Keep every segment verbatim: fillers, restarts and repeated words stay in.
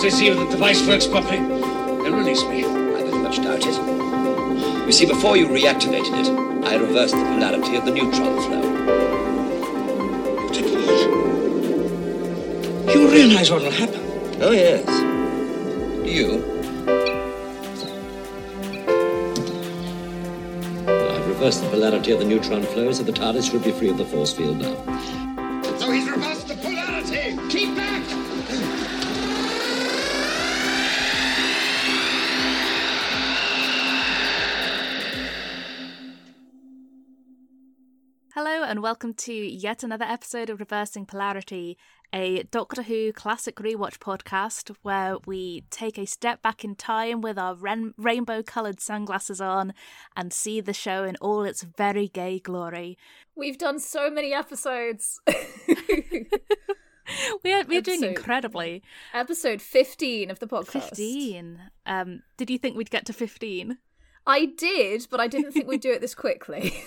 Once they see that the device works properly, they'll release me. I very much doubt it. You see, before you reactivated it, I reversed the polarity of the neutron flow. You did what? You realize what will happen? Oh, yes. Do you? Well, I've reversed the polarity of the neutron flow, so the TARDIS should be free of the force field now. So he's reversed the polarity! Keep back! Hello and welcome to yet another episode of Reversing Polarity, a Doctor Who classic rewatch podcast where we take a step back in time with our ren- rainbow-coloured sunglasses on and see the show in all its very gay glory. We've done so many episodes. we are, we're doing incredibly. Episode fifteen of the podcast. fifteen. Um, did you think we'd get to fifteen? I did, but I didn't think we'd do it this quickly.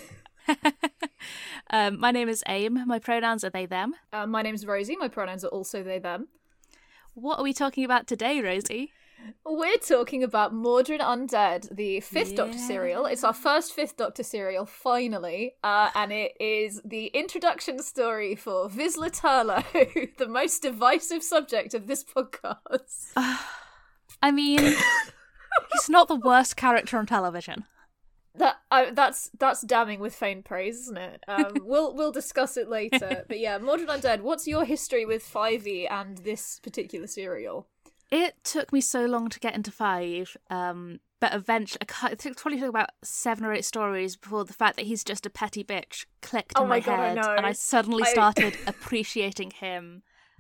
um, my name is Aim. My pronouns are they, them. Uh, my name's Rosie. My pronouns are also they, them. What are we talking about today, Rosie? We're talking about Mordred Undead, the fifth yeah. Doctor serial. It's our first fifth Doctor serial, finally, uh, and it is the introduction story for Vizsla Turlough, the most divisive subject of this podcast. Uh, I mean, he's not the worst character on television. That uh, that's that's damning with feigned praise, isn't it? Um, we'll we'll discuss it later. But yeah, Mordred Undead. What's your history with five E and this particular serial? It took me so long to get into five, um, but eventually, it took probably took about seven or eight stories before the fact that he's just a petty bitch clicked oh in my, my God, head, I know. and I suddenly I... started appreciating him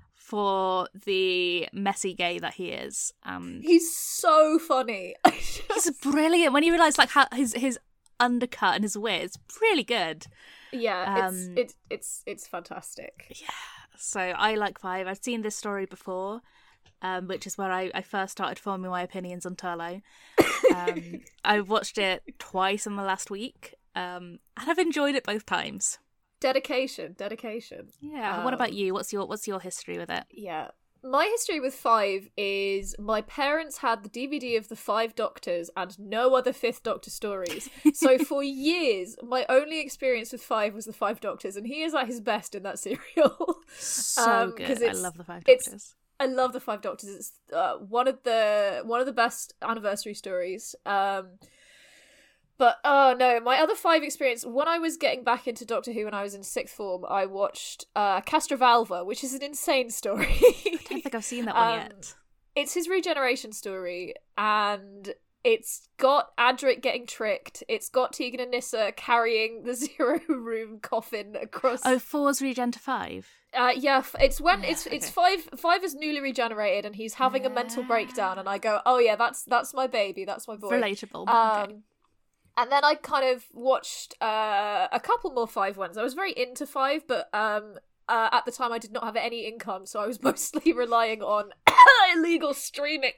for the messy gay that he is. Um, he's so funny. Just... He's brilliant. When you realise like how his his undercut and his wit is really good. Yeah, um, it's it's it's it's fantastic. Yeah. So I like five. I've seen this story before, um, which is where I, I first started forming my opinions on Turlough. Um, I watched it twice in the last week, um, and I've enjoyed it both times. Dedication, dedication. Yeah. Um, what about you? What's your What's your history with it? Yeah. My history with five is my parents had the D V D of the Five Doctors and no other Fifth Doctor stories. So for years, my only experience with five was the Five Doctors, and he is at his best in that serial. So um, good. I love the Five Doctors. I love the Five Doctors. It's uh, one of the one of the best anniversary stories. Um, But, oh no, my other five experience, when I was getting back into Doctor Who when I was in sixth form, I watched uh, Castrovalva, which is an insane story. I don't think I've seen that one um, yet. It's his regeneration story, and it's got Adric getting tricked, it's got Tegan and Nyssa carrying the Zero Room coffin across... Oh, four's regen to five? Uh, yeah, it's when yeah, it's okay. it's five. Five is newly regenerated, and he's having yeah. a mental breakdown, and I go, oh yeah, that's that's my baby, that's my boy. Relatable. Um, okay. And then I kind of watched uh, a couple more five ones. I was very into five, but um, uh, at the time I did not have any income, so I was mostly relying on illegal streaming.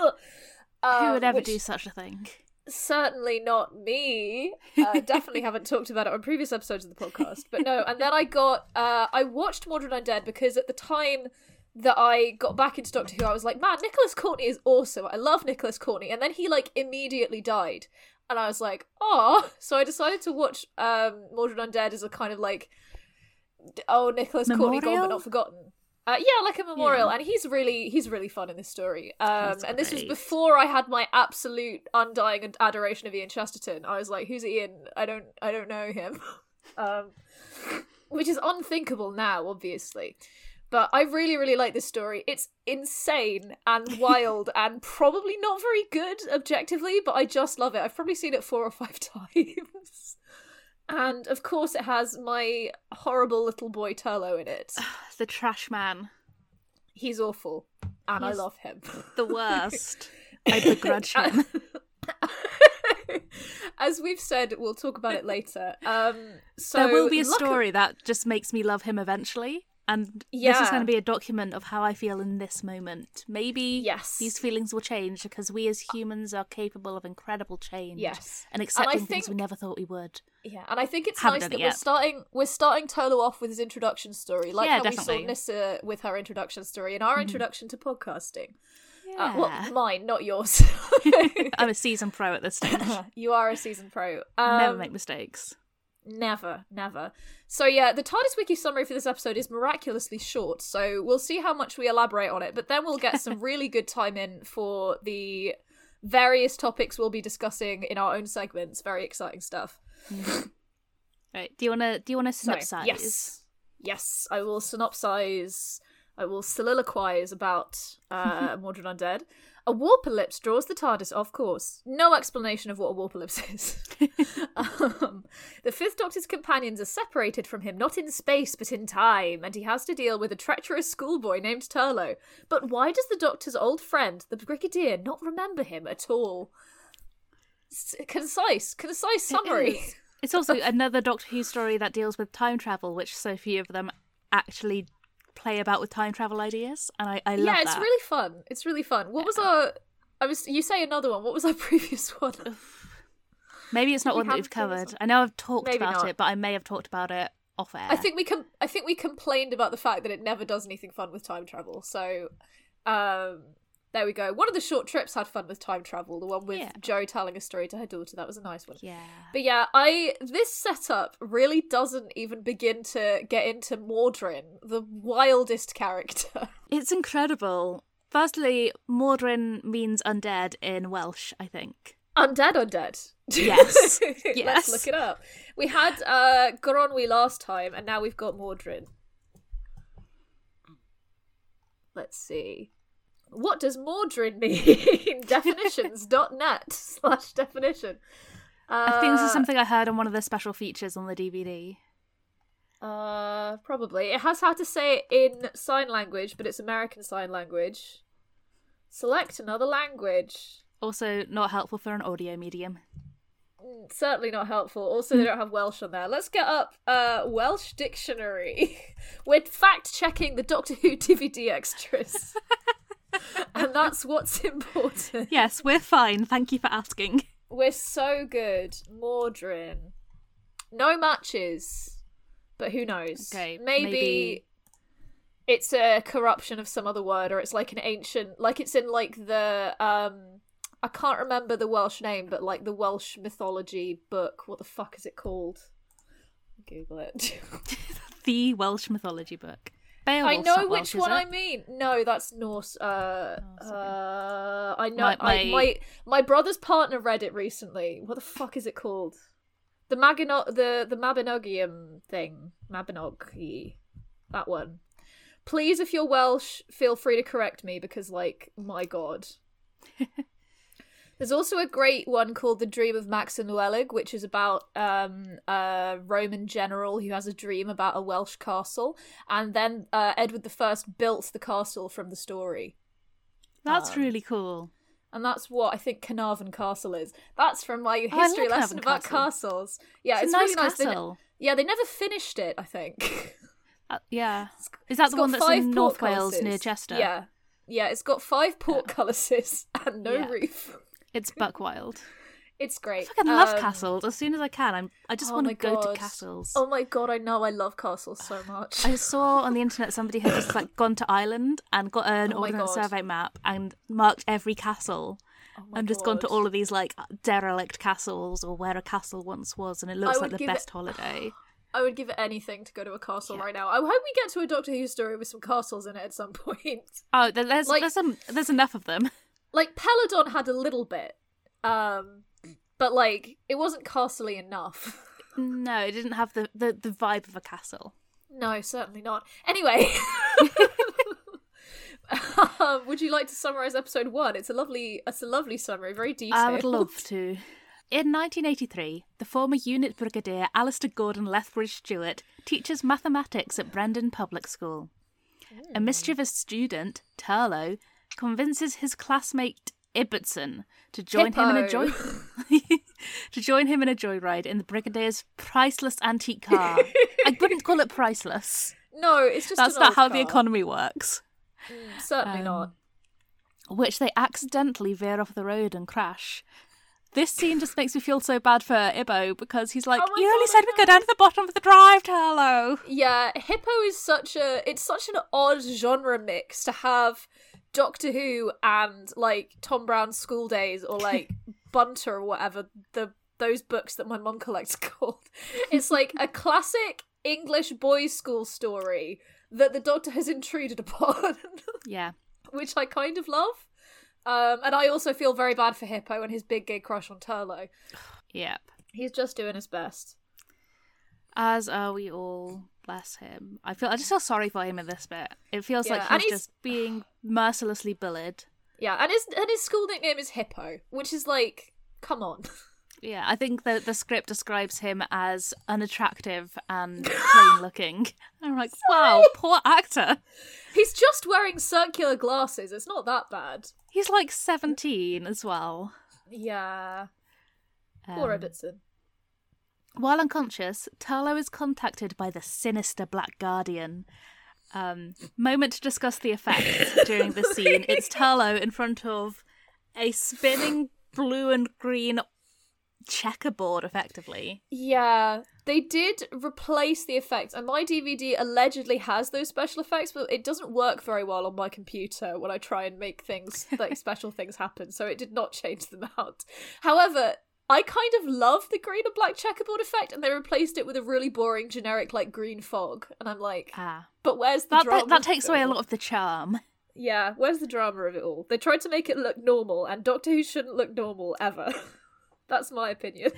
um, Who would ever do such a thing? Certainly not me. Uh, definitely haven't talked about it on previous episodes of the podcast. But no, and then I got... Uh, I watched Mordred Undead because at the time that I got back into Doctor Who, I was like, man, Nicholas Courtney is awesome. I love Nicholas Courtney. And then he, like, immediately died. And I was like, oh. So I decided to watch um, Mordred Undead as a kind of like, oh, Nicholas Courtney gone but not forgotten. Uh, yeah, like a memorial. Yeah. And he's really he's really fun in this story. Um, and this was before I had my absolute undying adoration of Ian Chesterton. I was like, who's Ian? I don't I don't know him. um, which is unthinkable now, obviously. But I really, really like this story. It's insane and wild and probably not very good objectively, but I just love it. I've probably seen it four or five times. And of course it has my horrible little boy Turlough in it. The trash man. He's awful. And He's I love him. The worst. I begrudge him. As we've said, we'll talk about it later. Um, so there will be a look story at... that just makes me love him eventually. And yeah. this is going to be a document of how I feel in this moment. Maybe yes. these feelings will change because we as humans are capable of incredible change. Yes. And accepting and things think, we never thought we would. Yeah, and I think it's Haven't nice done that it we're yet. starting we're starting Turlough off with his introduction story, like Yeah, how definitely. we saw Nyssa with her introduction story and our Mhm. introduction to podcasting. Uh, well, Yeah. mine, not yours. I'm a seasoned pro at this stage. You are a seasoned pro. Um, Never make mistakes. Never, never. So yeah, the TARDIS Wiki summary for this episode is miraculously short, so we'll see how much we elaborate on it, but then we'll get some really good time in for the various topics we'll be discussing in our own segments. Very exciting stuff. Right. Do you wanna do you wanna So, synopsize? yes. Yes, I will synopsize, I will soliloquize about uh, Mordred Undead. A warpalypse draws the TARDIS off course. No explanation of what a warpalypse is. um, the Fifth Doctor's companions are separated from him, not in space, but in time, and he has to deal with a treacherous schoolboy named Turlough. But why does the Doctor's old friend, the Brigadier, not remember him at all? S- concise, concise summary. It is. It's also another Doctor Who story that deals with time travel, which so few of them actually play about with time travel ideas, and I, I love yeah, that. it's really fun. It's really fun. What was our? I was. You say another one. What was our previous one? Maybe it's not We one that haven't we've done this covered. one. I know I've talked Maybe about not. it, but I may have talked about it off air. I think we com- I think we complained about the fact that it never does anything fun with time travel. So, um, there we go. One of the short trips had fun with time travel. The one with Yeah. Jo telling a story to her daughter. That was a nice one. Yeah. But yeah, I this setup really doesn't even begin to get into Mordrin, the wildest character. It's incredible. Firstly, Mordrin means undead in Welsh, I think. Undead, undead. Yes. Let's Yes. look it up. We had uh, Gronwy last time, and now we've got Mordrin. Let's see. What does Mordrin mean? Definitions dot net slash definition. Uh, I think this is something I heard on one of the special features on the D V D. Uh, probably. It has how to say it in sign language, but it's American Sign Language. Select another language. Also, not helpful for an audio medium. Mm, Certainly not helpful. Also, they don't have Welsh on there. Let's get up uh, Welsh dictionary. We're fact-checking the Doctor Who D V D extras. And that's what's important. Yes, we're fine. Thank you for asking. We're so good. Mordrin. No matches. But who knows? Okay, maybe, maybe- it's a corruption of some other word, or it's like an ancient, like it's in like the um, I can't remember the Welsh name, but like the Welsh mythology book. What the fuck is it called? Google it. The Welsh mythology book. I Beowulf's know not which Welsh, is one it? I mean. No, that's Norse. Uh, Oh, sorry. uh, I know. My- I, my- my my brother's partner read it recently. What the fuck is it called? The Magino- the the Mabinogium thing. Mabinogi. That one. Please, if you're Welsh, feel free to correct me because, like, my god. There's also a great one called The Dream of Max and Llewellyn, which is about um, a Roman general who has a dream about a Welsh castle, and then uh, Edward the First built the castle from the story. That's Um, really cool. And that's what I think Carnarvon Castle is. That's from my Oh, I history like lesson Carnarvon about Castle. castles. Yeah, It's, it's, a nice really nice. They ne- castle. yeah, they never finished it, I think. Uh, yeah. Is that It's the got one that's five in North portcullises. Wales near Chester? Yeah. Yeah, it's got five portcullises and no Yeah. roof. It's Buckwild. It's great. I fucking love Um, castles. As soon as I can, I'm. I just oh want my to go God. to castles. Oh my god, I know, I love castles so much. I saw on the internet somebody had just like gone to Ireland and got an Oh my ordnance God. survey map and marked every castle. Oh my and just gone to God. all of these like derelict castles or where a castle once was, and it looks I like would the give it- best holiday. I would give anything to go to a castle Yeah. right now. I hope we get to a Doctor Who story with some castles in it at some point. Oh, there- there's Like- there's some there's enough of them. Like, Peladon had a little bit, um, but, like, it wasn't castle-y enough. No, it didn't have the, the, the vibe of a castle. No, certainly not. Anyway, um, would you like to summarize episode one? It's a lovely, it's a lovely summary, very detailed. I would love to. In nineteen eighty-three, the former unit brigadier Alistair Gordon Lethbridge Stewart teaches mathematics at Brendan Public School. A mischievous student, Turlough, convinces his classmate Ibbotson to join him in a joy Hippo. to join him in a joyride in the brigadier's priceless antique car. I wouldn't call it priceless. No, it's just That's an not old how the car. economy works. Mm, certainly Um, not. Which they accidentally veer off the road and crash. This scene just makes me feel so bad for Ibbo because he's like, Oh my you only God, said I we go down to the bottom of the drive, Turlough. Yeah, Hippo is such a, it's such an odd genre mix to have Doctor Who and like Tom Brown's School Days or like Bunter or whatever the those books that my mum collects called. It's like a classic English boys' school story that the Doctor has intruded upon. Yeah. Which I kind of love. Um, and I also feel very bad for Hippo and his big gay crush on Turlough. Yep. He's just doing his best. As are we all. Bless him. I feel I just feel sorry for him in this bit. It feels Yeah, like and he's, he's- just being mercilessly bullied. Yeah, and his and his school nickname is Hippo, which is like, come on. Yeah, I think the the script describes him as unattractive and plain looking. I'm like, wow, poor actor. He's just wearing circular glasses. It's not that bad. He's like seventeen as well. Yeah. Poor Um, Edison. While unconscious, Turlough is contacted by the sinister Black Guardian. Um, moment to discuss the effects during this scene. It's Turlough in front of a spinning blue and green checkerboard, effectively. Yeah, they did replace the effects, and my D V D allegedly has those special effects, but it doesn't work very well on my computer when I try and make things, like special things happen, so it did not change them out. However, I kind of love the green and black checkerboard effect, and they replaced it with a really boring, generic, like, green fog, and I'm like, Ah, but where's the that drama? that, that of takes it away a all? lot of the charm. Yeah, where's the drama of it all? They tried to make it look normal, and Doctor Who shouldn't look normal, ever. That's my opinion.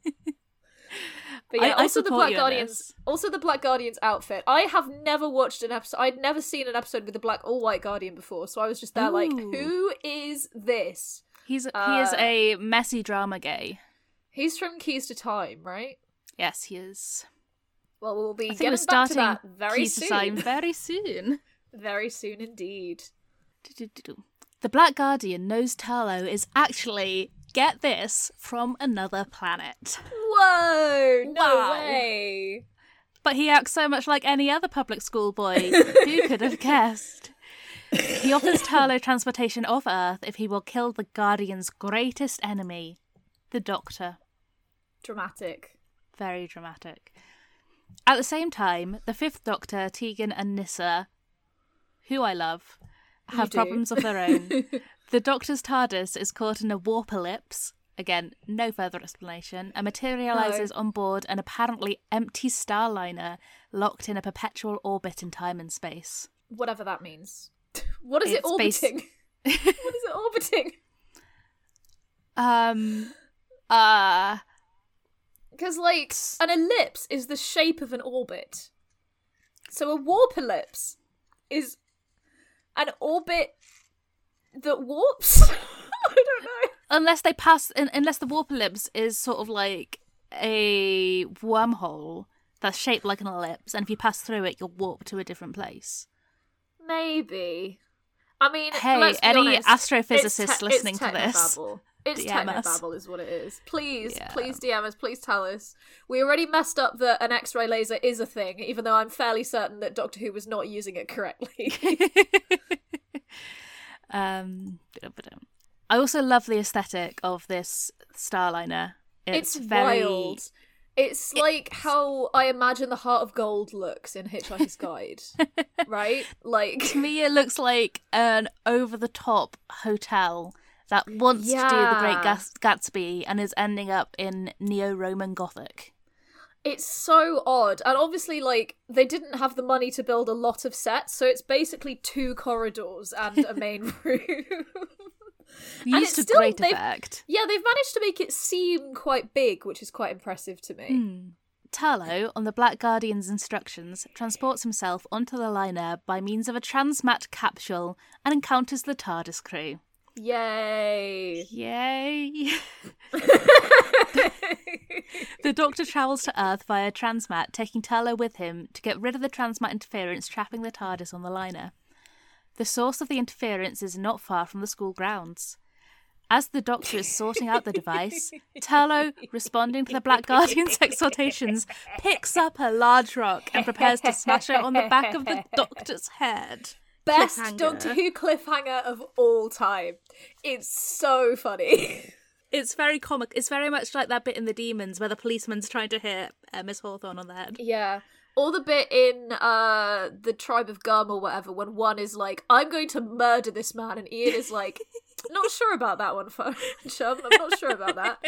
But yeah, I, I also the support Black you in Guardians, this. also the Black Guardian's outfit. I have never watched an episode. I'd never seen an episode with the Black or White Guardian before, so I was just there like, Ooh. who is this? He's he Uh, is a messy drama gay. He's from Keys to Time, right? Yes, he is. Well, we'll be I think getting we're back to starting that very Keys to soon. Time very soon. Very soon indeed. Do-do-do-do. The Black Guardian knows Turlough is actually, get this, from another planet. Whoa! No Wow. way! But he acts so much like any other public school boy. Who could have guessed? He offers Turlough transportation off Earth if he will kill the Guardian's greatest enemy, the Doctor. Dramatic. Very dramatic. At the same time, the Fifth Doctor, Tegan and Nyssa, who I love, have do. problems of their own. The Doctor's TARDIS is caught in a warp-ellipse. Again, no further explanation. And materialises on board an apparently empty starliner locked in a perpetual orbit in time and space. Whatever that means. What is it It's bas- orbiting? What is it orbiting? Um, uh, Because, like, an ellipse is the shape of an orbit. So a warp ellipse is an orbit that warps? I don't know. unless they pass, un- unless the warp ellipse is sort of like a wormhole that's shaped like an ellipse, and if you pass through it, you'll warp to a different place. Maybe. I mean, Hey, let's be any honest, astrophysicists it's te- listening it's to this, technobabble. It's D M us. technobabble is what it is. Please, Yeah. please D M us, please tell us. We already messed up that an X-ray laser is a thing, even though I'm fairly certain that Doctor Who was not using it correctly. um, I also love the aesthetic of this starliner. It's, It's, very wild. It's like how I imagine the Heart of Gold looks in Hitchhiker's Guide, right? Like, To me, it looks like an over-the-top hotel that wants to do the Great Yeah. Gas- Gatsby and is ending up in neo-Roman Gothic. it's so odd. And obviously, like, they didn't have the money to build a lot of sets, so it's basically two corridors and a main room. And Used it's to still- great they've- effect. Yeah, they've managed to make it seem quite big, which is quite impressive to me. Hmm. Turlough, on the Black Guardian's instructions, transports himself onto the liner by means of a transmat capsule and encounters the TARDIS crew. Yay! Yay! The Doctor travels to Earth via transmat, taking Turlough with him to get rid of the transmat interference trapping the TARDIS on the liner. The source of the interference is not far from the school grounds. As the Doctor is sorting out the device, Turlough, responding to the Black Guardian's exhortations, picks up a large rock and prepares to smash it on the back of the Doctor's head. Best Cliffhanger. Doctor Who cliffhanger of all time. It's so funny. It's very comic. It's very much like that bit in The Demons where the policeman's trying to hit uh, Miss Hawthorne on the head. Yeah. Or the bit in uh the Tribe of Gum or whatever, when one is like, I'm going to murder this man, and Ian is like, not sure about that one, chum. I'm not sure about that.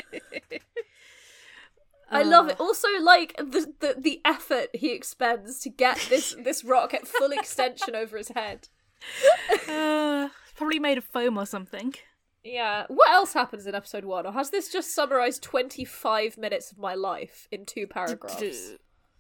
I love it. Also, like, the, the the effort he expends to get this, this rock at full extension over his head. uh, probably made of foam or something. Yeah. What else happens in episode one? Or has this just summarised twenty-five minutes of my life in two paragraphs?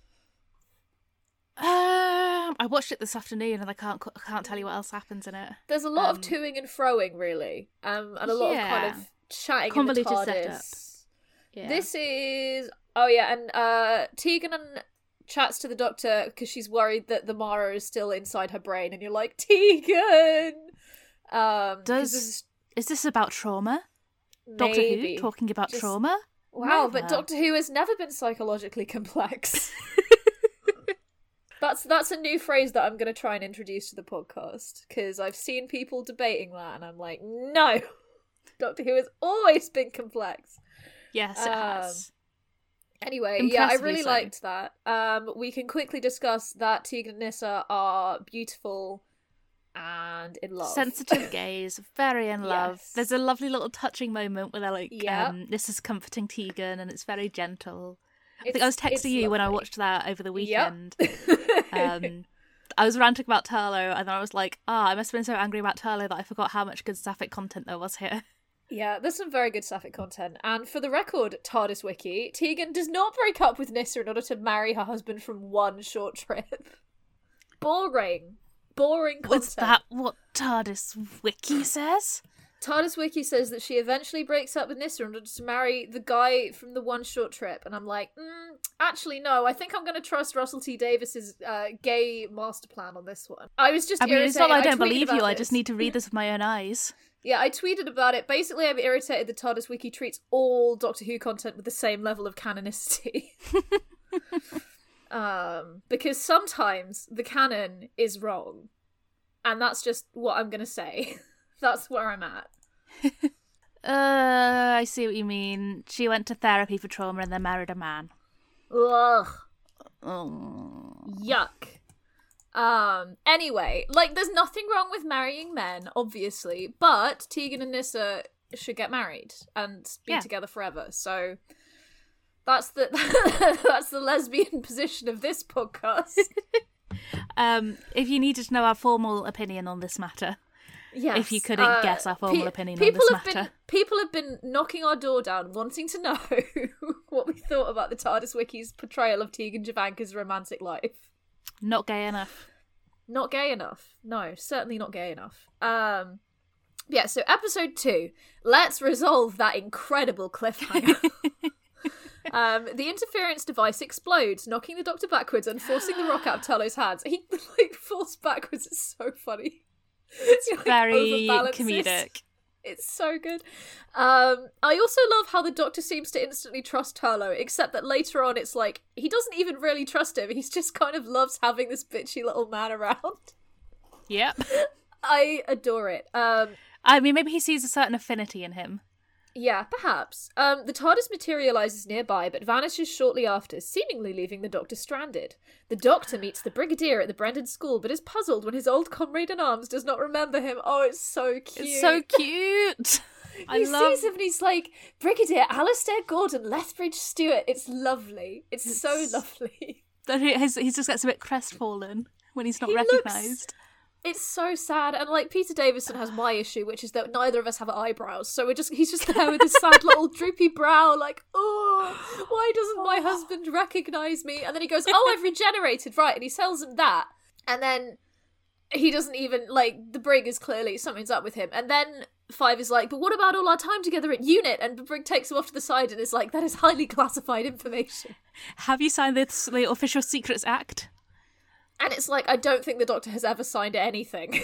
Um, I watched it this afternoon and I can't I can't tell you what else happens in it. There's a lot um, of toing and froing, really, um, and a lot yeah. of kind of chatting Convoluted in the setup. TARDIS. Yeah. This is oh yeah, and uh, Tegan and chats to the Doctor because she's worried that the Mara is still inside her brain, and you're like, Tegan. Um, Does this is, is this about trauma? maybe. Doctor Who talking about Just- trauma? Wow, Never. but Doctor Who has never been psychologically complex. That's that's a new phrase that I'm going to try and introduce to the podcast, because I've seen people debating that, and I'm like, no! Doctor Who has always been complex. Yes, it Um, has. Anyway, yeah, I Impressively really so. liked that. Um, we can quickly discuss that Tegan and Nyssa are beautiful and in love. Sensitive gaze, very in love. Yes. There's a lovely little touching moment where they're like, Yeah. um, this is comforting Tegan, and it's very gentle. I It's- think I was it's texting you when I lovely. watched that over the Yep. weekend. um, I was ranting about Turlo, and then I was like, ah, I must have been so angry about Turlo that I forgot how much good sapphic content there was here. Yeah, there's some very good sapphic content. And for the record, TARDIS Wiki, Tegan does not break up with Nyssa in order to marry her husband from one short trip. Boring. Boring content. Was that what TARDIS Wiki says? TARDIS Wiki says that she eventually breaks up with Nyssa in order to marry the guy from the one short trip. And I'm like, mm, actually, no, I think I'm going to trust Russell T Davis's uh, gay master plan on this one. I was just I mean, it's not irritated. that I don't tweeted believe about you, I this. just need to read this with my own eyes. Yeah, I tweeted about it. Basically, I'm irritated that TARDIS Wiki treats all Doctor Who content with the same level of canonicity. um, because sometimes the canon is wrong. And that's just what I'm going to say. That's where I'm at. Uh, I see what you mean. She went to therapy for trauma and then married a man. Ugh. Oh. Yuck. Um, anyway, like, there's nothing wrong with marrying men, obviously, but Tegan and Nyssa should get married and be Yeah. together forever. So that's the that's the lesbian position of this podcast. Um, if you needed to know our formal opinion on this matter, Yes. if you couldn't uh, guess our formal pe- opinion on people this have matter. Been, people have been knocking our door down, wanting to know what we thought about the TARDIS Wiki's portrayal of Tegan Javanka's romantic life. Not gay enough. Not gay enough. No, certainly not gay enough. Um, yeah, so episode two. Let's resolve that incredible cliffhanger. um, the interference device explodes, knocking the Doctor backwards and forcing the rock out of Turlo's hands. He, like, falls backwards. It's so funny. It's Like, very overbalances. comedic. It's so good. Um, I also love how the Doctor seems to instantly trust Turlo, except that later on it's like, he doesn't even really trust him. He's just kind of loves having this bitchy little man around. Yep. I adore it. Um, I mean, maybe he sees a certain affinity in him. yeah, perhaps. Um, the TARDIS materialises nearby, but vanishes shortly after, seemingly leaving the Doctor stranded. The Doctor meets the Brigadier at the Brendan School, but is puzzled when his old comrade in arms does not remember him. Oh, it's so cute. It's so cute. I he love. sees him and he's like, Brigadier Alistair Gordon Lethbridge Stewart. It's lovely. It's, so It's- lovely. That he, has, he just gets a bit crestfallen when he's not He looks- recognised. It's so sad. And like Peter Davison has my issue, which is that neither of us have eyebrows. So we're just he's just there with his sad little droopy brow, like, oh, why doesn't my husband recognise me? And then he goes, oh, I've regenerated, right? And he tells him that. And then he doesn't even, like, the Brig is clearly, something's up with him. And then Five is like, but what about all our time together at UNIT? And the Brig takes him off to the side and is like, that is highly classified information. Have you signed this the Official Secrets Act? And it's like, I don't think the Doctor has ever signed anything.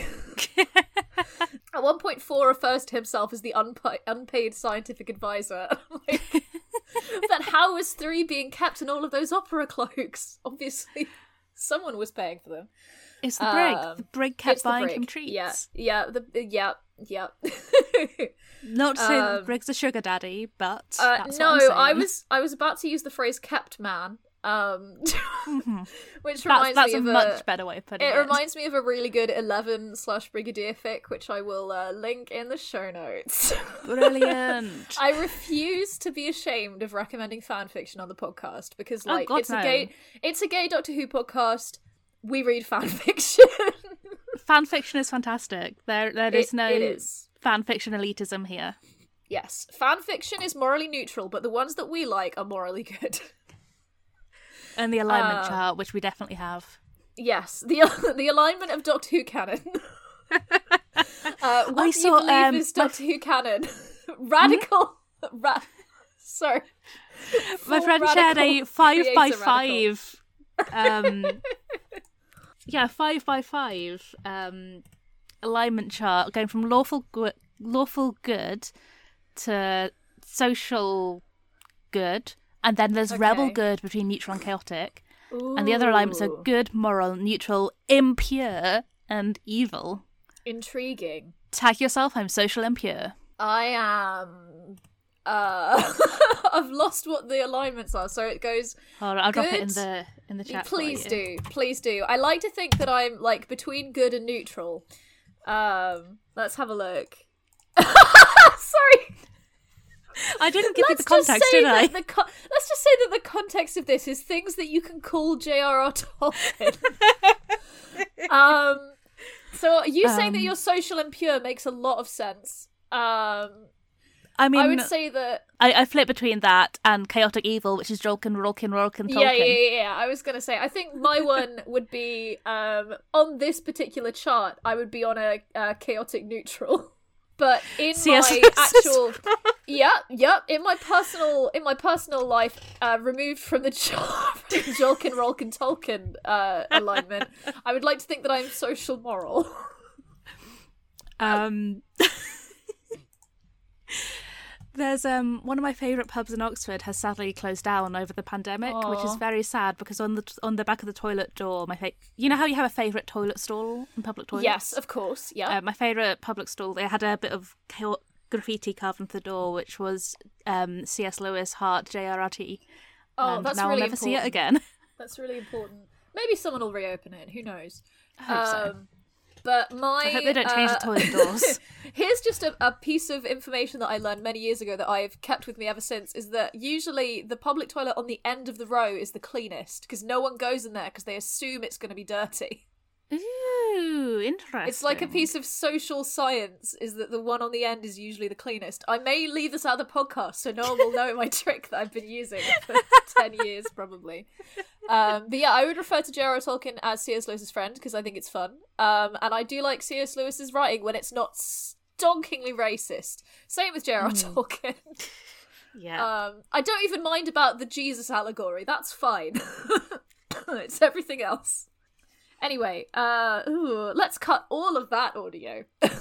At one point, Four refers to himself as the unpa- unpaid scientific advisor. Like, but how was Three being kept in all of those opera cloaks? Obviously, someone was paying for them. It's the Brig. Um, the Brig kept It's the buying Brig. him treats. Yeah, yeah, the, yeah, yeah. Not to say that the Um, Brig's a sugar daddy, but Uh, that's no, what I'm saying. I was I was about to use the phrase "kept man," Um, Mm-hmm. which That's, reminds that's me a of much a, better way of putting it it. reminds me of a really good Eleven slash Brigadier fic, which I will uh, link in the show notes. Brilliant. I refuse to be ashamed of recommending fan fiction on the podcast because, Oh, like, God, it's no. a gay, it's a gay Doctor Who podcast. We read fan fiction. Fan fiction is fantastic. There, there is It- no it is. fan fiction elitism here. Yes, fan fiction is morally neutral, but the ones that we like are morally good. And the alignment Uh, chart, which we definitely have. Yes, the the alignment of Doctor Who canon. uh, what I do saw, you believe um, is my- Doctor Who canon? Radical. Ra- Sorry. My Full friend shared a radical five by creator radical. five. Um, yeah, five by five um, alignment chart going from lawful good, lawful good to social good, and then there's rebel Okay. good between neutral and chaotic, and the other alignments are Ooh, good, moral, neutral, impure, and evil. intriguing. Tag yourself, I'm social impure. I am. Uh, I've lost what the alignments are, so it goes. Hold on, I'll drop it in Good. the in the chat. for Please you. do, please do. I like to think that I'm like between good and neutral. Um, let's have a look. Sorry. I didn't give Let's you the context, just say did I? that the co- let's just say that the context of this is things that you can call J R R Tolkien. um, so you saying that Um, you're social and pure makes a lot of sense. Um, I mean, I would say that. I, I flip between that and chaotic evil, which is Jolkin, Rolkin, Rolkin, Tolkien. Yeah, yeah, yeah, yeah. I was gonna say. I think my one would be um, on this particular chart. I would be on a, a chaotic neutral, but in C S my Lewis is actual, yeah, yep, in my personal, in my personal life, uh, removed from the Jolkin, Rolkin, Tolkien uh, alignment, I would like to think that I'm social moral. Um, there's um one of my favourite pubs in Oxford has sadly closed down over the pandemic, which is Aw. very sad because on the on the back of the toilet door, my fa- you know how you have a favourite toilet stall in public toilets? Yes, of course. Yeah. Uh, my favourite public stall, they had a bit of cha- graffiti carved into the door, which was um C S Lewis, Heart, J R R T. oh, and that's now really I'll never important. see it again. That's really important. Maybe someone will reopen it. Who knows? I hope so. Um, But my I hope they don't change the uh, toilet doors. Here's just a, a piece of information that I learned many years ago that I've kept with me ever since, is that usually the public toilet on the end of the row is the cleanest because no one goes in there because they assume it's going to be dirty. Ooh, interesting. It's like a piece of social science, is that the one on the end is usually the cleanest. I may leave this out of the podcast so no one will know my trick that I've been using for ten years probably. Um, but yeah, I would refer to J R R Tolkien as C S Lewis's friend because I think it's fun. Um, and I do like C S Lewis's writing when it's not stonkingly racist. Same with J R R Mm. Tolkien. Yeah. Um, I don't even mind about the Jesus allegory. That's fine. It's everything else. Anyway, uh, ooh, let's cut all of that audio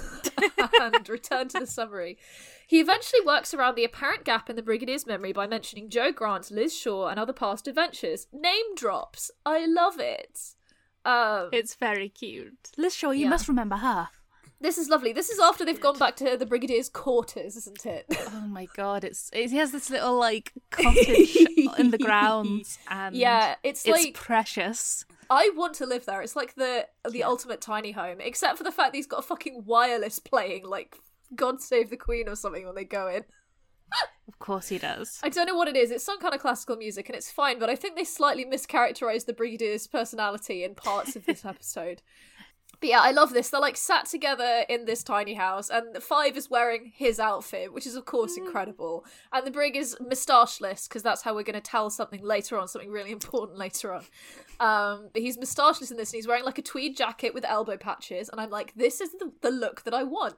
and return to the summary. He eventually works around the apparent gap in the Brigadier's memory by mentioning Joe Grant, Liz Shaw, and other past adventures. Name drops. I love it. Um, It's very cute. Liz Shaw, you Yeah. must remember her. this is lovely. This is after they've gone back to the Brigadier's quarters, isn't it? Oh my god, it's it has this little like cottage in the grounds, and Yeah, it's, it's like precious. I want to live there. It's like the the ultimate tiny home, except for the fact that he's got a fucking wireless playing, like God Save the Queen or something when they go in. Of course he does. I don't know what it is. It's some kind of classical music, and it's fine. But I think they slightly mischaracterized the Brigadier's personality in parts of this episode. But yeah, I love this. They're like sat together in this tiny house, and Five is wearing his outfit, which is of course incredible. And the Brig is moustacheless, because that's how we're going to tell something later on, something really important later on. Um, but he's moustacheless in this, and he's wearing like a tweed jacket with elbow patches, and I'm like, this is the, the look that I want.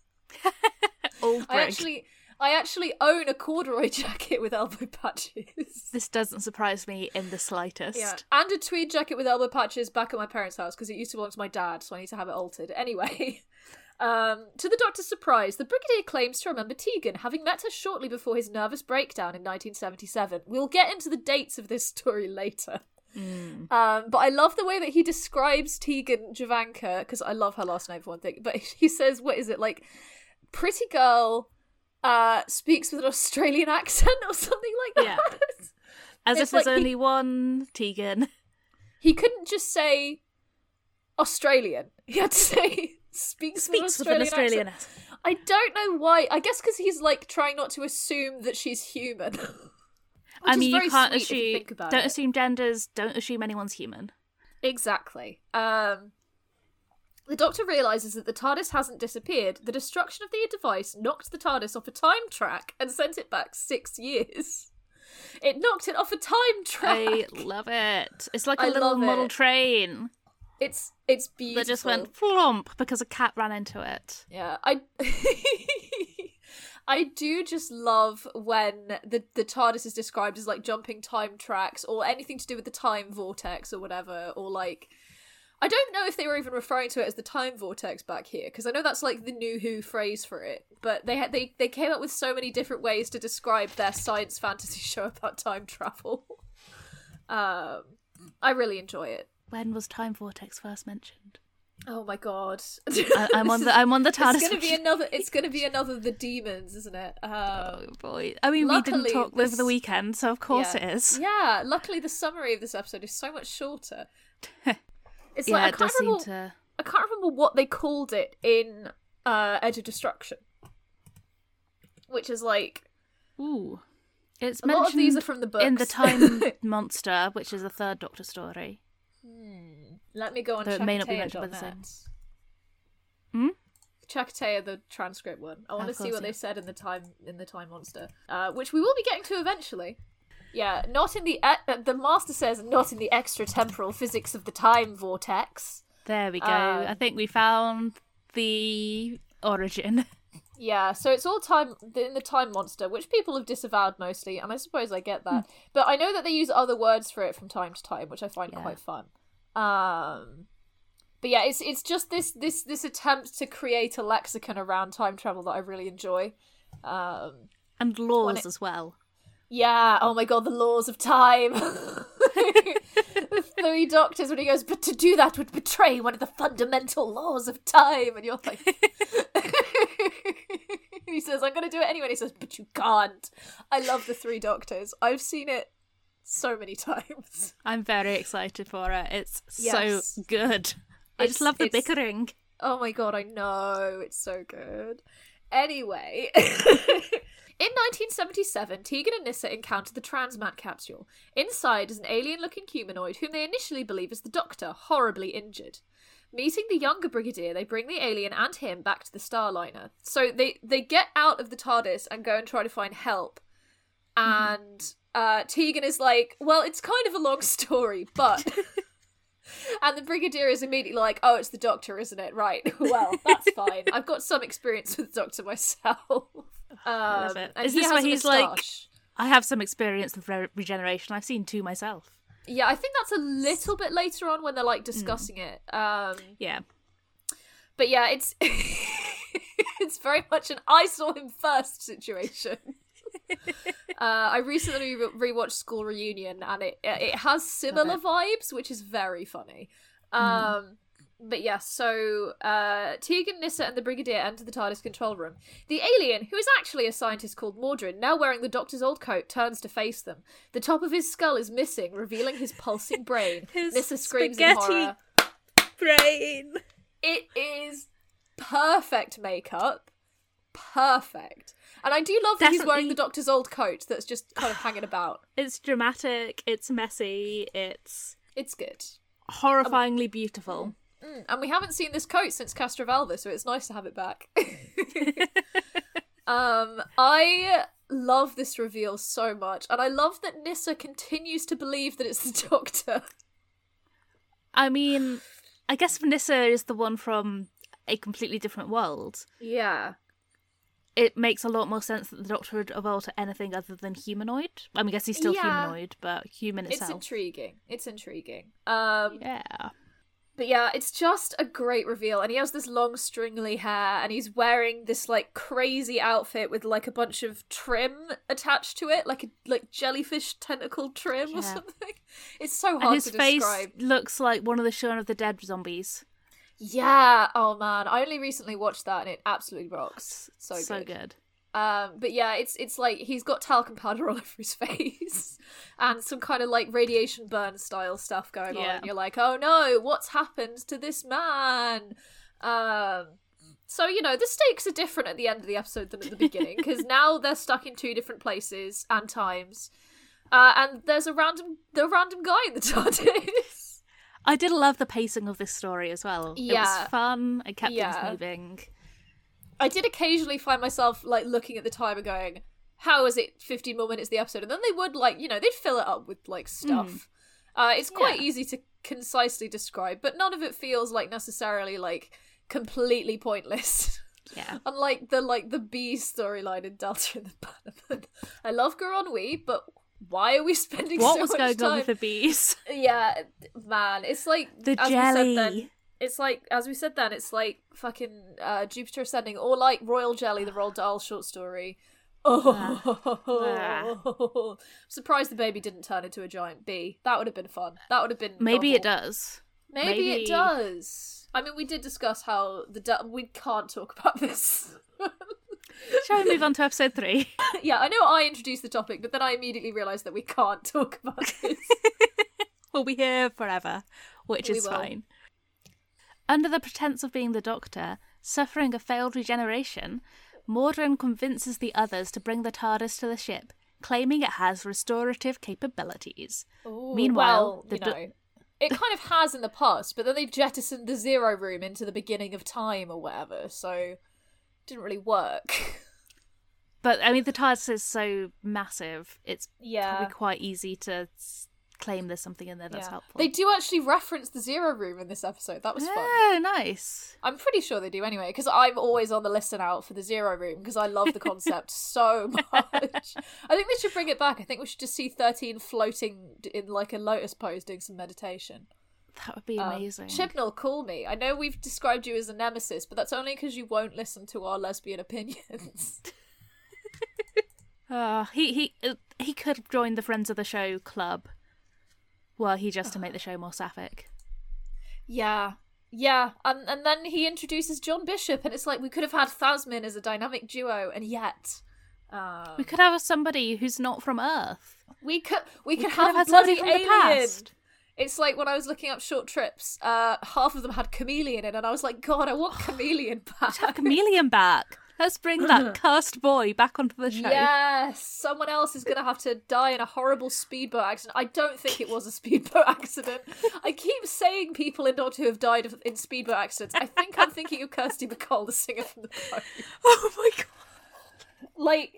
Old I Brig. actually, I actually own a corduroy jacket with elbow patches. This doesn't surprise me in the slightest. Yeah, and a tweed jacket with elbow patches back at my parents' house because it used to belong to my dad, so I need to have it altered. Anyway, um, to the Doctor's surprise, the Brigadier claims to remember Tegan, having met her shortly before his nervous breakdown in nineteen seventy-seven. We'll get into the dates of this story later. Mm. Um, but I love the way that he describes Tegan Jovanka, because I love her last name for one thing, but he says, what is it, like, pretty girl... Uh, speaks with an Australian accent or something like that. Yeah. As It's if there's like he- only one Tegan. He couldn't just say Australian. He had to say speaks, Speaks with with an an Australian Australian accent. accent. I don't know why. I guess because he's like trying not to assume that she's human. Which I mean, is very you can't sweet if you assume. think about Don't it. assume genders. Don't assume anyone's human. Exactly. Um, the Doctor realises that the TARDIS hasn't disappeared. The destruction of the device knocked the TARDIS off a time track and sent it back six years. It knocked it off a time track. I love it. It's like a I little love model it. train It's it's beautiful. that just went flomp because a cat ran into it. Yeah, I I do just love when the the TARDIS is described as like jumping time tracks or anything to do with the time vortex or whatever, or like I don't know if they were even referring to it as the time vortex back here, because I know that's like the New Who phrase for it, but they had they they came up with so many different ways to describe their science fantasy show about time travel. um, I really enjoy it. When was time vortex first mentioned? Oh my god! I, I'm on the I'm on the TARDIS. It's gonna be another. It's gonna be another the demons, isn't it? Um, Oh boy! I mean, we luckily, didn't talk this- over the weekend, so of course yeah. it is. Yeah, luckily the summary of this episode is so much shorter. It's Yeah, like I it can't does seem remember. to. I can't remember what they called it in uh, Edge of Destruction, which is like Ooh, it's a mentioned lot of these are from the books. in the Time Monster, which is the third Doctor story. Hmm. Let me go on. Though it may not be Chakotaya mentioned by dot the net. Hmm? Chakotaya, the transcript one. I want to Of see course, what yeah. they said in the time in the Time Monster, uh, which we will be getting to eventually. Yeah, not in the e- uh, the Master says not in the extra temporal physics of the time vortex. There we go. Um, I think we found the origin. Yeah, so it's all time in the Time Monster, which people have disavowed mostly, and I suppose I get that. But I know that they use other words for it from time to time, which I find Yeah. quite fun. Um, but yeah, it's it's just this this this attempt to create a lexicon around time travel that I really enjoy. Um, And laws it- as well. yeah, oh my god, the laws of time. The three doctors when he goes, but to do that would betray one of the fundamental laws of time, and you're like he says, I'm gonna do it anyway, and he says, but you can't. I love the three doctors. I've seen it so many times. I'm very excited for it. It's Yes. so good. I It's- just love the it's- bickering. Oh my god, I know, it's so good. Anyway, in nineteen seventy-seven, Tegan and Nyssa encounter the Transmat capsule. Inside is an alien-looking humanoid whom they initially believe is the Doctor, horribly injured. Meeting the younger Brigadier, they bring the alien and him back to the Starliner. So they, they get out of the TARDIS and go and try to find help. And uh, Tegan is like, well, it's kind of a long story, but... And the Brigadier is immediately like, oh, it's the Doctor, isn't it? Right, well, that's fine. I've got some experience with the Doctor myself. Um, love it. and Is he this has where a he's like- moustache. I have some experience with re- regeneration. I've seen two myself. Yeah, I think that's a little bit later on when they're, like, discussing it. Um, Yeah. but yeah, it's it's very much an I saw him first situation. uh, I recently re- rewatched School Reunion, and it it has similar it. vibes, which is very funny. Um, But yeah, so uh, Tegan, Nyssa, and the Brigadier enter the TARDIS control room. The alien, who is actually a scientist called Mordrin, now wearing the Doctor's old coat, turns to face them. The top of his skull is missing, revealing his pulsing brain. His Nyssa screams in spaghetti horror. brain. It is perfect makeup. Perfect. And I do love that he's wearing Definitely. the Doctor's old coat that's just kind of hanging about. It's dramatic. It's messy. It's It's good. horrifyingly beautiful. Mm, and we haven't seen this coat since Castrovalva, so it's nice to have it back. um, I love this reveal so much, and I love that Nyssa continues to believe that it's the Doctor. I mean, I guess Nyssa is the one from a completely different world. Yeah. It makes a lot more sense that the Doctor would evolve to anything other than humanoid. I mean, I guess he's still Yeah. humanoid, but human It's itself. intriguing. It's intriguing. Um, Yeah. But yeah, it's just a great reveal, and he has this long stringly hair, and he's wearing this like crazy outfit with like a bunch of trim attached to it, like a like jellyfish tentacle trim or Yeah. something. It's so hard And his to face describe. looks like one of the Shaun of the Dead zombies. Yeah. Oh man, I only recently watched that, and it absolutely rocks. So good. So good. Um, but yeah, it's it's like he's got talcum powder all over his face, and some kind of like radiation burn style stuff going Yeah. on. You're like, oh no, what's happened to this man? Um, so, you know, the stakes are different at the end of the episode than at the beginning, because now they're stuck in two different places and times. Uh, and there's a random, the random guy in the TARDIS. I did love the pacing of this story as well. It Yeah. was fun. It kept Yeah. things moving. I did occasionally find myself like looking at the time and going, how is it fifteen more minutes the episode? And then they would like, you know, they'd fill it up with like stuff. Mm. Uh, it's quite Yeah. easy to concisely describe, but none of it feels like necessarily like completely pointless. Yeah. Unlike the like the bee storyline in Delta and the Bannerman. I love Garonwi, but why are we spending What so was much going time? on with the bees? Yeah, man, it's like The as jelly. we said then, it's like as we said then, it's like fucking uh, Jupiter Ascending, or like Royal Jelly, the Roald Dahl short story. Oh, I'm surprised the baby didn't turn into a giant bee. That would have been fun. That would have been Maybe novel. it does. Maybe, Maybe- it does. I mean, we did discuss how the de- we can't talk about this. Shall we move on to episode three? Yeah, I know I introduced the topic, but then I immediately realised that we can't talk about this. We'll be here forever, which We is will. fine. Under the pretense of being the Doctor, suffering a failed regeneration, Mordrin convinces the others to bring the TARDIS to the ship, claiming it has restorative capabilities. Ooh, Meanwhile, well, the you do- know, it kind of has in the past, but then they jettisoned the Zero Room into the beginning of time or whatever, so it didn't really work. But, I mean, the TARDIS is so massive, it's Yeah. probably quite easy to s- claim there's something in there that's Yeah. helpful. They do actually reference the Zero Room in this episode. That was fun. Oh, nice. I'm pretty sure they do anyway, because I'm always on the listen out for the Zero Room, because I love the concept so much. I think they should bring it back. I think we should just see thirteen floating d- in like a lotus pose doing some meditation. That would be Um, amazing. Chibnall, call me. I know we've described you as a nemesis, but that's only because you won't listen to our lesbian opinions. Uh, he he uh, he could join the Friends of the Show club. Well, he just to make the show more sapphic. Yeah. Yeah, and and then he introduces John Bishop, and it's like we could have had Thasmin as a dynamic duo, and yet um, We could have somebody who's not from Earth. we could we could could have, have a had somebody bloody from the alien. past. It's like when I was looking up short trips, uh, half of them had Chameleon in, and I was like, God, I want Chameleon back. Have Chameleon back. Let's bring that cursed boy back onto the show. Yes, someone else is going to have to die in a horrible speedboat accident. I don't think it was a speedboat accident. I keep saying people in Doctor Who have died of- in speedboat accidents. I think I'm thinking of Kirsty MacColl, the singer from The Code. Oh my god. Like,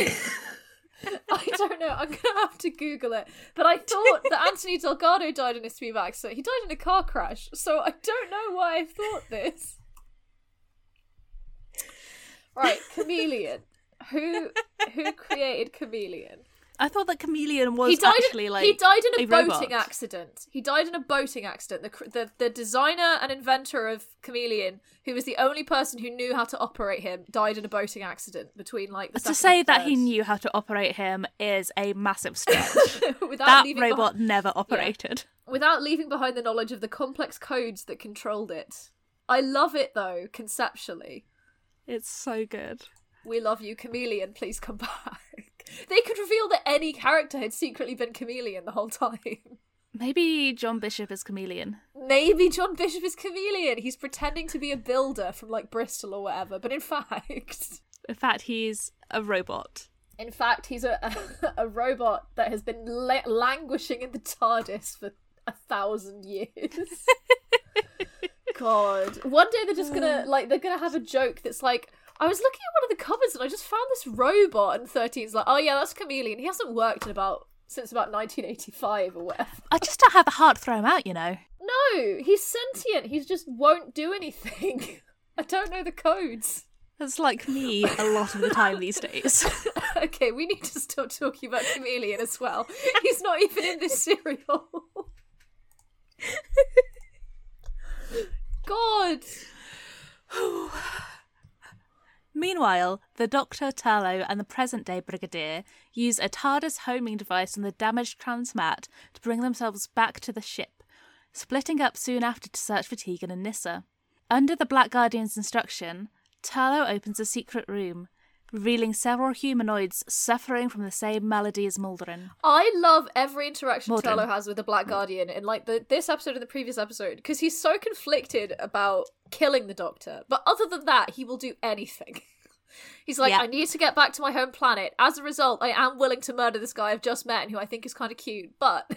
I don't know. I'm going to have to Google it. But I thought that Anthony Delgado died in a speedboat accident. He died in a car crash. So I don't know why I thought this. Right, Chameleon. Who who created Chameleon? I thought that Chameleon was He died. actually in, like he died in a, a boating robot. accident. He died in a boating accident. The, cr- the the designer and inventor of Chameleon, who was the only person who knew how to operate him, died in a boating accident between like the To second say and that he third. knew how to operate him is a massive stretch. without that leaving robot behind, never operated. without leaving behind the knowledge of the complex codes that controlled it. I love it though, conceptually. It's so good. We love you, Chameleon. Please come back. They could reveal that any character had secretly been Chameleon the whole time. Maybe John Bishop is Chameleon. Maybe John Bishop is Chameleon. He's pretending to be a builder from like Bristol or whatever, but in fact, In fact, he's a robot. in fact, he's a a, a robot that has been la- languishing in the TARDIS for a thousand years. God, one day they're just gonna like they're gonna have a joke that's like, I was looking at one of the cupboards and I just found this robot, and thirteen's like, oh yeah, that's Chameleon. He hasn't worked in about since about nineteen eighty-five or whatever. I just don't have the heart to throw him out, you know. No, he's sentient. He just won't do anything. I don't know the codes. That's like me a lot of the time these days. Okay, we need to stop talking about Chameleon as well. He's not even in this serial. God. Meanwhile, the Doctor, Turlough, and the present-day Brigadier use a TARDIS homing device on the damaged transmat to bring themselves back to the ship, splitting up soon after to search for Tegan and Nyssa. Under the Black Guardian's instruction, Turlough opens a secret room, revealing several humanoids suffering from the same malady as Mulderin. I love every interaction Mulderin. Turlough has with the Black Guardian in like the this episode and the previous episode, because he's so conflicted about killing the Doctor, but other than that, he will do anything. He's like, Yeah. I need to get back to my home planet. As a result, I am willing to murder this guy I've just met and who I think is kind of cute, but...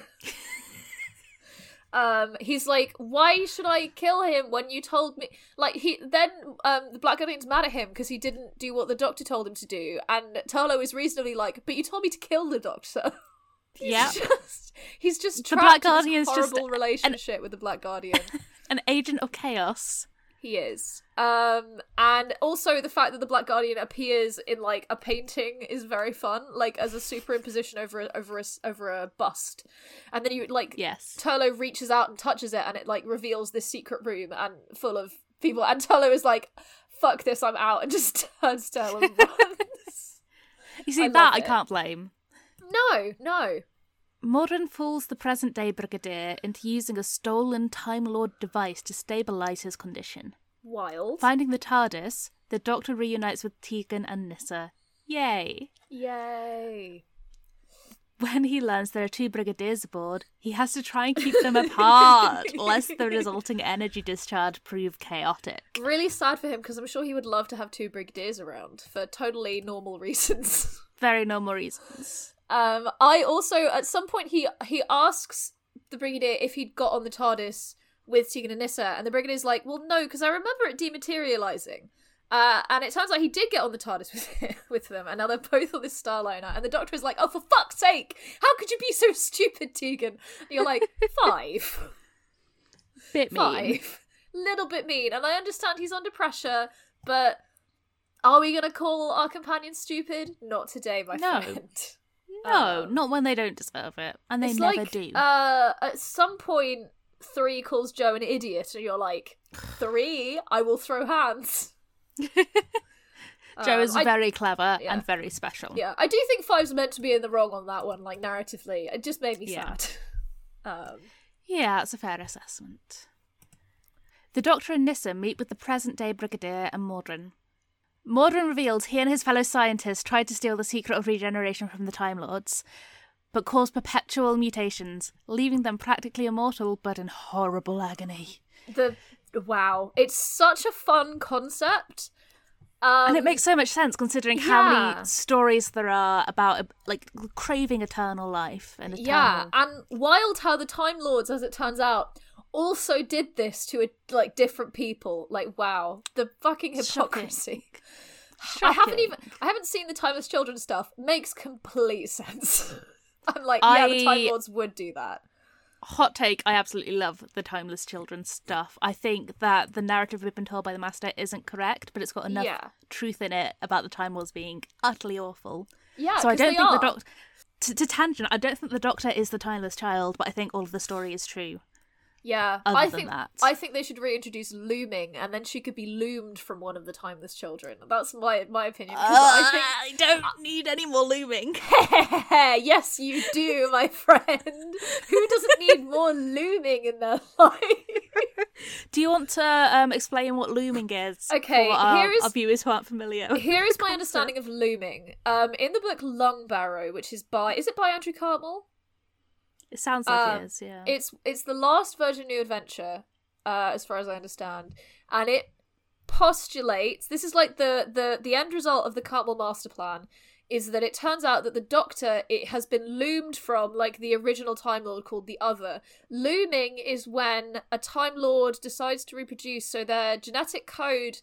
um, he's like, why should I kill him when you told me... Like, he then um, the Black Guardian's mad at him because he didn't do what the Doctor told him to do, and Turlough is reasonably like, but you told me to kill the Doctor. He's Yeah. just, he's just The trapped Black in this Guardian's just horrible an- relationship with the Black Guardian. An agent of chaos. He is. Um, and also the fact that the Black Guardian appears in like a painting is very fun, like as a superimposition over a, over a over a bust, and then you like Yes. Turlough reaches out and touches it, and it like reveals this secret room and full of people, and Turlough is like, "Fuck this, I'm out," and just turns tail and runs. You see, I that love I it. can't blame. No, no. Mordrin fools the present-day Brigadier into using a stolen Time Lord device to stabilise his condition. Wild. Finding the TARDIS, the Doctor reunites with Tegan and Nyssa. Yay! Yay. When he learns there are two Brigadiers aboard, he has to try and keep them apart, lest the resulting energy discharge prove chaotic. Really sad for him, because I'm sure he would love to have two Brigadiers around for totally normal reasons. Very normal reasons. Um, I also, at some point, he he asks the Brigadier if he'd got on the TARDIS with Tegan and Nyssa, and the Brigadier's like, well, no, because I remember it dematerialising. Uh, and it turns out he did get on the TARDIS with with them, and now they're both on this Starliner, and the Doctor is like, oh, for fuck's sake, how could you be so stupid, Tegan? And you're like, five. Bit mean. Five. Little bit mean, and I understand he's under pressure, but are we going to call our companion stupid? Not today, my No. friend. No, Um, not when they don't deserve it, and they it's never like, do. Uh, at some point, Three calls Joe an idiot, and you're like, Three? I will throw hands. Joe Um, is I- very clever yeah. and very special. Yeah, I do think Five's meant to be in the wrong on that one, like, narratively. It just made me Yeah. sad. Um, Yeah, that's a fair assessment. The Doctor and Nyssa meet with the present-day Brigadier and Mordrin. Mordrin reveals he and his fellow scientists tried to steal the secret of regeneration from the Time Lords, but caused perpetual mutations, leaving them practically immortal but in horrible agony. the wow, it's such a fun concept. Um, And it makes so much sense considering yeah. how many stories there are about like craving eternal life and eternal... Yeah, and wild how the Time Lords, as it turns out, also did this to a, like different people. Like, wow, the fucking hypocrisy. I haven't Shocking. even I haven't seen the Timeless Children stuff. Makes complete sense. I'm like, I- yeah, the Time Lords would do that. Hot take, I absolutely love the Timeless Children stuff. I think that the narrative we've been told by the Master isn't correct, but it's got enough Yeah. truth in it about the Time Lords being utterly awful. Yeah, so I 'cause don't they think are. the Doctor... To, to tangent, I don't think the Doctor is the Timeless Child, but I think all of the story is true. Yeah, Other I than think that. I think they should reintroduce looming, and then she could be loomed from one of the Timeless Children. That's my my opinion. 'cause I think I don't need any more looming. yes, you do, my friend. Who doesn't need more looming in their life? Do you want to um, explain what looming is Okay, for our, here is- our viewers who aren't familiar? with Here the is my concept? understanding of looming. Um, in the book Lung Barrow, which is by is it by Andrew Cartmel? It sounds like Um, it is, yeah. It's it's the last Virgin New Adventure, uh, as far as I understand, and it postulates this is like the the the end result of the Cartmel master plan is that it turns out that the Doctor it has been loomed from like the original Time Lord called the Other. Looming is when a Time Lord decides to reproduce, so their genetic code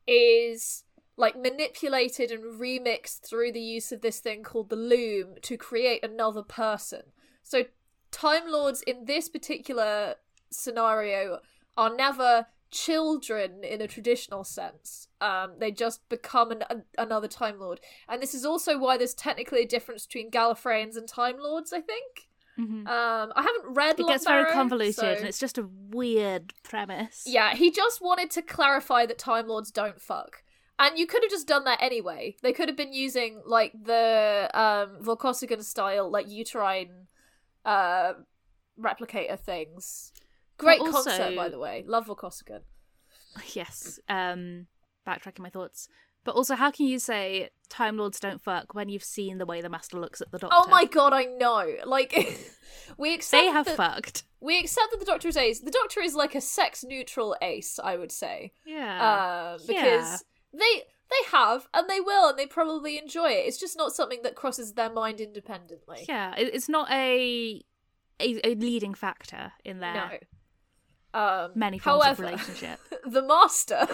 is like manipulated and remixed through the use of this thing called the loom to create another person. So Time Lords in this particular scenario are never children in a traditional sense. Um, they just become an, a, another Time Lord. And this is also why there's technically a difference between Gallifreyans and Time Lords, I think. Mhm. Um, I haven't read It gets Lung very Barrow, convoluted, so- and it's just a weird premise. Yeah, he just wanted to clarify that Time Lords don't fuck. And you could have just done that anyway. They could have been using, like, the um, Volkosigan style, like, uterine uh, replicator things. Great But also- concept, by the way. Love Volkosigan. Yes. Um, backtracking my thoughts. But also, how can you say Time Lords don't fuck when you've seen the way the Master looks at the Doctor? Oh my god, I know. Like, we accept they have that, fucked. We accept that the Doctor is ace. The Doctor is like a sex-neutral ace, I would say. Yeah. Uh, because yeah. they they have, and they will, and they probably enjoy it. It's just not something that crosses their mind independently. Yeah, it, it's not a, a a leading factor in their no. um, many forms however, of relationship. The Master...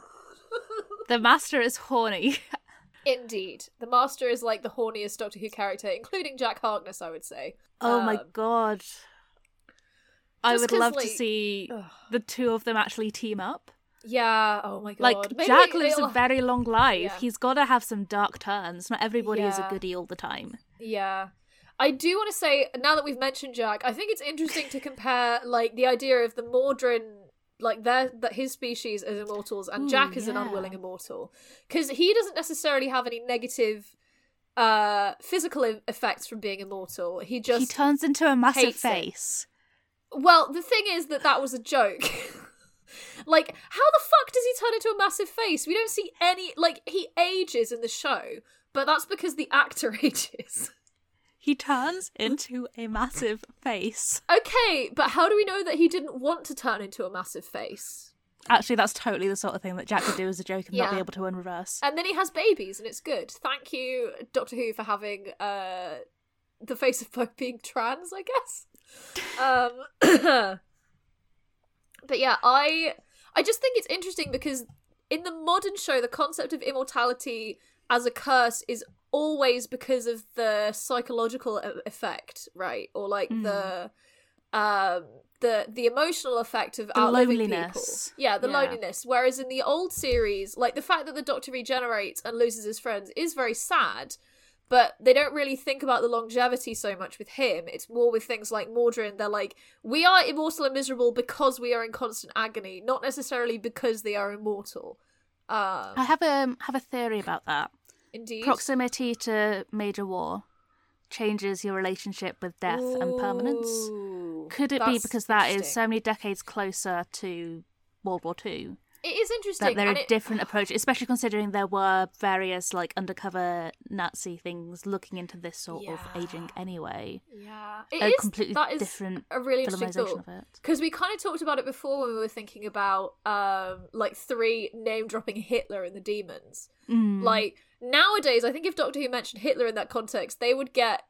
The Master is horny. Indeed. The Master is like the horniest Doctor Who character, including Jack Harkness, I would say. Oh um, my god. I would love like, to see ugh. the two of them actually team up. Yeah, oh my god. Like, Maybe Jack lives it'll... a very long life. Yeah. He's got to have some dark turns. Not everybody is a Yeah. goodie all the time. Yeah. I do want to say, now that we've mentioned Jack, I think it's interesting to compare, like, the idea of the Mordrin, like, their, that his species as immortals, and Ooh, Jack is yeah. an unwilling immortal. Because he doesn't necessarily have any negative uh, physical e- effects from being immortal. He just... He turns into a massive hates it. face. Well, the thing is that that was a joke. Like, how the fuck does he turn into a massive face? We don't see any... Like, he ages in the show, but that's because the actor ages. He turns into a massive face. Okay, but how do we know that he didn't want to turn into a massive face? Actually, that's totally the sort of thing that Jack could do as a joke and not Yeah. be able to unreverse. And then he has babies, and it's good. Thank you, Doctor Who, for having uh, the face of Pope being trans, I guess. Um, but yeah, I I just think it's interesting because in the modern show, the concept of immortality as a curse is always because of the psychological e- effect, right? Or like Mm. the um the the emotional effect of The outliving loneliness. people. Yeah, the Yeah. loneliness. Whereas in the old series, like the fact that the Doctor regenerates and loses his friends is very sad, but they don't really think about the longevity so much with him. It's more with things like Mordrin. They're like, we are immortal and miserable because we are in constant agony, not necessarily because they are immortal. Um, I have a have a theory about that. indeed. Proximity to major war changes your relationship with death and permanence. Ooh, Could it be that's because that is interesting. so many decades closer to World War Two? It is interesting. That there and are it- different approaches, especially considering there were various like undercover Nazi things looking into this sort of Yeah. aging anyway. Yeah, it A is completely that is different a really interesting filmisation thought. of it. Because we kind of talked about it before when we were thinking about um like three name dropping Hitler and the demons. Mm. Like nowadays, I think if Doctor Who mentioned Hitler in that context, they would get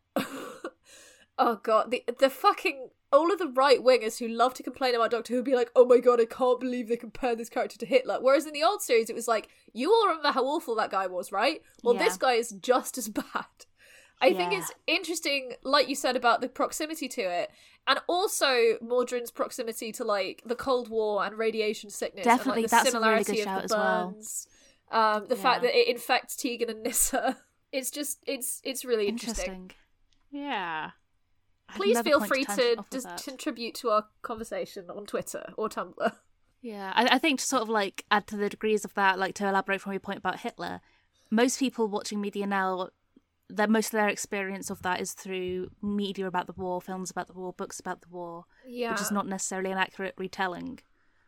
oh god, the the fucking all of the right wingers who love to complain about Doctor Who would be like, oh my god, I can't believe they compared this character to Hitler. Whereas in the old series, it was like, you all remember how awful that guy was, right? Well, Yeah. this guy is just as bad. I think Yeah. it's interesting, like you said, about the proximity to it, and also Mordrin's proximity to like the Cold War and radiation sickness. Definitely, and, like, the that's a really good similarity shout of as the well. burns, um, the fact Yeah. that it infects Tegan and Nyssa. It's just, it's it's really interesting. Interesting. Yeah. I had Please another feel point free tangent to off of dis- that. contribute to our conversation on Twitter or Tumblr. Yeah, I, I think to sort of like add to the degrees of that, like to elaborate from your point about Hitler, most people watching media now, that most of their experience of that is through media about the war, films about the war, books about the war, Yeah, which is not necessarily an accurate retelling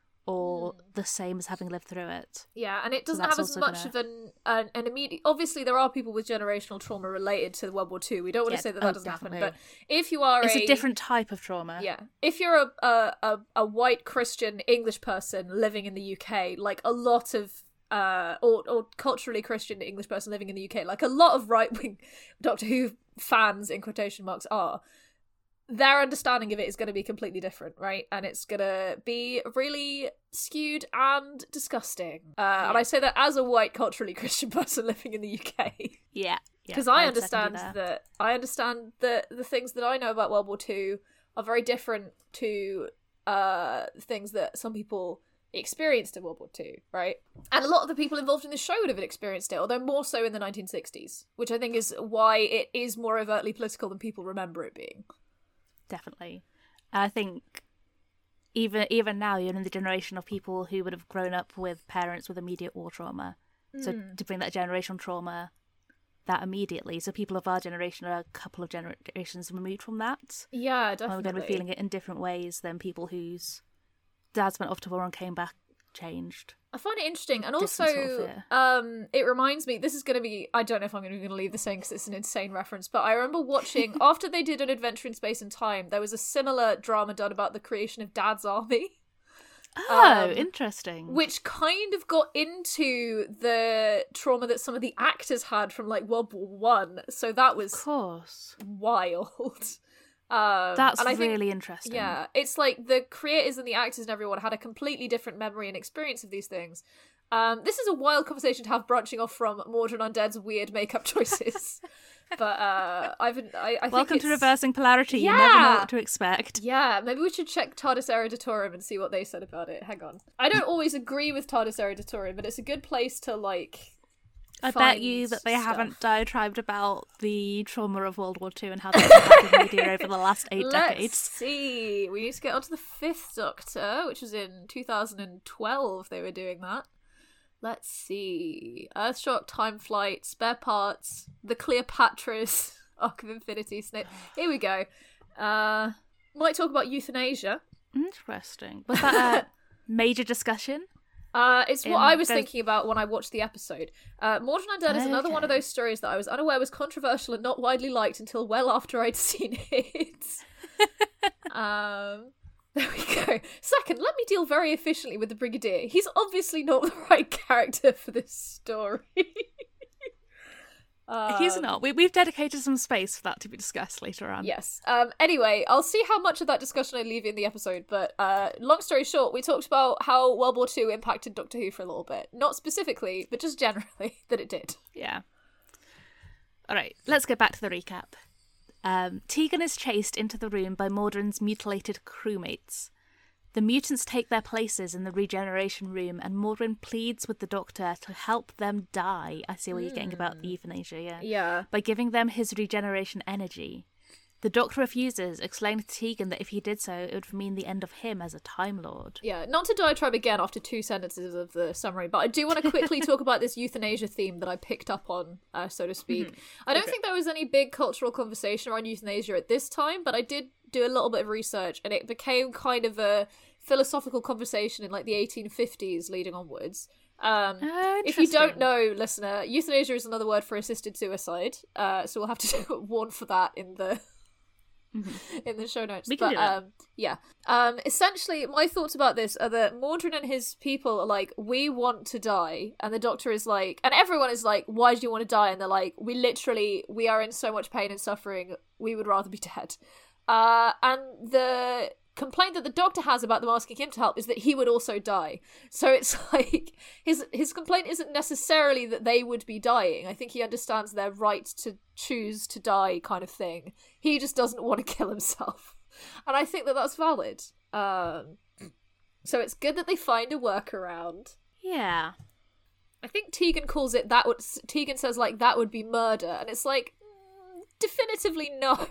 or the same as having lived through it. yeah, and it doesn't that's have as also much gonna- of an, an an immediate. Obviously, there are people with generational trauma related to World War Two. We don't want Yeah, to say that oh, that doesn't definitely. happen, but if you are It's a, a different type of trauma. yeah, if you're a, a a a white Christian English person living in the U K, like a lot of. Uh, or, or culturally Christian English person living in the U K, like a lot of right-wing Doctor Who fans, in quotation marks, are, their understanding of it is going to be completely different, right? And it's going to be really skewed and disgusting. Uh, And I say that as a white culturally Christian person living in the U K. Yeah. Because yeah, I I'd second understand you there. that I understand that the things that I know about World War Two are very different to uh, things that some people experienced in World War Two, right? And a lot of the people involved in the show would have experienced it, although more so in the nineteen sixties, which I think is why it is more overtly political than people remember it being. Definitely. And I think even even now you're in the generation of people who would have grown up with parents with immediate war trauma. So Hmm. to bring that generational trauma that immediately. So people of our generation are a couple of generations removed from that. Yeah, And we're definitely. going to be feeling it in different ways than people whose dads went off to war and came back changed. I find it interesting, and Different also, sort of fear. um, it reminds me. This is going to be. I don't know if I'm going to leave this in because it's an insane reference, but I remember watching after they did An Adventure in Space and Time. There was a similar drama done about the creation of Dad's Army. Oh, Um, interesting. Which kind of got into the trauma that some of the actors had from like World War One. So that was Of course. wild. Um, That's and I think, really interesting. yeah, it's like the creators and the actors and everyone had a completely different memory and experience of these things. Um, this is a wild conversation to have, branching off from Mordred Undead's weird makeup choices. but uh, I've I, I think Welcome it's... to Reversing Polarity. Yeah! You never know what to expect. Yeah, maybe we should check TARDIS Eruditorium and see what they said about it. Hang on. I don't always agree with TARDIS Eruditorium, but it's a good place to, like, I find bet you that they stuff. haven't diatribed about the trauma of World War Two and how that's impacted media over the last eight Let's decades. see. We need to get onto the Fifth Doctor, which was in two thousand twelve they were doing that. Let's see. Earthshock, Time Flight, Spare Parts, The Cleopatras, Arc of Infinity, Snape. Here we go. Uh, might talk about euthanasia. Interesting. Was that a major discussion? Uh, it's what In I was both- thinking about when I watched the episode. Uh, Mordred Undead is another one of Okay. those stories that I was unaware was controversial and not widely liked until well after I'd seen it. um, there we go. Second, let me deal very efficiently with the Brigadier. He's obviously not the right character for this story. He's Um, not. We, we've dedicated some space for that to be discussed later on. Yes. Um, anyway, I'll see how much of that discussion I leave in the episode, but uh, long story short, we talked about how World War Two impacted Doctor Who for a little bit. Not specifically, but just generally, that it did. Yeah. All right, let's get back to the recap. Um, Tegan is chased into the room by Mordrin's mutilated crewmates. The mutants take their places in the regeneration room, and Mordrin pleads with the Doctor to help them die. I see what you're getting about the euthanasia, yeah. Yeah. By giving them his regeneration energy. The Doctor refuses, explaining to Tegan that if he did so, it would mean the end of him as a Time Lord. Yeah, not to diatribe again after two sentences of the summary, but I do want to quickly talk about this euthanasia theme that I picked up on, uh, so to speak. Mm-hmm. I don't think there was any big cultural conversation around euthanasia at this time, but I did do a little bit of research, and it became kind of a philosophical conversation in like the eighteen fifties leading onwards. Um, Oh, if you don't interesting. know, listener, euthanasia is another word for assisted suicide, uh, so we'll have to warn for that in the in the show notes. We can but do that. um yeah. Um essentially my thoughts about this are that Mordrin and his people are like, we want to die, and the Doctor is like, and everyone is like, why do you want to die? And they're like, we literally we are in so much pain and suffering, we would rather be dead. Uh and the complaint that the Doctor has about them asking him to help is that he would also die. So it's like his his complaint isn't necessarily that they would be dying. I think he understands their right to choose to die, kind of thing. He just doesn't want to kill himself, and I think that that's valid. Um, so it's good that they find a workaround. Yeah. I think Tegan calls it that. Would Tegan says like that would be murder, and it's like mm, definitively no.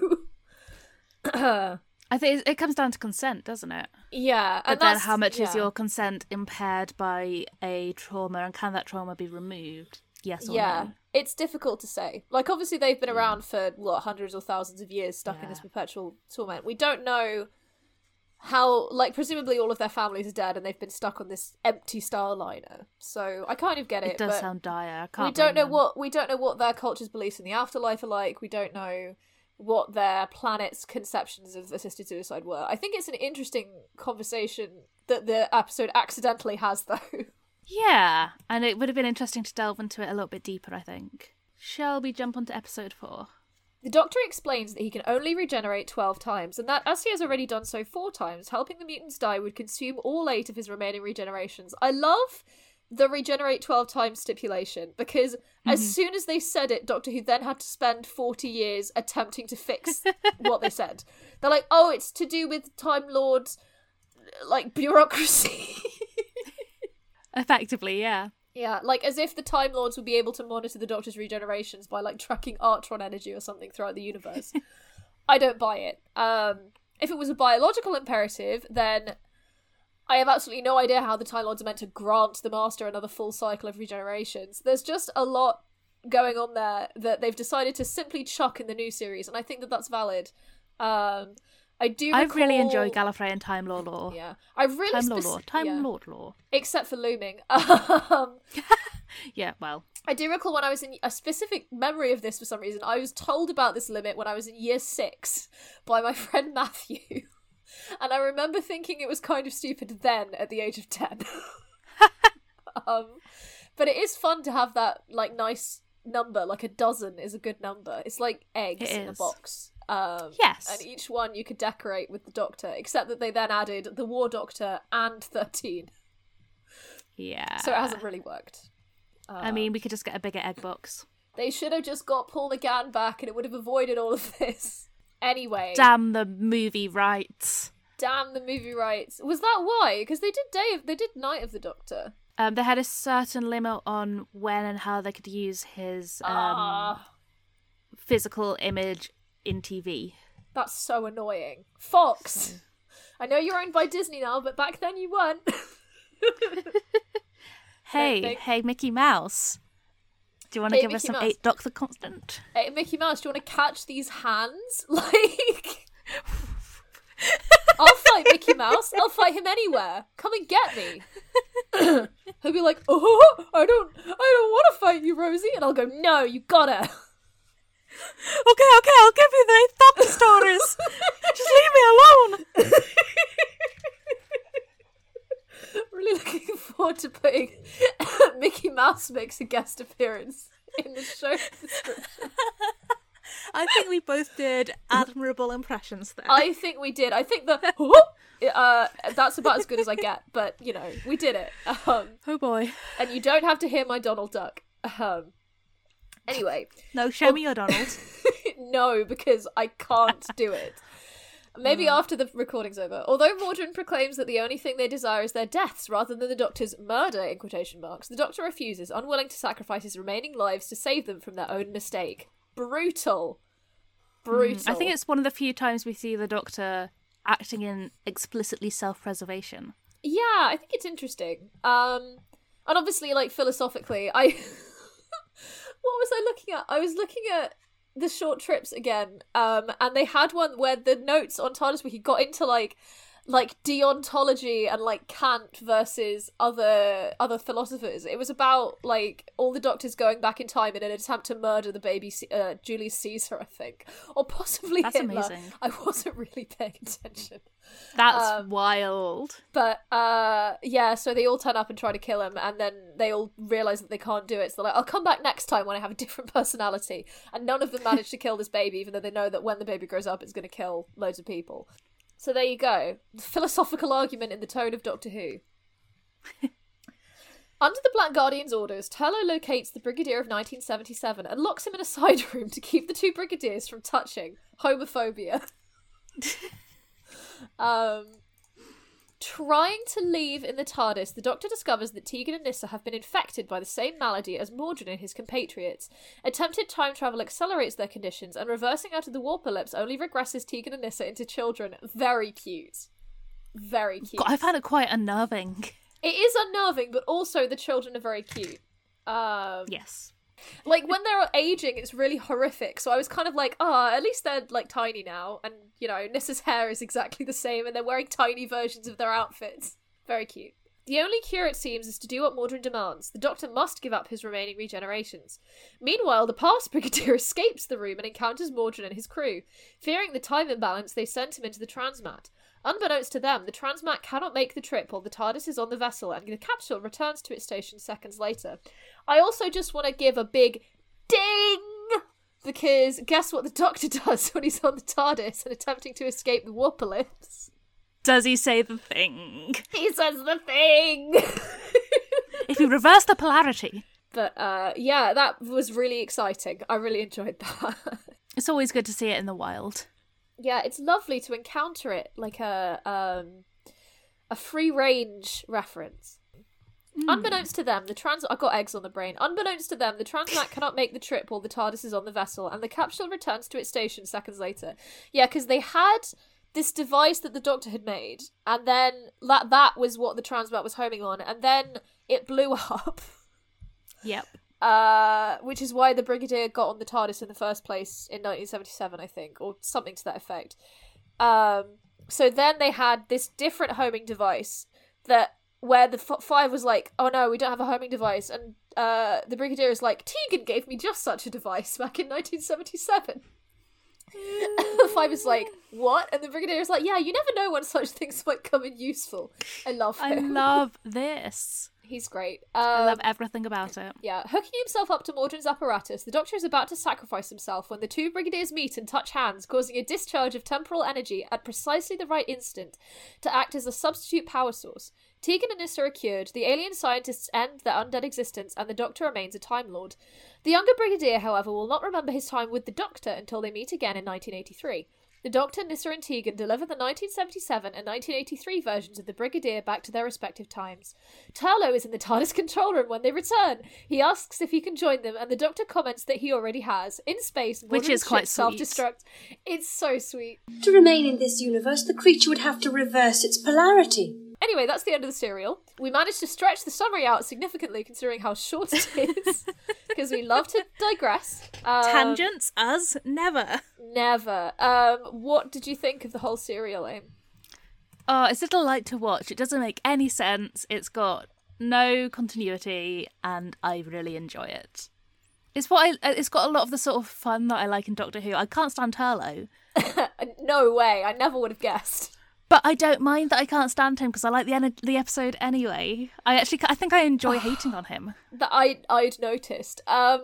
I think it comes down to consent, doesn't it? Yeah, But and then that's, how much is yeah. your consent impaired by a trauma, and can that trauma be removed? Yes or yeah, no? it's difficult to say. Like, obviously, they've been around for, what, hundreds or thousands of years stuck in Yeah. this perpetual torment. We don't know how, like, presumably all of their families are dead and they've been stuck on this empty Starliner. So I kind of get it. It does but sound dire. I can't we don't blame know them. what we don't know what their culture's beliefs in the afterlife are like. We don't know what their planet's conceptions of assisted suicide were. I think it's an interesting conversation that the episode accidentally has, though. Yeah, and it would have been interesting to delve into it a little bit deeper, I think. Shall we jump onto episode four? The Doctor explains that he can only regenerate twelve times, and that, as he has already done so four times, helping the mutants die would consume all eight of his remaining regenerations. I love the regenerate twelve times stipulation, because mm-hmm. as soon as they said it, Doctor Who then had to spend forty years attempting to fix what they said. They're like, oh, it's to do with Time Lord's, like, bureaucracy. Effectively, yeah. Yeah, like as if the Time Lords would be able to monitor the Doctor's regenerations by like tracking Artron energy or something throughout the universe. I don't buy it. Um, if it was a biological imperative, then I have absolutely no idea how the Time Lords are meant to grant the Master another full cycle of regenerations. There's just a lot going on there that they've decided to simply chuck in the new series, and I think that that's valid. Um, I do I recall... really enjoy Gallifrey and Time Lord lore. Yeah. I really... Time speci- Lord lore. Time yeah. Lord lore. Except for looming. Um, Yeah, well. I do recall when I was in a specific memory of this for some reason. I was told about this limit when I was in year six by my friend Matthew. And I remember thinking it was kind of stupid then at the age of ten. um, but it is fun to have that like nice number, like a dozen is a good number. It's like eggs It in a is. box. Um, Yes. And each one you could decorate with the Doctor, except that they then added the War Doctor and thirteen. Yeah. So it hasn't really worked. I mean, we could just get a bigger egg box. They should have just got Paul McGann back and it would have avoided all of this. Anyway. Damn the movie rights. Damn the movie rights. Was that why? Because they did Day of, they did Night of the Doctor. Um, they had a certain limit on when and how they could use his um, Ah, physical image in T V. that's so annoying. Fox. I know you're owned by Disney now, but back then you weren't. Hey, think- hey, Mickey Mouse. Do you want to Hey, give us Mickey some Mouse. eight Doctor Constant? Hey, Mickey Mouse, do you want to catch these hands? Like... I'll fight Mickey Mouse. I'll fight him anywhere. Come and get me. He'll be like, oh, I don't, I don't want to fight you, Rosie. And I'll go, no, you gotta. Okay, okay, I'll give you the eight Doctor stories. Just leave me alone. Really looking forward to putting Mickey Mouse makes a guest appearance in the show description. I think we both did admirable impressions there. I think we did. I think the uh, that's about as good as I get. But you know, we did it. Um, Oh boy. and you don't have to hear my Donald Duck. Um, anyway, No, show me your Donald. no, because I can't do it. Maybe after the recording's over. Although Mordrin proclaims that the only thing they desire is their deaths rather than the Doctor's murder, in quotation marks, the Doctor refuses, unwilling to sacrifice his remaining lives to save them from their own mistake. Brutal. Brutal. I think it's one of the few times we see the Doctor acting in explicitly self-preservation. Yeah, I think it's interesting. Um, and obviously, like, philosophically, I... what was I looking at? I was looking at the short trips again, um, and they had one where the notes on TARDIS Wiki got into, like, like deontology and like Kant versus other other philosophers. It was about like all the Doctors going back in time in an attempt to murder the baby C- uh, Julius Caesar, I think, or possibly That's Hitler. amazing. I wasn't really paying attention. That's Um, wild. But uh, yeah, so they all turn up and try to kill him, and then they all realise that they can't do it. So they're like, "I'll come back next time when I have a different personality." And none of them manage to kill this baby, even though they know that when the baby grows up, it's going to kill loads of people. So there you go. Philosophical argument in the tone of Doctor Who. Under the Black Guardian's orders, Turlough locates the Brigadier of nineteen seventy-seven and locks him in a side room to keep the two Brigadiers from touching. Homophobia. um, trying to leave in the TARDIS, the Doctor discovers that Tegan and Nyssa have been infected by the same malady as Mordrin and his compatriots. Attempted time travel accelerates their conditions, and reversing out of the warpalypse only regresses Tegan and Nyssa into children. Very cute. Very cute. God, I found it quite unnerving. It is unnerving, but also the children are very cute. Um, Yes. Like, when they're aging, it's really horrific. So I was kind of like, ah, oh, at least they're, like, tiny now. And, you know, Nyssa's hair is exactly the same, and they're wearing tiny versions of their outfits. Very cute. The only cure, it seems, is to do what Mordrin demands. The Doctor must give up his remaining regenerations. Meanwhile, the past Brigadier escapes the room and encounters Mordrin and his crew. Fearing the time imbalance, they send him into the Transmat. Unbeknownst to them, the Transmat cannot make the trip while the TARDIS is on the vessel, and the capsule returns to its station seconds later. I also just want to give a big ding! Because guess what the Doctor does when he's on the TARDIS and attempting to escape the warpalypse? Does he say the thing? He says the thing! If you reverse the polarity. But uh, yeah, that was really exciting. I really enjoyed that. It's always good to see it in the wild. Yeah, it's lovely to encounter it like a um, a free range reference. Mm. Unbeknownst to them, the trans I got eggs on the brain. Unbeknownst to them, the Transmat cannot make the trip while the TARDIS is on the vessel, and the capsule returns to its station seconds later. Yeah, because they had this device that the Doctor had made, and then that that was what the Transmat was homing on, and then it blew up. Yep. Uh, which is why the Brigadier got on the TARDIS in the first place in nineteen seventy-seven, I think, or something to that effect. Um, so then they had this different homing device that where the f- five was like, oh no, we don't have a homing device, and uh, the Brigadier is like, Tegan gave me just such a device back in nineteen seventy-seven. The five is like, what? And the Brigadier is like, yeah, you never know when such things might come in useful. I love him. I love this. He's great. Um, I love everything about it. Yeah, hooking himself up to Mordrin's apparatus, the Doctor is about to sacrifice himself when the two Brigadiers meet and touch hands, causing a discharge of temporal energy at precisely the right instant to act as a substitute power source. Tegan and Nyssa are cured, the alien scientists end their undead existence, and the Doctor remains a Time Lord. The younger Brigadier, however, will not remember his time with the Doctor until they meet again in nineteen eighty-three. The Doctor, Nyssa and Tegan deliver the nineteen seventy-seven and nineteen eighty-three versions of the Brigadier back to their respective times. Turlough is in the TARDIS control room when they return. He asks if he can join them, and the Doctor comments that he already has. In space, which is quite sweet. Self-destruct. It's so sweet. To remain in this universe, the creature would have to reverse its polarity. Anyway, that's the end of the serial. We managed to stretch the summary out significantly considering how short it is, because we love to digress. Um, Tangents, us, never. Never. Um, what did you think of the whole serial, Aim? Oh, it's a delight to watch. It doesn't make any sense. It's got no continuity, and I really enjoy it. It's what I. It's got a lot of the sort of fun that I like in Doctor Who. I can't stand Turlough. No way. I never would have guessed. But I don't mind that I can't stand him because I like the en- the episode anyway. I actually, I think I enjoy hating on him. That I I'd noticed. Um,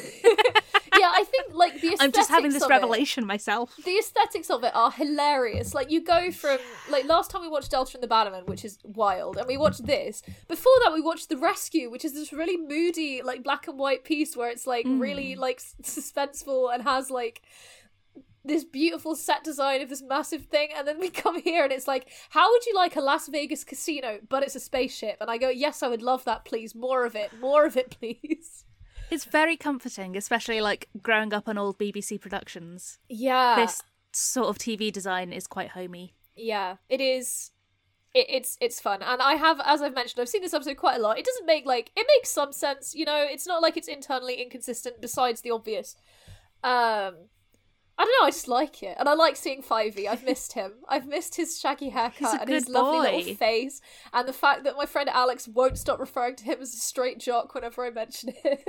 yeah, I think like the aesthetics I'm just having this of revelation it, myself. The aesthetics of it are hilarious. Like you go from like last time we watched Delta and the Bannerman, which is wild, and we watched this. Before that, we watched The Rescue, which is this really moody like black and white piece where it's like mm. really like suspenseful and has like this beautiful set design of this massive thing, and then we come here and it's like, how would you like a Las Vegas casino, but it's a spaceship? And I go, yes, I would love that, please. More of it. More of it, please. It's very comforting, especially like growing up on old B B C productions. Yeah. This sort of T V design is quite homey. Yeah, it is. It, it's it's fun. And I have, as I've mentioned, I've seen this episode quite a lot. It doesn't make like, it makes some sense, you know, it's not like it's internally inconsistent besides the obvious. Um... I don't know, I just like it. And I like seeing Fivey. I've missed him. I've missed his shaggy haircut and his lovely boy. little face. And the fact that my friend Alex won't stop referring to him as a straight jock whenever I mention him.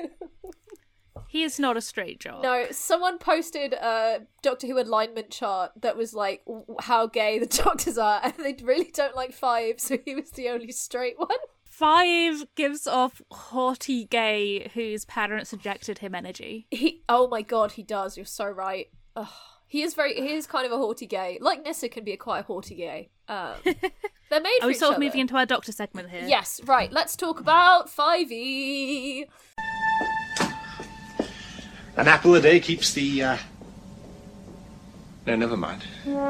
He is not a straight jock. No, someone posted a Doctor Who alignment chart that was like how gay the Doctors are. And they really don't like Five, so he was the only straight one. Five gives off haughty gay whose parents rejected him energy. He, oh my god, he does. You're so right. Ugh. He is very. He is kind of a haughty gay. Like Nyssa can be a quite a haughty gay. Um, they're made for Are we each sort of other. moving into our Doctor segment here? Yes, right. Let's talk about Fivey. An apple a day keeps the, uh... No, never mind.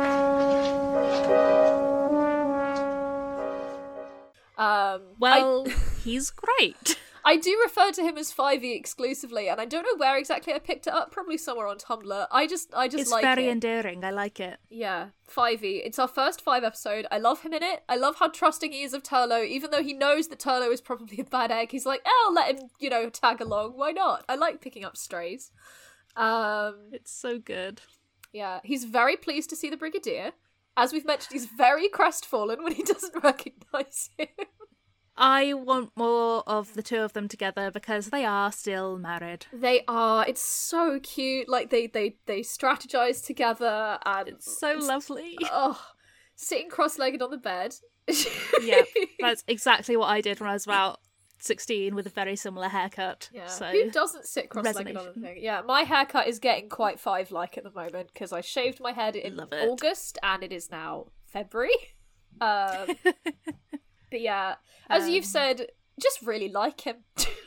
Um, well, I... he's great. I do refer to him as Fivey exclusively, and I don't know where exactly I picked it up. Probably somewhere on Tumblr. I just, I just it's like it. It's very endearing. I like it. Yeah, Fivey. It's our first Five episode. I love him in it. I love how trusting he is of Turlough, even though he knows that Turlough is probably a bad egg. He's like, oh, I'll let him, you know, tag along. Why not? I like picking up strays. Um, it's so good. Yeah, he's very pleased to see the Brigadier. As we've mentioned, he's very crestfallen when he doesn't recognise him. I want more of the two of them together because they are still married. They are. It's so cute. Like they they they strategize together, and it's so it's, lovely. Oh, sitting cross-legged on the bed. Yep, that's exactly what I did when I was about sixteen with a very similar haircut. Yeah. So, who doesn't sit cross-legged on the thing? Yeah, my haircut is getting quite Five-like at the moment because I shaved my head in August and it is now February. Um. But yeah, as um, you've said, just really like him.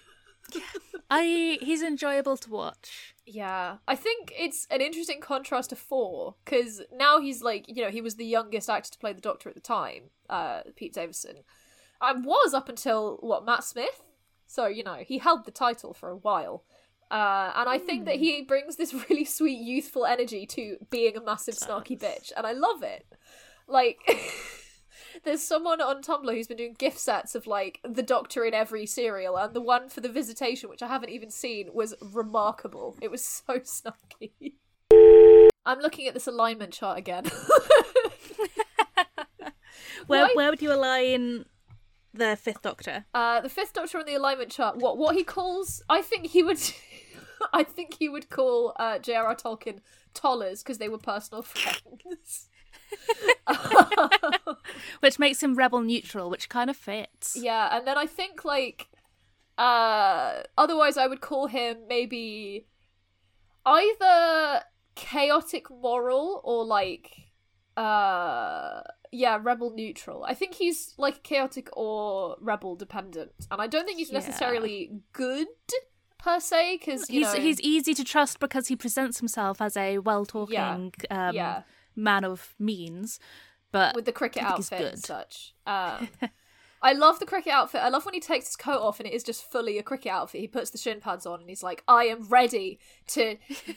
I he's enjoyable to watch. Yeah, I think it's an interesting contrast to Four, because now he's like, you know, he was the youngest actor to play the Doctor at the time, uh, Pete Davison. I was up until, what, Matt Smith? So, you know, he held the title for a while. Uh, and I think mm. that he brings this really sweet, youthful energy to being a massive snarky bitch, and I love it. Like... There's someone on Tumblr who's been doing gift sets of, like, the Doctor in every serial, and the one for The Visitation, which I haven't even seen, was remarkable. It was so snarky. I'm looking at this alignment chart again. Where Why- where would you align the Fifth Doctor? Uh, the Fifth Doctor on the alignment chart. What what he calls? I think he would. I think he would call uh, J R R. Tolkien tollers because they were personal friends. Which makes him rebel neutral, which kind of fits. Yeah, and then I think like uh otherwise I would call him maybe either chaotic moral or like uh yeah, rebel neutral. I think he's like chaotic or rebel dependent. And I don't think he's Yeah. necessarily good per se because He's know, he's easy to trust because he presents himself as a well-talking um, yeah. man of means, but with the cricket I think he's outfit and good. such. Um, I love the cricket outfit. I love when he takes his coat off and it is just fully a cricket outfit. He puts the shin pads on and he's like, I am ready to...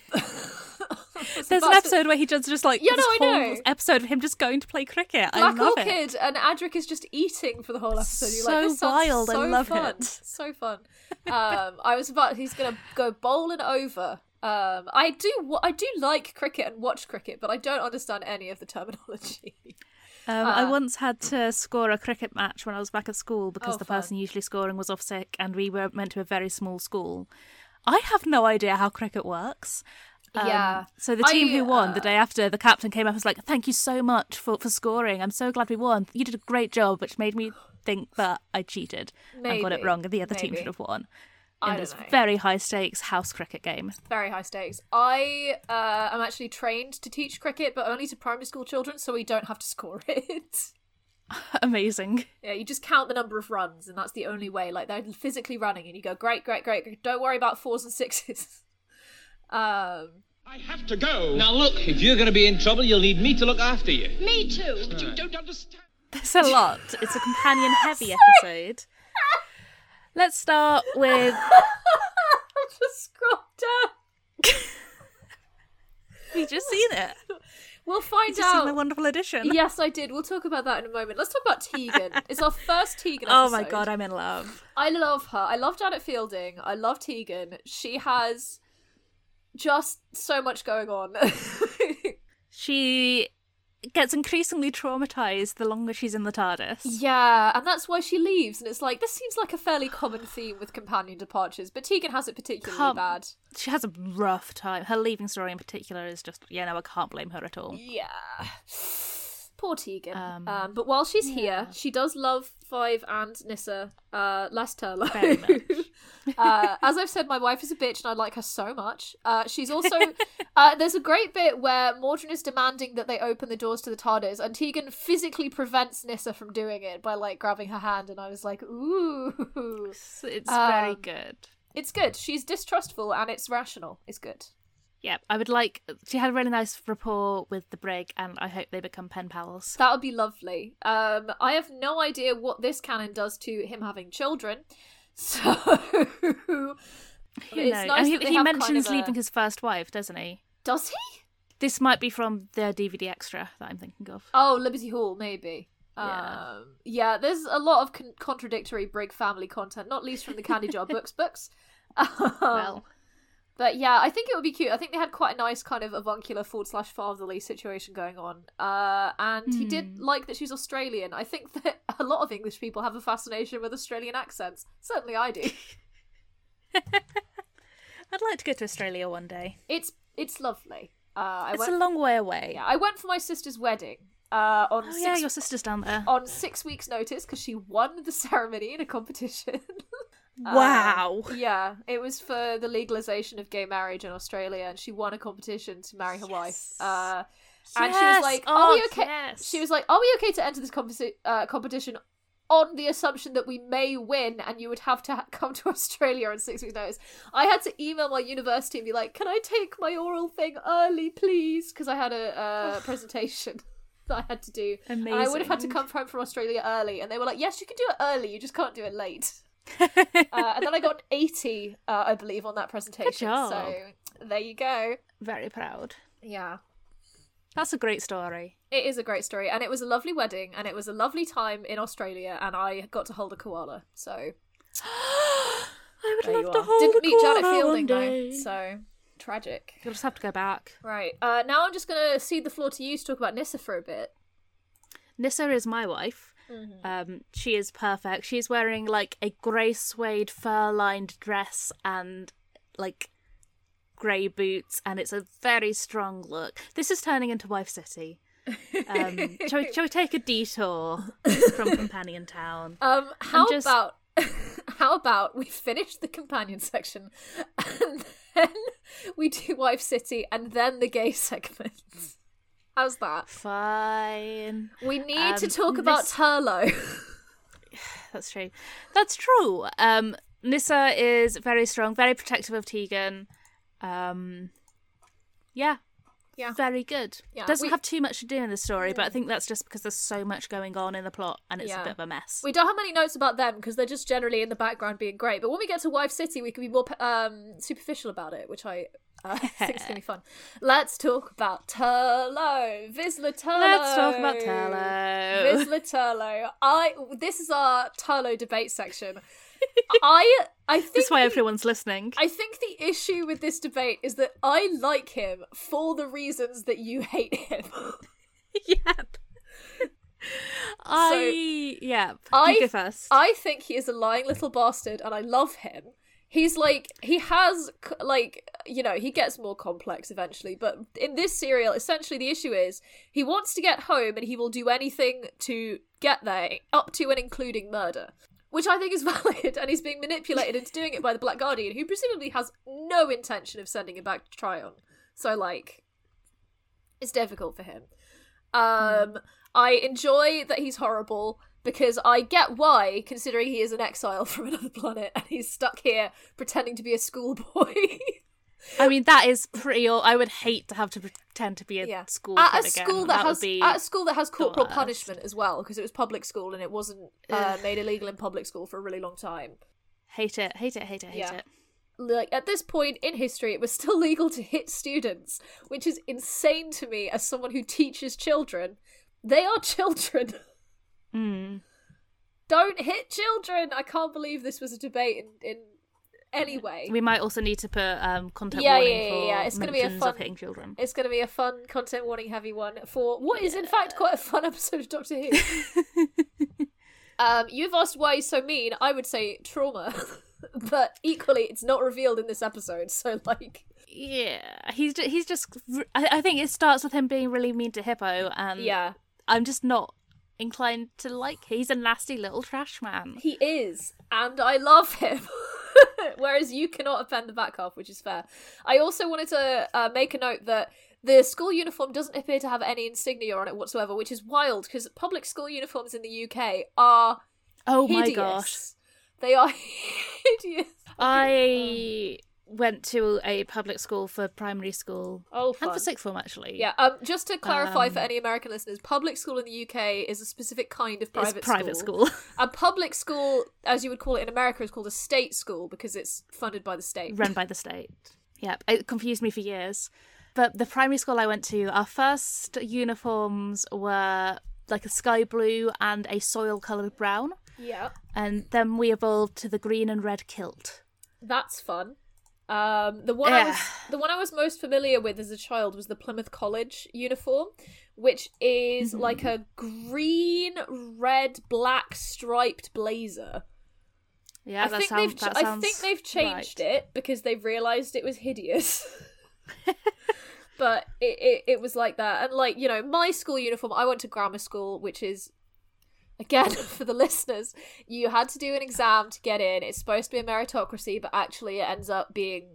There's an episode where he does just like Yeah, this no, I whole know. episode of him just going to play cricket. I Black love it. Orchid and Adric is just eating for the whole episode. You're So like, this sounds wild, I so love fun. it. So fun. Um, I was about, he's going to go bowling over. Um, I do wa- I do like cricket and watch cricket, but I don't understand any of the terminology. Um, Uh, I once had to score a cricket match when I was back at school because Oh, the fun. person usually scoring was off sick and we were meant to a very small school. I have no idea how cricket works. Um, Yeah. So the team I, who won uh, the day after, the captain came up and was like, thank you so much for, for scoring. I'm so glad we won. You did a great job, which made me think that I cheated and got it Maybe. wrong and the other team Maybe. should have won. I In don't this know. very high stakes house cricket game. Very high stakes. I uh, am actually trained to teach cricket, but only to primary school children, so we don't have to score it. Amazing. Yeah, you just count the number of runs, and that's the only way. Like, they're physically running, and you go, great, great, great. Don't worry about fours and sixes. um, I have to go. Now look, if you're going to be in trouble, you'll need me to look after you. Me too. You don't understand. There's a lot. It's a companion heavy episode. Let's start with I'll just scroll down. you just seen it. We'll find You've just seen out. the wonderful edition. Yes, I did. We'll talk about that in a moment. Let's talk about Tegan. It's our first Tegan Oh episode. my god, I'm in love. I love her. I love Janet Fielding. I love Tegan. She has just so much going on. She gets increasingly traumatized the longer she's in the TARDIS. Yeah, and that's why she leaves. And it's like, this seems like a fairly common theme with companion departures, but Tegan has it particularly Com- bad. She has a rough time. Her leaving story in particular is just, yeah, no, I can't blame her at all. Yeah. Poor Tegan. Um, Um, but while she's here, she does love Five and Nissa, uh, less Turlo. Very much. uh, as I've said, my wife is a bitch and I like her so much. Uh, she's also... uh, there's a great bit where Mordrin is demanding that they open the doors to the TARDIS and Tegan physically prevents Nissa from doing it by, like, grabbing her hand, and I was like, ooh. It's, it's very Um, good. It's good. She's distrustful and it's rational. It's good. Yeah, I would like... She had a really nice rapport with the Brig, and I hope they become pen pals. That would be lovely. Um, I have no idea what this canon does to him having children, so You it's know, nice and he, that they he have mentions kind of a- leaving his first wife, doesn't he? Does he? This might be from the D V D extra that I'm thinking of. Oh, Liberty Hall, maybe. Yeah. Um, yeah, there's a lot of con- contradictory Brig family content, not least from the Candy Jar Books books. Um, Well, But yeah, I think it would be cute. I think they had quite a nice kind of avuncular forward slash fatherly situation going on. Uh, and he did like that she's Australian. I think that a lot of English people have a fascination with Australian accents. Certainly I do. I'd like to go to Australia one day. It's it's lovely. Uh, I It's went, a long way away. yeah, I went for my sister's wedding uh, on Oh six yeah, your sister's down there. on six weeks' notice because she won the ceremony in a competition. Wow. Um, yeah, it was for the legalization of gay marriage in Australia, and she won a competition to marry her wife. Uh, and she was Yes! like, Oh, "Are we okay?" yes. She was like, "Are we okay to enter this competi- uh, competition on the assumption that we may win, and you would have to ha- come to Australia on six weeks' notice?" I had to email my university and be like, "Can I take my oral thing early, please?" Because I had a uh, presentation that I had to do. And I would have had to Amazing. come home from Australia early, and they were like, "Yes, you can do it early. You just can't do it late." uh, and then I got eighty, uh, I believe, on that presentation. job. So there you go. Very proud. Yeah. That's a great story. It is a great story, and it was a lovely wedding, and it was a lovely time in Australia, and I got to hold a koala. So I would there you love to are. hold Didn't a meet Janet koala Fielding one though, day. so tragic. You'll just have to go back. Right. Uh, now I'm just gonna cede the floor to you to talk about Nissa for a bit. Nissa is my wife. Mm-hmm. Um, she is perfect. She's wearing like a grey suede fur-lined dress and like grey boots, and it's a very strong look. This is turning into Wife City. Um, shall, we, shall we take a detour from Companion Town? Um, how just... about how about we finish the companion section and then we do Wife City and then the gay segments? How's that? Fine. We need um, to talk about this... Turlough. That's true. That's true. Um, Nissa is very strong, very protective of Tegan. Um, yeah. Yeah. Very good. Yeah. Doesn't we... have too much to do in the story, but I think that's just because there's so much going on in the plot and it's yeah. a bit of a mess. We don't have many notes about them because they're just generally in the background being great. But when we get to Wife City, we can be more um, superficial about it, which I uh, think is going to be fun. Let's talk about Turlough. Vizsla Turlough. Let's talk about Turlough. Vizsla Turlough. I. This is our Turlough debate section. I I think That's why the, everyone's listening. I think the issue with this debate is that I like him for the reasons that you hate him. Yep. I so, yeah. I you go first. I think he is a lying little bastard, and I love him. He's like he has like you know he gets more complex eventually, but in this serial, essentially the issue is he wants to get home, and he will do anything to get there, up to and including murder. Which I think is valid, and he's being manipulated into doing it by the Black Guardian, who presumably has no intention of sending him back to Tryon. So, like, it's difficult for him. Um, mm. I enjoy that he's horrible, because I get why, considering he is an exile from another planet, and he's stuck here pretending to be a schoolboy. I mean, that is pretty. I would hate to have to pretend to be a yeah. school at kid a again. school that, that has would be at a school that has corporal worst. punishment as well, because it was public school and it wasn't uh, made illegal in public school for a really long time. Hate it, hate it, hate it, hate yeah. it. Like at this point in history, it was still legal to hit students, which is insane to me as someone who teaches children. They are children. Mm. Don't hit children. I can't believe this was a debate in. in Anyway, we might also need to put um, content yeah, warning yeah, yeah, for yeah. It's going to be a fun. Of hitting children. It's going to be a fun content warning heavy one for what is in fact quite a fun episode of Doctor Who. um, you've asked why he's so mean. I would say trauma, but equally, it's not revealed in this episode. So, like, yeah, he's just, he's just. I, I think it starts with him being really mean to Hippo, and yeah, I'm just not inclined to like. He's a nasty little trash man. He is, and I love him. Whereas you cannot append the back half, which is fair. I also wanted to uh, make a note that the school uniform doesn't appear to have any insignia on it whatsoever, which is wild, because public school uniforms in the U K are oh hideous. my gosh. They are hideous. I went to a public school for primary school. Oh, fun. And for sixth form, actually. Yeah, um, just to clarify um, for any American listeners, public school in the U K is a specific kind of private it's private school. school. A public school, as you would call it in America, is called a state school because it's funded by the state. Run by the state. Yep, it confused me for years. But the primary school I went to, our first uniforms were like a sky blue and a soil-coloured brown. Yeah. And then we evolved to the green and red kilt. That's fun. Um, the one yeah. I was the one I was most familiar with as a child was the Plymouth College uniform, which is mm-hmm. like a green, red, black striped blazer. Yeah, I that think sounds. they've That I sounds think they've changed right. it because they've realised it was hideous. But it, it it was like that, and like you know, my school uniform. I went to grammar school, which is. Again, for the listeners, you had to do an exam to get in. It's supposed to be a meritocracy, but actually it ends up being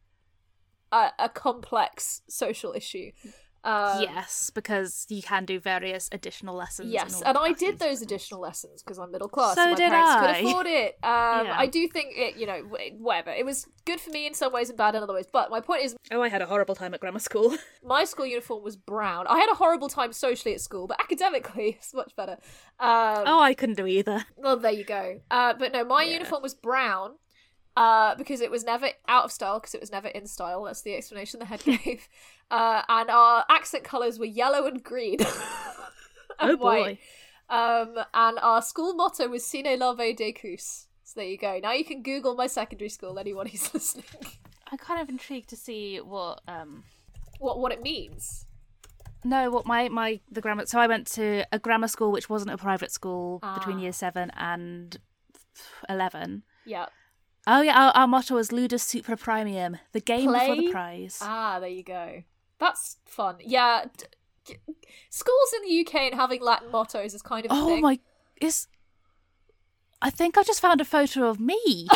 a, a complex social issue. Um, yes, because you can do various additional lessons. Yes, and I did those additional lessons because I'm middle class. So and my did parents I. could afford it. Um, Yeah. I do think it, you know, whatever. It was good for me in some ways and bad in other ways. But my point is, Oh, I had a horrible time at grammar school. my school uniform was brown. I had a horrible time socially at school, but academically it's much better. Um, Oh, I couldn't do either. Well, there you go. Uh, but no, my Yeah. uniform was brown uh, because it was never out of style, because it was never in style. That's the explanation the head gave. Uh, and our accent colours were yellow and green. and Oh boy. white. Um, and our school motto was Sine Lave Decus. So there you go. Now you can Google my secondary school, anyone who's listening. I'm kind of intrigued to see what um What what it means. No, what my, my the grammar. So I went to a grammar school which wasn't a private school Ah. between year seven and eleven. Yeah. Oh yeah, our, our motto was Ludus Supra Premium, the game before Play? the prize. Ah, there you go. That's fun. Yeah. D- g- schools in the U K and having Latin mottos is kind of a Oh thing. my, is. I think I just found a photo of me.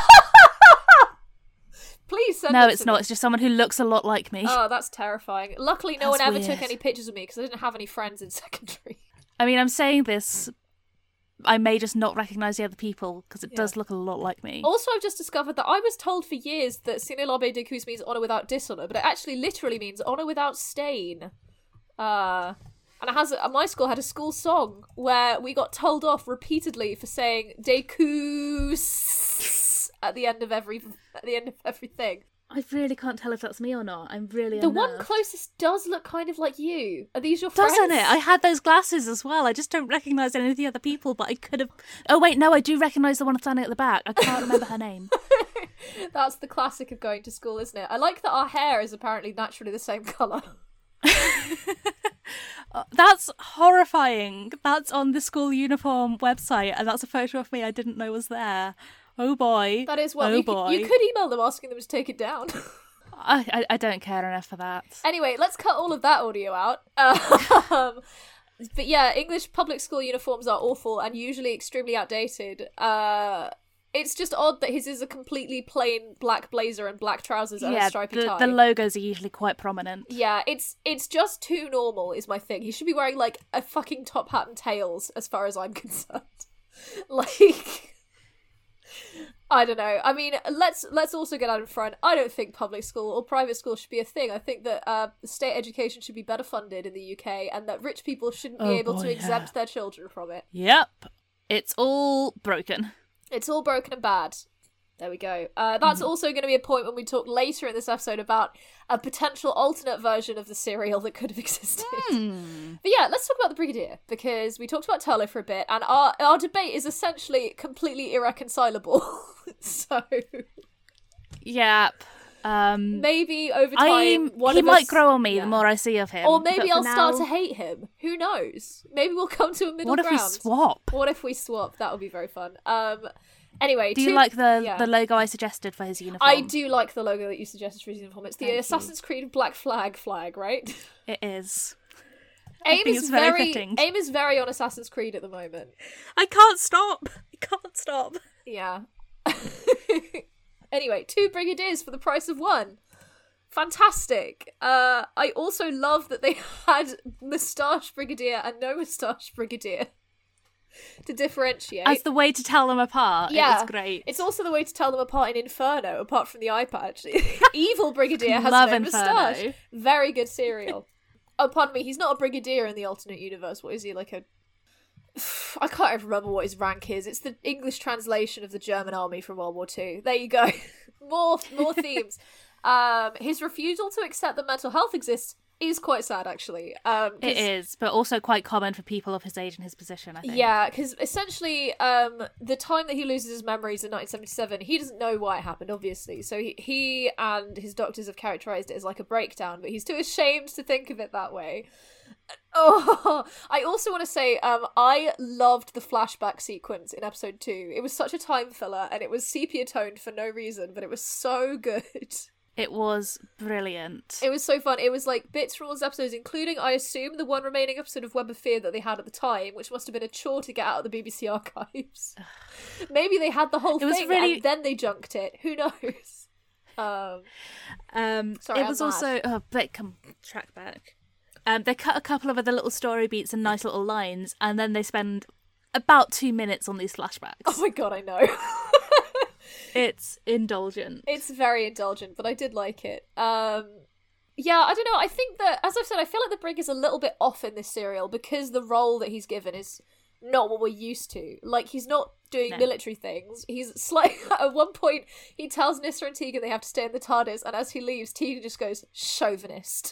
Please send No, it it's to not. me. It's just someone who looks a lot like me. Oh, that's terrifying. Luckily, no That's one ever weird. took any pictures of me because I didn't have any friends in secondary. I mean, I'm saying this. I may just not recognise the other people because it Yeah. does look a lot like me. Also, I've just discovered that I was told for years that Sine Labe de Cus means honour without dishonour, but it actually literally means honour without stain. Uh, and it has a, my school had a school song where we got told off repeatedly for saying de Cus at the end of every at the end of everything. I really can't tell if that's me or not. I'm really The one unnerved. closest does look kind of like you. Are these your friends? Doesn't it? I had those glasses as well. I just don't recognise any of the other people, but I could have. Oh wait, no, I do recognise the one standing at the back. I can't remember her name. That's the classic of going to school, isn't it? I like that our hair is apparently naturally the same colour. That's horrifying. That's on the school uniform website, and that's a photo of me I didn't know was there. Oh boy. That is well. Oh you, boy. Could, you could email them asking them to take it down. I, I I don't care enough for that. Anyway, let's cut all of that audio out. Um, but yeah, English public school uniforms are awful and usually extremely outdated. Uh, it's just odd that his is a completely plain black blazer and black trousers and a Yeah, stripy the, tie. the logos are usually quite prominent. Yeah, it's it's just too normal is my thing. He should be wearing like a fucking top hat and tails as far as I'm concerned. Like I don't know. I mean, let's let's also get out in front. I don't think public school or private school should be a thing. I think that uh, state education should be better funded in the U K, and that rich people shouldn't be Oh able boy, to exempt yeah. their children from it. Yep. It's all broken. It's all broken and bad. There we go. Uh, that's also going to be a point when we talk later in this episode about a potential alternate version of the serial that could have existed. But yeah, let's talk about the Brigadier, because we talked about Turlough for a bit, and our our debate is essentially completely irreconcilable. So Yep. Um, maybe over time, I'm, one he of might us- grow on me yeah. the more I see of him. Or maybe but for I'll start now- to hate him. Who knows? Maybe we'll come to a middle What if we ground. swap? What if we swap? That would be very fun. Um. Anyway, Do you two- like the, yeah. the logo I suggested for his uniform? I do like the logo that you suggested for his uniform. It's the Thank you. Assassin's Creed Black Flag flag, right? It is. AIM think is it's very very fitting. AIM is very on Assassin's Creed at the moment. I can't stop. I can't stop. Yeah. Anyway, two Brigadiers for the price of one. Fantastic. Uh, I also love that they had Moustache Brigadier and no Moustache Brigadier to differentiate. As the way to tell them apart. yeah, It was great. It's also the way to tell them apart in Inferno, apart from the eye patch. Evil Brigadier has Love no Inferno. moustache. Very good serial. Oh, pardon me, he's not a Brigadier in the alternate universe. What is he, like a... I can't even remember what his rank is. It's the English translation of the German army from World War Two. There you go. more more themes. Um, his refusal to accept that mental health exists is quite sad, actually. Um, 'cause- It is, but also quite common for people of his age and his position, I think. Yeah, because essentially, um, the time that he loses his memories in nineteen seventy-seven, he doesn't know why it happened, obviously. So he, he and his doctors have characterized it as like a breakdown, but he's too ashamed to think of it that way. Oh, I also want to say, um, I loved the flashback sequence in episode two. It was such a time filler, and it was sepia toned for no reason, but it was so good. It was brilliant. It was so fun. It was like bits from all those episodes, including, I assume, the one remaining episode of Web of Fear that they had at the time, which must have been a chore to get out of the B B C archives. Maybe they had the whole It was thing really- and then they junked it. Who knows? Um, Um, Sorry, it I'm was mad. also... Oh, but come, track back. Um, they cut a couple of other little story beats and nice little lines, and then they spend about two minutes on these flashbacks. oh my god, I know. It's indulgent. It's very indulgent, but I did like it. Um, yeah, I don't know. I think that, as I've said, I feel like the Brig is a little bit off in this serial because the role that he's given is not what we're used to. Like, he's not doing No. military things. He's slight. At one point, he tells Nyssa and Tegan they have to stay in the TARDIS, and as he leaves, Tegan just goes, chauvinist.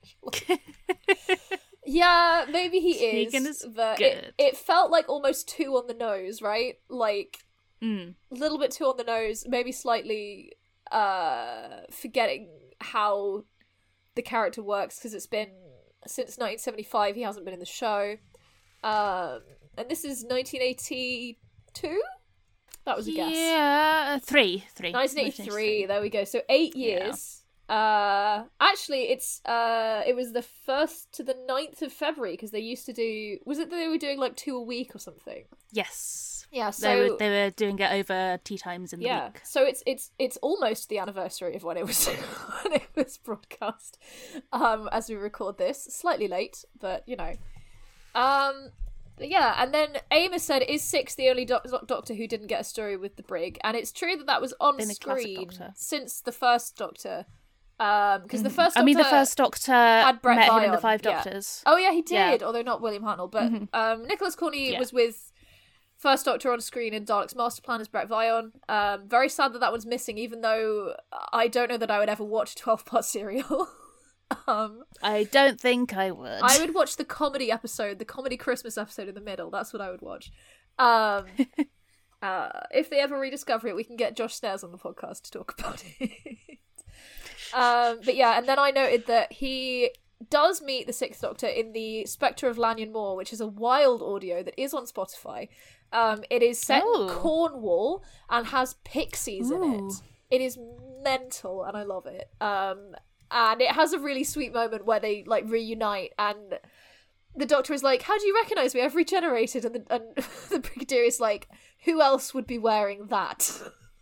Yeah, maybe he is. Tegan is but it, good. it felt like almost two on the nose, right? Like, Mm. a little bit too on the nose, maybe slightly uh forgetting how the character works because it's been since nineteen seventy-five. He hasn't been in the show. Um, and this is nineteen eighty-two? That was a guess. Yeah, three. Three. nineteen eighty-three, there we go. So eight years. Yeah. Uh, actually, it's uh, it was the first to the ninth of February, because they used to do... Was it that they were doing like two a week or something? Yes. Yeah, so... They were, they were doing it over tea times in the yeah, week. So it's it's it's almost the anniversary of when it was when it was broadcast, um, as we record this. Slightly late, but you know. Um, yeah, and then Amos said, "Is Six the only doc- Doctor who didn't get a story with the brig?" And it's true that that was on In a classic screen Doctor. since the first Doctor. Um, because the first Doctor, I mean, the first Doctor had Brett met him Vion, in the Five yeah. Doctors. Oh yeah, he did, Yeah. although not William Hartnell. But Mhm. um, Nicholas Corney Yeah. was with First Doctor on screen in Dalek's Master Plan as Brett Vion. Um, very sad that that one's missing, even though I don't know that I would ever watch a twelve-part serial. um, I don't think I would. I would watch the comedy episode, the comedy Christmas episode in the middle. That's what I would watch. Um, uh, if they ever rediscover it, we can get Josh Snares on the podcast to talk about it. um, but yeah, and then I noted that he does meet the Sixth Doctor in the Spectre of Lanyon Moor, which is a wild audio that is on Spotify. Um, it is set Oh. in Cornwall and has pixies in Ooh. it. It is mental, and I love it. Um, and it has a really sweet moment where they like reunite, and the Doctor is like, "How do you recognise me? I've regenerated." And the, and the Brigadier is like, "Who else would be wearing that?"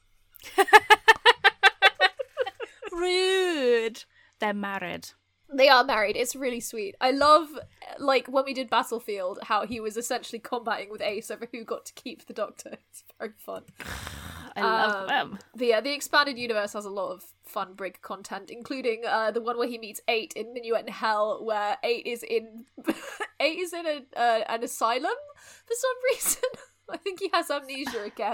Rude. They're married. They are married. It's really sweet. I love, like, when we did Battlefield, how he was essentially combating with Ace over who got to keep the Doctor. It's very fun. I love Um, them. But yeah, the expanded universe has a lot of fun Brig content, including uh, the one where he meets Eight in Minuet in Hell, where Eight is in Eight is in a, uh, an asylum for some reason. I think he has amnesia again.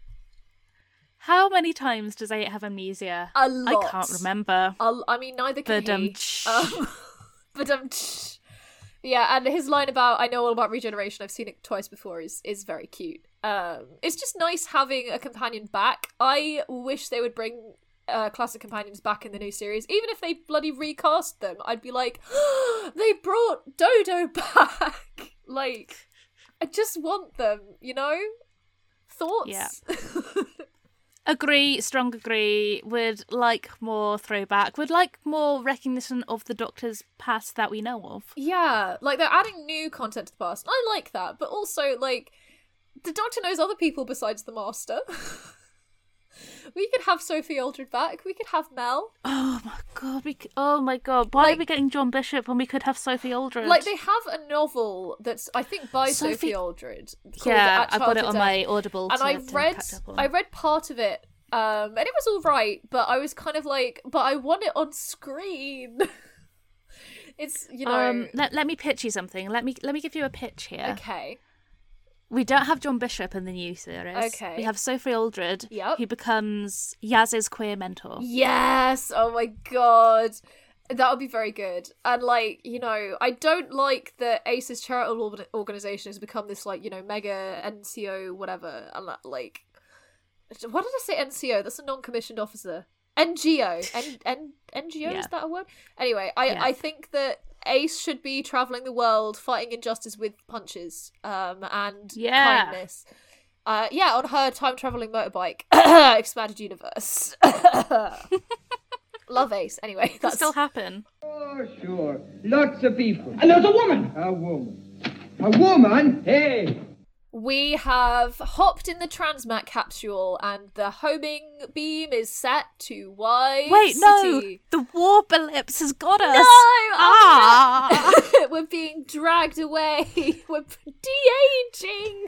How many times does Eight have amnesia? A lot. I can't remember. I'll, I mean, neither can But, um, he. Um, but um, yeah, and his line about "I know all about regeneration. I've seen it twice before" is is very cute. Um, it's just nice having a companion back. I wish they would bring uh, classic companions back in the new series, even if they bloody recast them. I'd be like, oh, they brought Dodo back. Like, I just want them. You know, thoughts. Yeah. Agree, strong agree. Would like more throwback. Would like more recognition of the Doctor's past that we know of. Yeah, like they're adding new content to the past. I like that, but also like the Doctor knows other people besides the Master. We could have Sophie Aldred back. We could have Mel. Oh my god! We c- oh my god! Why Like- are we getting John Bishop when we could have Sophie Aldred? Like they have a novel that's I think by Sophie- Sophie Aldred. called yeah, At I got it Childhood on Death. my Audible. And to, I to read catch up on. I read part of it, um, and it was all right. But I was kind of like, but I want it on screen. It's you know Um, let, let me pitch you something. Let me let me give you a pitch here. okay. We don't have John Bishop in the new series. Okay. We have Sophie Aldred, Yep. who becomes Yaz's queer mentor. Yes! Oh my god. That would be very good. And, like, you know, I don't like that Ace's charitable org- organisation has become this, like, you know, mega N C O whatever. And, like, what did I say N C O? That's a non-commissioned officer. N G O. N- N- N G O, Yeah. is that a word? Anyway, I, Yeah. I think that Ace should be travelling the world fighting injustice with punches um, and Yeah. kindness. Uh, yeah, on her time-travelling motorbike. Expanded universe. Love Ace. Anyway, Can that's... still happen. Oh, sure. Lots of people. And there's a woman. A woman. A woman? Hey. We have hopped in the Transmat capsule and the homing beam is set to Y Wait, no! City. The warp ellipse has got us! No! Ah! Oh, we're being dragged away. We're de-aging.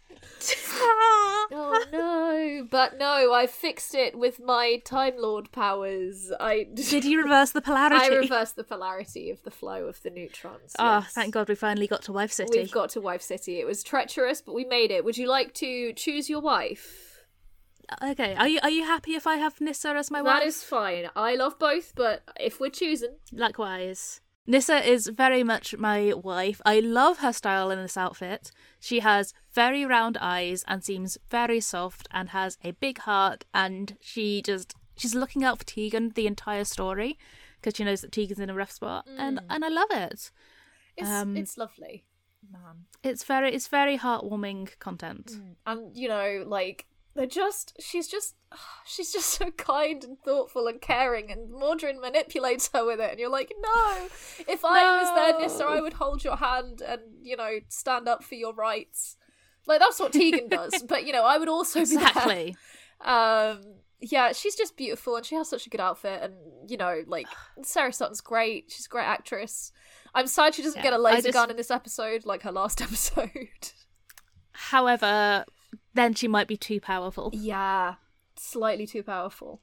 Oh no! But no, I fixed it with my Time Lord powers. I Did you reverse the polarity? I reversed the polarity of the flow of the neutrons. Ah, yes. thank God we finally got to Wife City. We've got to Wife City. It was treacherous, but we made it. Would you like to choose your wife? Okay, are you are you happy if I have Nissa as my wife? That is fine. I love both, but if we're choosing, Likewise. Nissa is very much my wife. I love her style in this outfit. She has very round eyes and seems very soft and has a big heart, and she just she's looking out for Tegan the entire story because she knows that Tegan's in a rough spot, Mm. and and I love it. It's Um, it's lovely, man. It's very it's very heartwarming content. And you know, like they're just she's just she's just so kind and thoughtful and caring, and Mordrin manipulates her with it, and you're like, no, if I was there, Nissa, I would hold your hand and, you know, stand up for your rights. Like, that's what Tegan does, but, you know, I would also be there. Exactly. Um, yeah, she's just beautiful, and she has such a good outfit, and, you know, like, Sarah Sutton's great. She's a great actress. I'm sad she doesn't Yeah, get a I laser just- gun in this episode, like her last episode. However, then she might be too powerful. Yeah, slightly too powerful.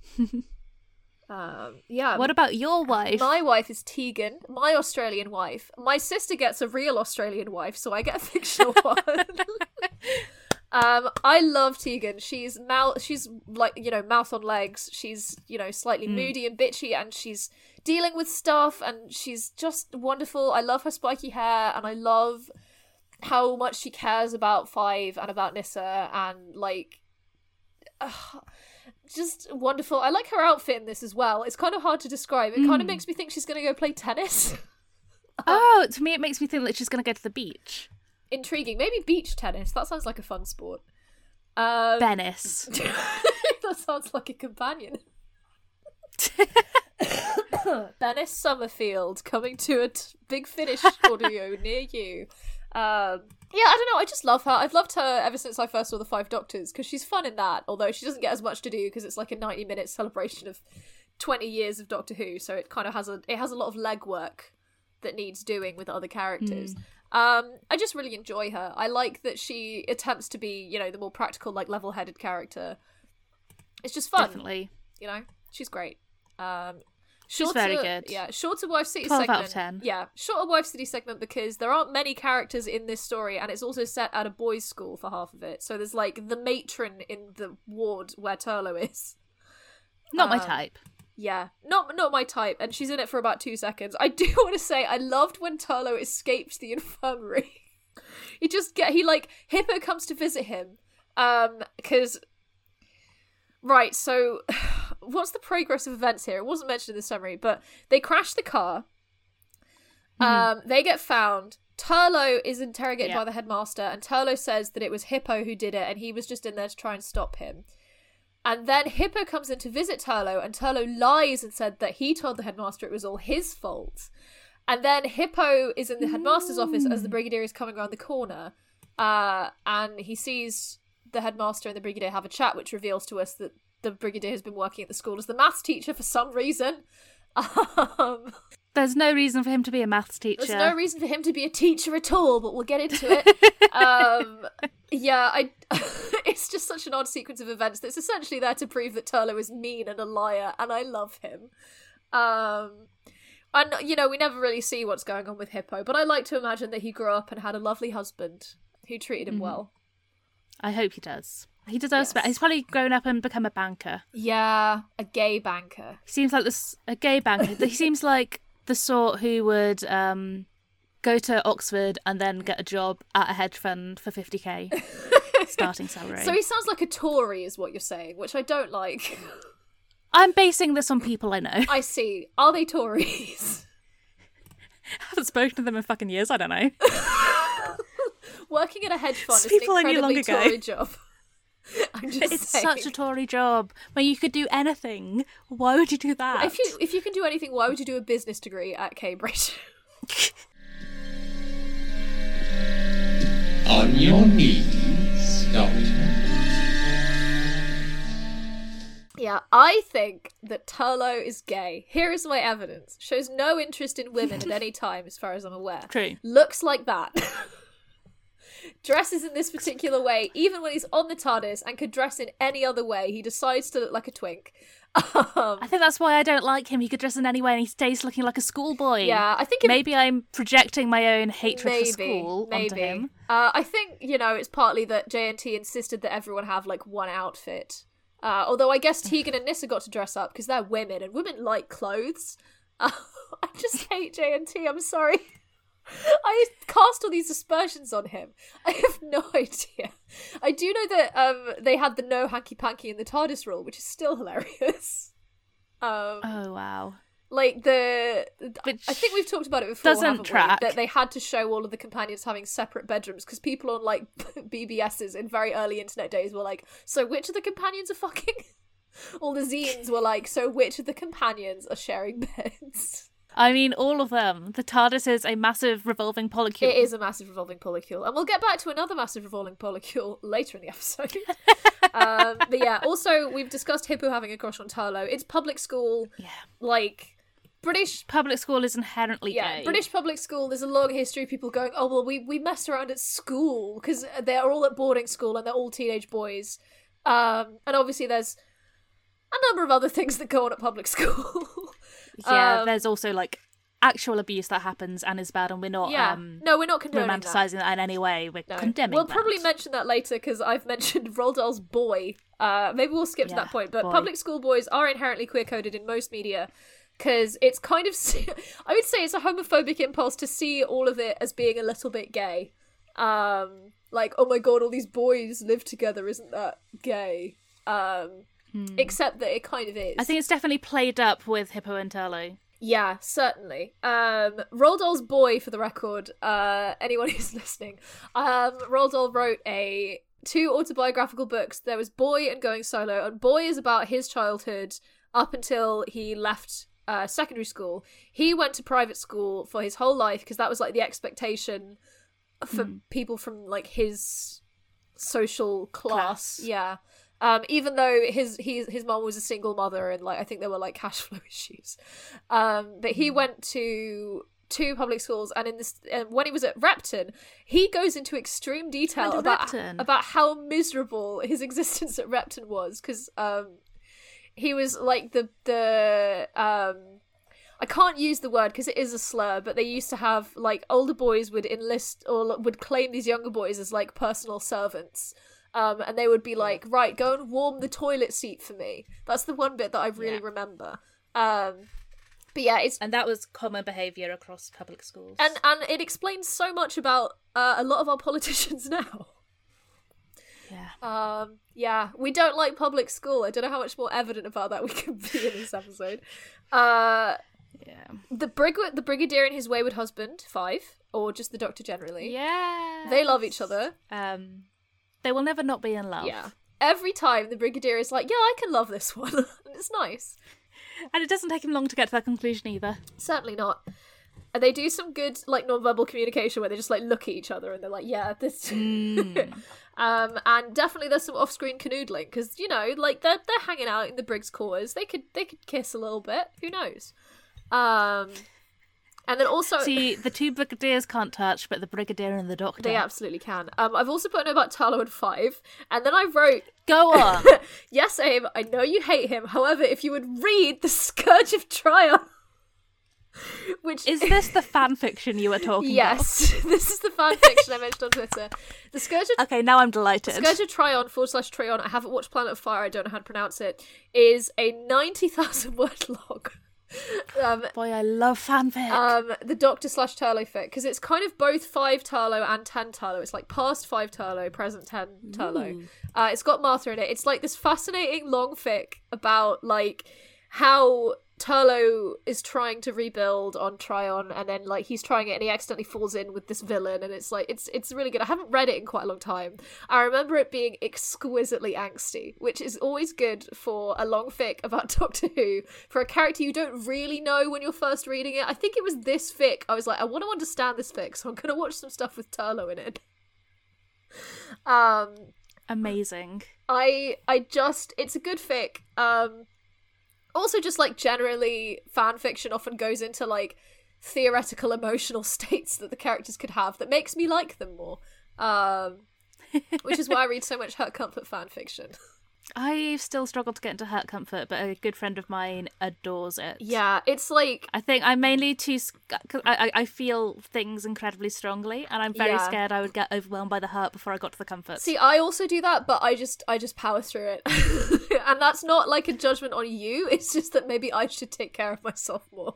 um, yeah. What about your wife? My wife is Tegan, my Australian wife. My sister gets a real Australian wife, so I get a fictional one. um, I love Tegan. She's mouth. She's like, you know, mouth on legs. She's, you know, slightly Mm. moody and bitchy, and she's dealing with stuff, and she's just wonderful. I love her spiky hair, and I love how much she cares about Five and about Nissa, and like. Uh, just wonderful. I like her outfit in this as well. It's kind of hard to describe. It kind of Mm. makes me think she's going to go play tennis. Oh, to me it makes me think that she's going to go to the beach. Intriguing. Maybe beach tennis. That sounds like a fun sport. Um, Venice. that sounds like a companion. Bennis Summerfield coming to a t- Big Finish audio near you. Um, yeah, I don't know. I just love her. I've loved her ever since I first saw The Five Doctors, because she's fun in that, although she doesn't get as much to do because it's like a ninety minute celebration of twenty years of Doctor Who, so it kind of has a it has a lot of legwork that needs doing with other characters. Um, I just really enjoy her. I like that she attempts to be, you know, the more practical, like level-headed character. It's just fun. Definitely. You know, she's great. Um, She's shorter, very good. Yeah, shorter Wife City twelve segment. out of ten. Yeah, shorter Wife City segment because there aren't many characters in this story, and it's also set at a boys' school for half of it. So there's like the matron in the ward where Turlo is. Not my Um, type. Yeah, not not my type, and she's in it for about two seconds. I do want to say I loved when Turlo escaped the infirmary. he just get he like Hippo comes to visit him, um, because right. So, what's the progress of events here? It wasn't mentioned in the summary, but they crash the car. Um, they get found. Turlo is interrogated Yeah. by the headmaster, and Turlo says that it was Hippo who did it, and he was just in there to try and stop him. And then Hippo comes in to visit Turlo, and Turlo lies and said that he told the headmaster it was all his fault. And then Hippo is in the headmaster's office as the Brigadier is coming around the corner, uh, and he sees the headmaster and the Brigadier have a chat, which reveals to us that the Brigadier has been working at the school as the maths teacher for some reason. Um, There's no reason for him to be a maths teacher. there's no reason for him to be a teacher at all, but we'll get into it. um, yeah, I. It's just such an odd sequence of events that's essentially there to prove that Turlo is mean and a liar, and I love him. Um, and, you know, we never really see what's going on with Hippo, but I like to imagine that he grew up and had a lovely husband who treated him Mm-hmm. well. I hope he does. He deserves Yes. better. He's probably grown up and become a banker. Yeah, a gay banker. He seems like this a gay banker. He seems like the sort who would um, go to Oxford and then get a job at a hedge fund for fifty k starting salary. So he sounds like a Tory, is what you're saying, which I don't like. I'm basing this on people I know. I see. Are they Tories? I haven't spoken to them in fucking years. I don't know. Working at a hedge fund is People I an knew long incredibly ago. Tory job. I'm just It's saying. such a Tory job where you could do anything. Why would you do that? If you if you can do anything, why would you do a business degree at Cambridge? On your knees, Doctor. Yeah, I think that Turlo is gay. Here is my evidence. Shows no interest in women at any time, as far as I'm aware. True. Looks like that. Dresses in this particular way, even when he's on the TARDIS and could dress in any other way, he decides to look like a twink. Um, I think that's why I don't like him. He could dress in any way and he stays looking like a schoolboy. yeah, I think it, Maybe I'm projecting my own hatred maybe, for school maybe. onto him. Uh, I think, you know, it's partly that J N T insisted that everyone have, like, one outfit. Uh, although I guess Tegan and Nissa got to dress up because they're women, and women like clothes. Uh, I just hate J N T, I'm sorry. I cast all these aspersions on him. I have no idea. I do know that um, they had the no hanky-panky in the TARDIS rule, which is still hilarious. Um, Oh, wow. Like the, Which I think we've talked about it before. doesn't haven't we? track. That they had to show all of the companions having separate bedrooms because people on like B B Ss in very early internet days were like, so which of the companions are fucking? All the zines were like, so which of the companions are sharing beds? I mean, all of them. The TARDIS is a massive revolving polycule. It is a massive revolving polycule, and we'll get back to another massive revolving polycule later in the episode. um, but yeah, also we've discussed Hippo having a crush on Turlough. It's public school, Yeah. like. British Public school is inherently yeah gay. British public school, there's a long history of people going, oh well, we we messed around at school because they're all at boarding school and they're all teenage boys, um and obviously there's a number of other things that go on at public school. Yeah, um, there's also like actual abuse that happens and is bad, and we're not yeah um no we're not condoning that. romanticizing that in any way. We're No. condemning We'll that. probably mention that later because I've mentioned Roald Dahl's boy. Uh, maybe we'll skip to Yeah, that point. But boy. public school boys are inherently queer coded in most media because it's kind of, I would say it's a homophobic impulse to see all of it as being a little bit gay. Um, like, oh my god, all these boys live together, isn't that gay? Um, except that it kind of is. I think it's definitely played up with Hippo and Turlough. Yeah, certainly. Um, Roald Dahl's boy, for the record, uh, anyone who's listening, um, Roald Dahl wrote a two autobiographical books. There was Boy and Going Solo, and Boy is about his childhood up until he left uh, secondary school. He went to private school for his whole life because that was like the expectation for Mm. people from like his social class. Class. Yeah. Um, even though his his his mom was a single mother and like I think there were like cash flow issues, um, but he went to two public schools and in this uh, when he was at Repton, he goes into extreme detail Went to about Repton. about how miserable his existence at Repton was because um, he was like the the um. I can't use the word because it is a slur, but they used to have like older boys would enlist or would claim these younger boys as like personal servants. Um, and they would be like, right, go and warm the toilet seat for me. That's the one bit that I really Yeah. remember. Um, but yeah, it's And that was common behaviour across public schools. and and it explains so much about uh, a lot of our politicians now. yeah. Um, yeah, we don't like public school. I don't know how much more evident about that we can be in this episode. Uh, Yeah. the brig the brigadier and his wayward husband, five, or just the doctor generally. Yeah. They love each other. Um, they will never not be in love. Yeah. Every time the brigadier is like, yeah, I can love this one. And it's nice. And it doesn't take him long to get to that conclusion either. Certainly not. And they do some good, like, non-verbal communication where they just, like, look at each other and they're like, yeah, this... um, and definitely there's some off-screen canoodling, because, you know, like, they're, they're hanging out in the brig's quarters. They could they could kiss a little bit. Who knows? Um, and then also... See, the two brigadiers can't touch, but the brigadier and the doctor. They absolutely can. Um, I've also put a note about Turlough and Five, and then I wrote... Go on! Yes, Abe, I know you hate him. However, if you would read The Scourge of Trion... Which Is this the fan fiction you were talking yes, this is the fan fiction I mentioned on Twitter. The Scourge of about? Okay, now I'm delighted. Scourge of Trion forward slash Trion. I haven't watched Planet of Fire. I don't know how to pronounce it. Is a ninety thousand word log. um, Boy, I love fanfic. um, the Doctor slash Turlough fic, because it's kind of both five Turlough and ten Turlough. It's like past five Turlough, present ten Turlough. Uh, it's got Martha in it. It's like this fascinating long fic about like how Turlough is trying to rebuild on Trion, and then like he's trying it and he accidentally falls in with this villain, and it's like it's it's really good. I haven't read it in quite a long time. I remember it being exquisitely angsty, which is always good for a long fic about Doctor Who for a character you don't really know when you're first reading it. I think it was this fic. I was like, I want to understand this fic, so I'm gonna watch some stuff with Turlough in it. Um, Amazing. I I just it's a good fic. Um. Also, just like generally, fan fiction often goes into like theoretical emotional states that the characters could have that makes me like them more. Um, which is why I read so much Hurt Comfort fan fiction. I still struggle to get into Hurt Comfort, but a good friend of mine adores it. Yeah, it's like I think I'm mainly too because I, I I feel things incredibly strongly, and I'm very Yeah. scared I would get overwhelmed by the hurt before I got to the comfort. see, I also do that, but I just I just power through it, and that's not like a judgment on you. It's just that maybe I should take care of myself more.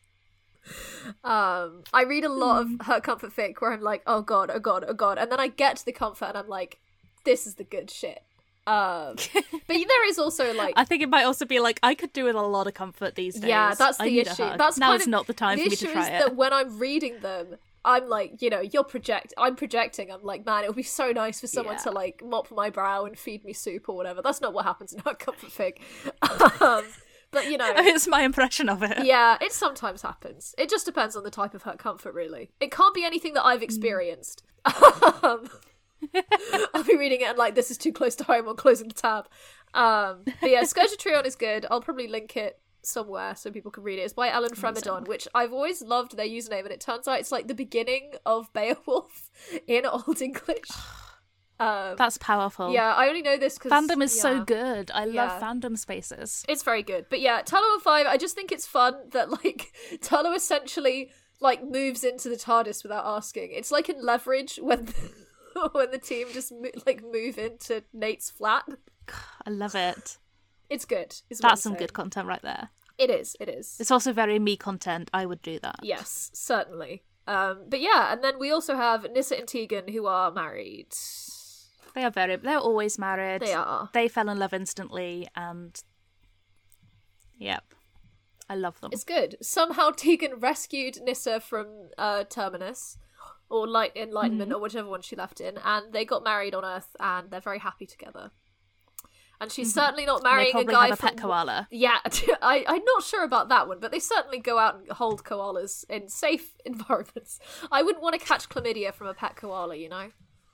Um, I read a lot of Hurt Comfort fic where I'm like, oh god, oh god, oh god, and then I get to the comfort and I'm like, this is the good shit. Um, but there is also like I think it might also be like I could do with a lot of comfort these days. yeah, that's I the need a issue. hug. That's now kind is of, not the time the for me issue to try is it. that when I'm reading them, I'm like, you know, you're project. I'm projecting. I'm like, man, it would be so nice for someone Yeah. to like mop my brow and feed me soup or whatever. That's not what happens in Hug Comfort Fig. um, but you know, It's my impression of it. yeah, it sometimes happens. It just depends on the type of hurt comfort, really. It can't be anything that I've experienced. um, I'll be reading it and like, this is too close to home. I'm closing the tab. Um, but yeah, Scourge of Trion is good. I'll probably link it somewhere so people can read it. It's by Ellen Fremedon, which I've always loved their username, and it turns out it's like the beginning of Beowulf in Old English. Um, That's powerful. yeah, I only know this because Fandom is yeah. so good. I love Yeah. fandom spaces. It's very good. But yeah, Turlo five, I just think it's fun that, like, Turlo essentially, like, moves into the TARDIS without asking. It's like in Leverage when when the team just, mo- like, move into Nate's flat. I love it. It's good. Is what I'm That's some saying. good content right there. It is, it is. It's also very me content. I would do that. Yes, certainly. Um, but yeah, and then we also have Nissa and Tegan, who are married. They are very. They're always married. They are. They fell in love instantly, and yep, I love them. It's good. Somehow Tegan rescued Nissa from uh, Terminus, or Light Enlightenment, Mm-hmm. or whichever one she left in, and they got married on Earth, and they're very happy together. And she's certainly not And they marrying a probably guy have a from pet koala. Yeah, I, I'm not sure about that one, but they certainly go out and hold koalas in safe environments. I wouldn't want to catch chlamydia from a pet koala, you know?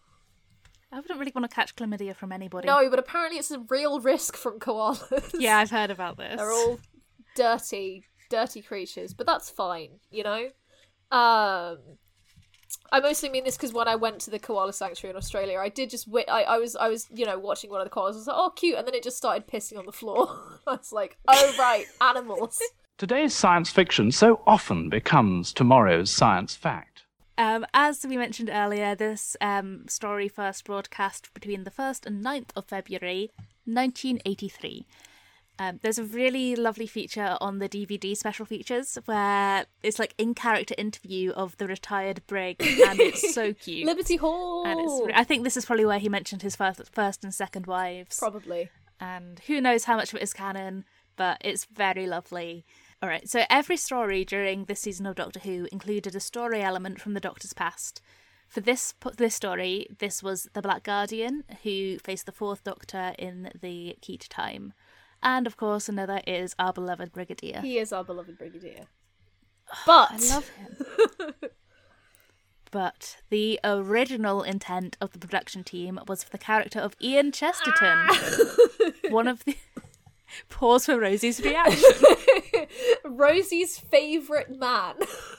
I wouldn't really want to catch chlamydia from anybody. No, but apparently it's a real risk from koalas. Yeah, I've heard about this. They're all dirty, dirty creatures, but that's fine, you know? Um, I mostly mean this because when I went to the koala sanctuary in Australia, I did just wit. I, I was, I was, you know, watching one of the koalas. I was like, oh, cute, and then it just started pissing on the floor. I was like, oh right, animals. Today's science fiction so often becomes tomorrow's science fact. Um, as we mentioned earlier, this um, story first broadcast between the first and ninth of February, nineteen eighty-three. Um, there's a really lovely feature on the D V D special features where it's like in-character interview of the retired brig, and it's so cute. Liberty Hall. And it's, re- I think this is probably where he mentioned his first, first and second wives. Probably. And who knows how much of it is canon, but it's very lovely. All right, so every story during this season of Doctor Who included a story element from the Doctor's past. For this this story, this was the Black Guardian, who faced the Fourth Doctor in the Key to Time. And, of course, another is our beloved Brigadier. He is our beloved Brigadier. But I love him. But the original intent of the production team was for the character of Ian Chesterton. One of the... Pause for Rosie's reaction. Rosie's favourite man.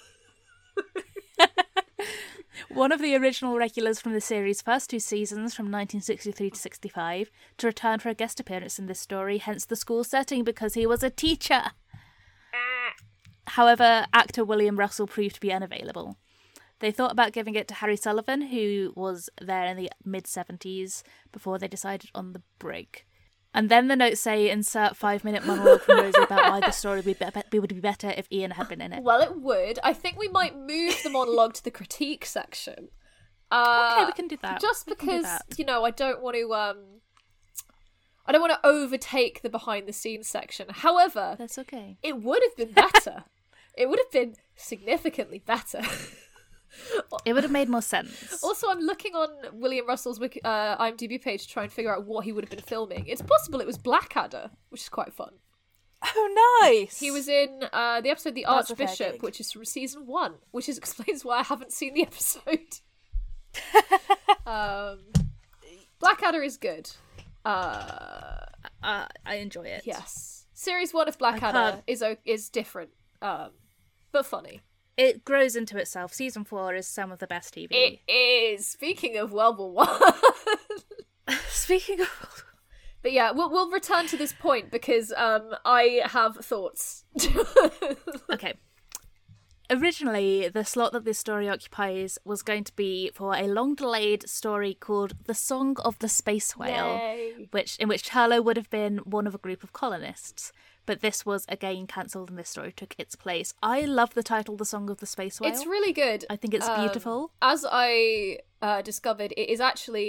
One of the original regulars from the series' first two seasons from nineteen sixty-three to sixty-five to return for a guest appearance in this story, hence the school setting, because he was a teacher. However, actor William Russell proved to be unavailable. They thought about giving it to Harry Sullivan, who was there in the mid-seventies, before they decided on the brig. And then the notes say, insert five-minute monologue from Rosie about why the story would be, be- would be better if Ian had been in it. Well, it would. I think we might move the monologue to the critique section. Uh, Okay, we can do that. Just We can do because, that. you know, I don't want to, um... I don't want to overtake the behind-the-scenes section. However, That's okay. it would have been better. It would have been significantly better. It would have made more sense. Also, I'm looking on William Russell's Wiki- uh, IMDb page to try and figure out what he would have been filming. It's possible it was Blackadder, which is quite fun. Oh, nice! He was in uh, the episode The That's a fair Archbishop, gig. which is from season one, which is, explains why I haven't seen the episode. um, Blackadder is good. Uh, Uh, I enjoy it. yes, series one of Blackadder can't- is o- is different, um, but funny. It grows into itself. Season four is some of the best T V. It is. Speaking of World War One. Speaking of... But yeah, we'll we'll return to this point because um I have thoughts. Okay. Originally, the slot that this story occupies was going to be for a long-delayed story called The Song of the Space Whale, Yay. which in which Turlo would have been one of a group of colonists. But this was again cancelled and this story took its place. I love the title The Song of the Space Whale. It's really good. I think it's Um, beautiful. As I uh, discovered, it is actually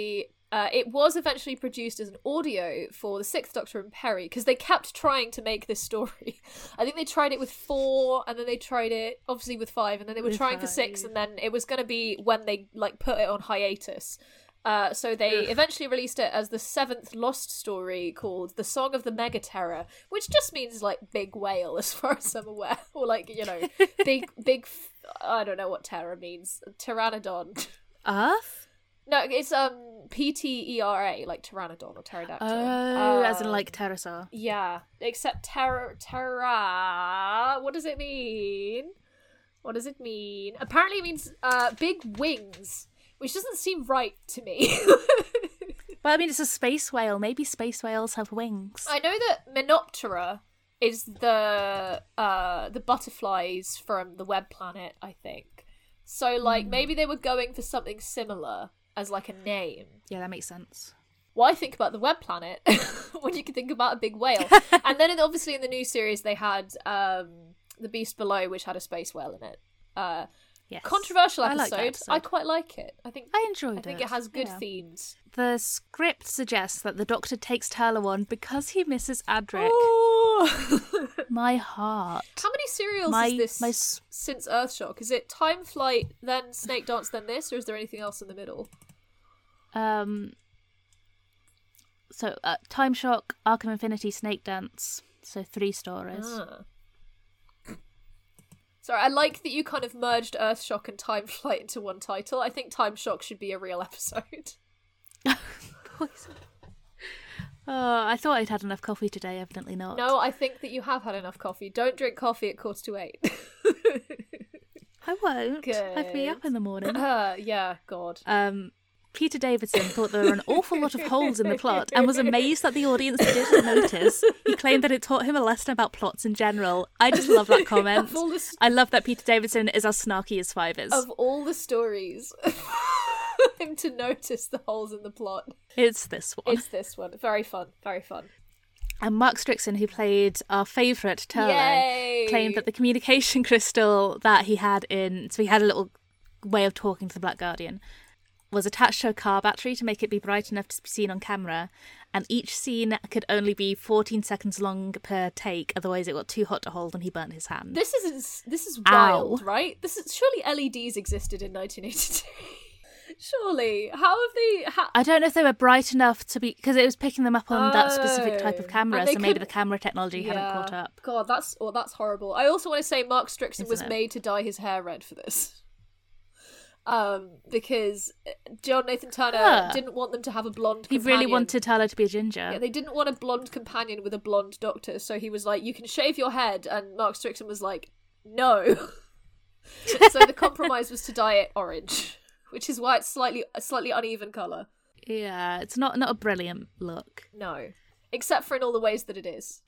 Uh, it was eventually produced as an audio for the Sixth Doctor and Perry, because they kept trying to make this story. I think they tried it with four, and then they tried it, obviously, with five, and then they were With trying for five. six, and then it was going to be when they, like, put it on hiatus. Uh, so they Ugh. eventually released it as the seventh lost story called The Song of the Mega Terror, which just means, like, big whale, as far as I'm aware. Or, like, you know, big, big, f- I don't know what terror means. Pteranodon. Earth? No, it's um P T E R A, like Pteranodon or Pterodactyl. Oh, as in Um, like pterosaur. Yeah, except terror, terra. What does it mean? What does it mean? Apparently, it means uh big wings, which doesn't seem right to me. Well, I mean, it's a space whale. Maybe space whales have wings. I know that Menoptera is the uh the butterflies from the Web Planet, I think. So, like, maybe they were going for something similar as, like, a name. Yeah, that makes sense. Why think about the Web Planet when you can think about a big whale? And then, obviously, in the new series, they had um, The Beast Below, which had a space whale in it. Uh, Yes. controversial I episode. like that episode. I quite like it. I think I enjoyed I think it. it has good Yeah. themes. The script suggests that the Doctor takes Turlough on because he misses Adric. Oh. My heart. How many serials My- is this my s- since Earthshock? Is it Time Flight, then Snake Dance, then this, or is there anything else in the middle? Um. So, uh, Time Shock, Arc of Infinity, Snake Dance. So three stories. Ah. Sorry, I like that you kind of merged Earthshock and Time Flight into one title. I think Time Shock should be a real episode. Oh, I thought I'd had enough coffee today. Evidently not. No, I think that you have had enough coffee. Don't drink coffee at quarter to eight. I won't. I'd be Good. up in the morning. uh, yeah, God. Um, Peter Davidson thought there were an awful lot of holes in the plot and was amazed that the audience didn't notice. He claimed that it taught him a lesson about plots in general. I just love that comment. Of all the s- I love that Peter Davidson is as snarky as Five is. Of all the stories, him to notice the holes in the plot. It's this one. It's this one. Very fun. Very fun. And Mark Strickson, who played our favourite Turlough, Yay! claimed that the communication crystal that he had in... So he had a little way of talking to the Black Guardian, was attached to a car battery to make it be bright enough to be seen on camera, and each scene could only be fourteen seconds long per take, otherwise it got too hot to hold and he burnt his hand. This is ins- this is Ow. wild, right? This is surely L E Ds existed in nineteen eighty-two. Surely, how have they? Ha- I don't know if they were bright enough to be... Because it was picking them up on that specific type of Oh. camera, And they so maybe the couldn't- camera technology hadn't caught up. God, that's oh, that's horrible. I also want to say Mark Strickson Isn't was it? made to dye his hair red for this. Um, because John Nathan Turner Huh. didn't want them to have a blonde He companion. really wanted Turlough to be a ginger. Yeah, they didn't want a blonde companion with a blonde doctor, so he was like, you can shave your head, and Mark Strickson was like, no. So the compromise was to dye it orange, which is why it's slightly a slightly uneven colour. Yeah, it's not, not a brilliant look. No. Except for in all the ways that it is.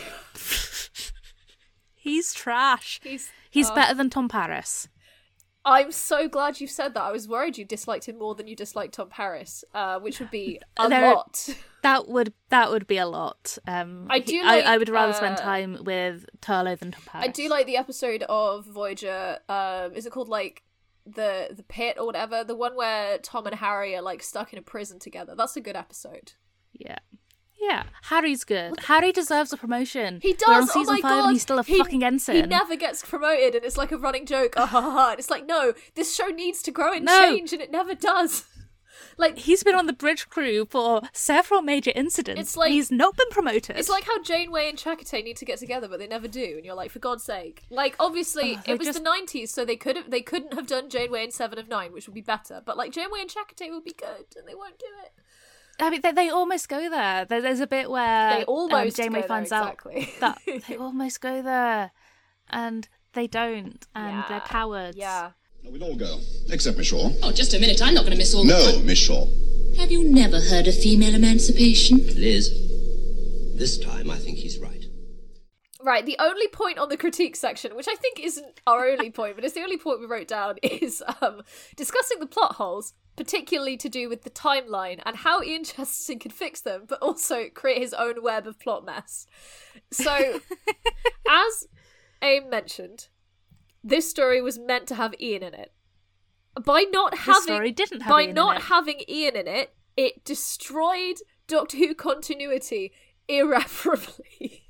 He's trash. He's He's uh, better than Tom Paris. I'm so glad you said that. I was worried you disliked him more than you disliked Tom Paris, uh, which would be a There- lot. That would that would be a lot. Um, I do he- like, I, I would rather spend uh, time with Turlough than Tom Paris. I do like the episode of Voyager. Um, is it called like the the pit or whatever? The one where Tom and Harry are like stuck in a prison together. That's a good episode. Yeah. Yeah, Harry's good. Harry deserves a promotion. He We're on does. Oh season my five god, and he's still a he, fucking ensign. He never gets promoted, and it's like a running joke. Ah, ha, ha, ha. And it's like, no, this show needs to grow and No. change, and it never does. Like He's been on the bridge crew for several major incidents. It's like- he's not been promoted. it's like how Janeway and Chakotay need to get together, but they never do, and you're like, for God's sake. Like, obviously, Oh, they it was just- the nineties, so they could have they couldn't have done Janeway and Seven of Nine, which would be better. But like Janeway and Chakotay would be good, and they won't do it. I mean, they, they almost go there. There- There's a bit where They almost um, Janeway go there, finds exactly. out that they almost go there, and they don't, and Yeah. they're cowards. Yeah. We'll all go, except Miss Shaw. Oh, just a minute. I'm not going to miss all the No, fun. Miss Shaw. Have you never heard of female emancipation? Liz, this time I think he's right. Right, the only point on the critique section, which I think isn't our only point, but it's the only point we wrote down, is um, discussing the plot holes, particularly to do with the timeline and how Ian Chesterton can fix them, but also create his own web of plot mess. So, as Aim mentioned, this story was meant to have Ian in it. By not having story didn't have by Ian in not it. having Ian in it, it destroyed Doctor Who continuity irreparably.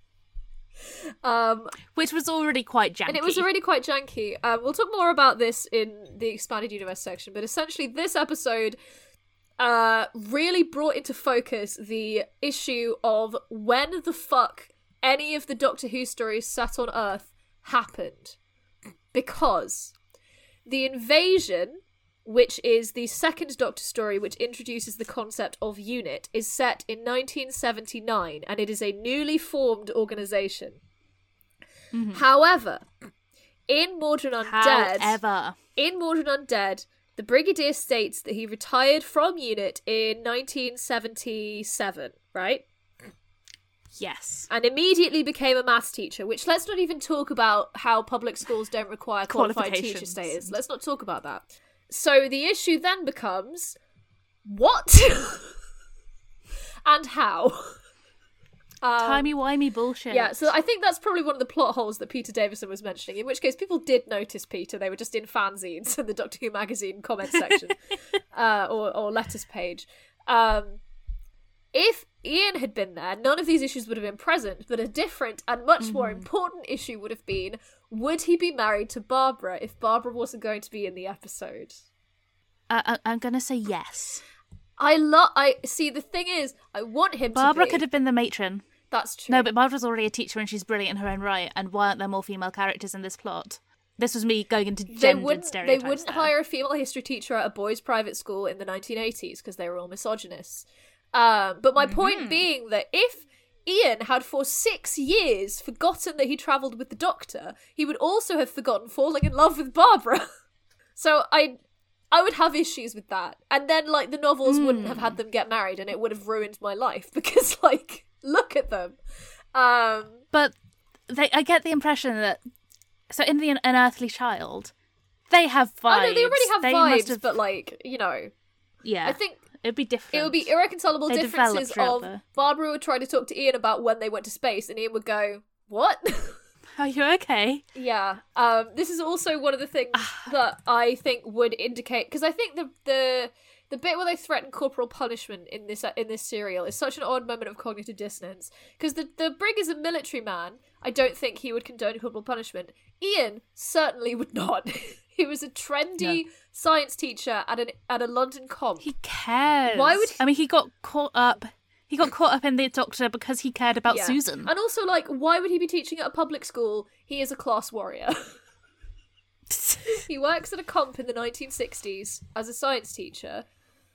Um, Which was already quite janky. And it was already quite janky. Um, we'll talk more about this in the Expanded Universe section, but essentially this episode uh, really brought into focus the issue of when the fuck any of the Doctor Who stories set on Earth happened. Because the invasion, which is the second Doctor story which introduces the concept of UNIT, is set in nineteen seventy-nine, and it is a newly formed organisation. Mm-hmm. However, in Mordred Undead, However. in Mordred Undead, the Brigadier states that he retired from UNIT in nineteen seventy-seven, right? Yes. And immediately became a maths teacher, which let's not even talk about how public schools don't require qualified teacher status. Let's not talk about that. So the issue then becomes, what? And how? Um, Timey-wimey bullshit. Yeah, so I think that's probably one of the plot holes that Peter Davison was mentioning, in which case people did notice Peter. They were just in fanzines in the Doctor Who magazine comment section uh, or, or letters page. Um, if Ian had been there, none of these issues would have been present, but a different and much mm-hmm. more important issue would have been, would he be married to Barbara if Barbara wasn't going to be in the episode? Uh, I- I'm going to say yes. I love. I see. The thing is, I want him. Barbara to be. could have been the matron. That's true. No, but Barbara's already a teacher and she's brilliant in her own right. And why aren't there more female characters in this plot? This was me going into gendered they wouldn't, stereotypes. They wouldn't there. hire a female history teacher at a boys' private school in the nineteen eighties because they were all misogynists. Um, but my mm-hmm. point being that if Ian had for six years forgotten that he travelled with the Doctor, he would also have forgotten falling in love with Barbara. So I. I would have issues with that. And then, like, the novels mm. wouldn't have had them get married and it would have ruined my life because, like, look at them. Um, but they, I get the impression that... So in The Unearthly Child, they have vibes. Oh, no, they already have they vibes, have... but, like, you know... Yeah, I think it'd be different. It would be irreconcilable they differences of the... Barbara would try to talk to Ian about when they went to space and Ian would go, what? Are you okay? Yeah. Um, this is also one of the things that I think would indicate, because I think the the the bit where they threaten corporal punishment in this in this serial is such an odd moment of cognitive dissonance. Because the the Brig is a military man. I don't think he would condone corporal punishment. Ian certainly would not. He was a trendy no. science teacher at an at a London comp. He cares. Why would he... I mean, he got caught up. He got caught up in the Doctor because he cared about yeah. Susan. And also, like, why would he be teaching at a public school? He is a class warrior. He works at a comp in the nineteen sixties as a science teacher.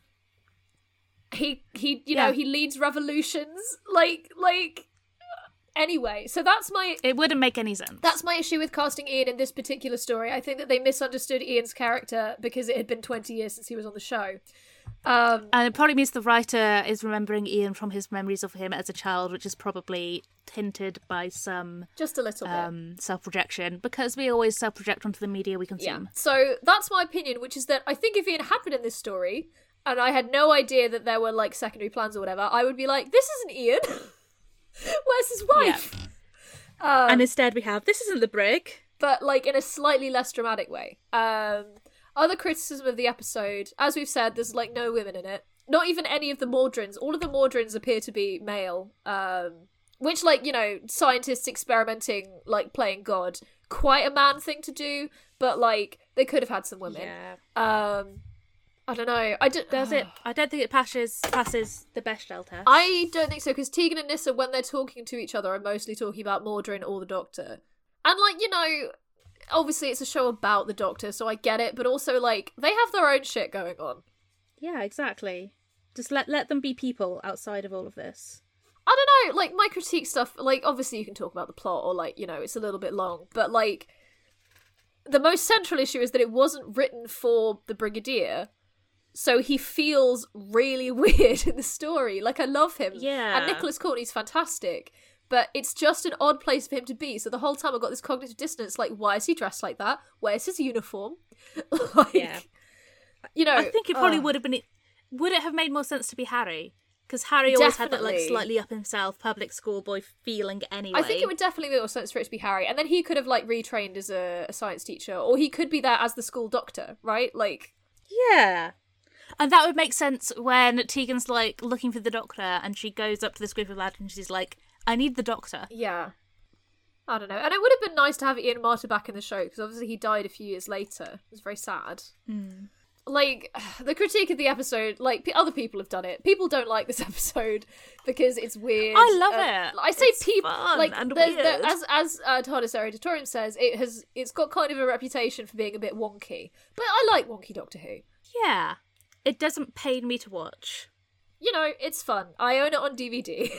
He, he, you yeah. know, he leads revolutions. Like, like... Anyway, so that's my... It wouldn't make any sense. That's my issue with casting Ian in this particular story. I think that they misunderstood Ian's character because it had been twenty years since he was on the show. Um, and it probably means the writer is remembering Ian from his memories of him as a child, which is probably tinted by some... Just a little um, bit. Self-projection, because we always self-project onto the media we consume. Yeah. So that's my opinion, which is that I think if Ian had been in this story, and I had no idea that there were, like, secondary plans or whatever, I would be like, this isn't Ian. Where's his wife? Yeah. Um, and instead we have, this isn't the Brig. But, like, in a slightly less dramatic way. Um... Other criticism of the episode, as we've said, there's like no women in it. Not even any of the Mordrins. All of the Mordrins appear to be male. Um, which, like, you know, scientists experimenting, like, playing God. Quite a man thing to do, but, like, they could have had some women. Yeah. Um, I don't know. I don't, Does it? I don't think it passes passes the Bechdel test. I don't think so, because Tegan and Nyssa, when they're talking to each other, are mostly talking about Mordrin or the Doctor. And, like, you know... Obviously, it's a show about the Doctor, so I get it, but also, like, they have their own shit going on. Yeah, exactly. Just let let them be people outside of all of this. I don't know, like, my critique stuff, like, obviously you can talk about the plot, or, like, you know, it's a little bit long, but, like, the most central issue is that it wasn't written for the Brigadier, so he feels really weird in the story. Like, I love him. Yeah. And Nicholas Courtney's fantastic. But it's just an odd place for him to be. So the whole time I've got this cognitive dissonance, like, why is he dressed like that? Where's his uniform? Like, yeah. You know... I think it probably uh, would have been... Would it have made more sense to be Harry? Because Harry always definitely. had that, like, slightly up himself, public schoolboy feeling anyway. I think it would definitely make more sense for it to be Harry. And then he could have, like, retrained as a, a science teacher. Or he could be there as the school doctor, right? Like... Yeah. And that would make sense when Tegan's, like, looking for the Doctor and she goes up to this group of lads and she's like, I need the Doctor. Yeah. I don't know. And it would have been nice to have Ian Marter back in the show, because obviously he died a few years later. It was very sad. Mm. Like, the critique of the episode, like, p- other people have done it. People don't like this episode because it's weird. I love um, it. I say it's people, fun like, and there's- weird. there- as as uh, TARDIS Editorium says, it has it's got kind of a reputation for being a bit wonky. But I like wonky Doctor Who. Yeah. It doesn't pain me to watch. You know, it's fun. I own it on D V D.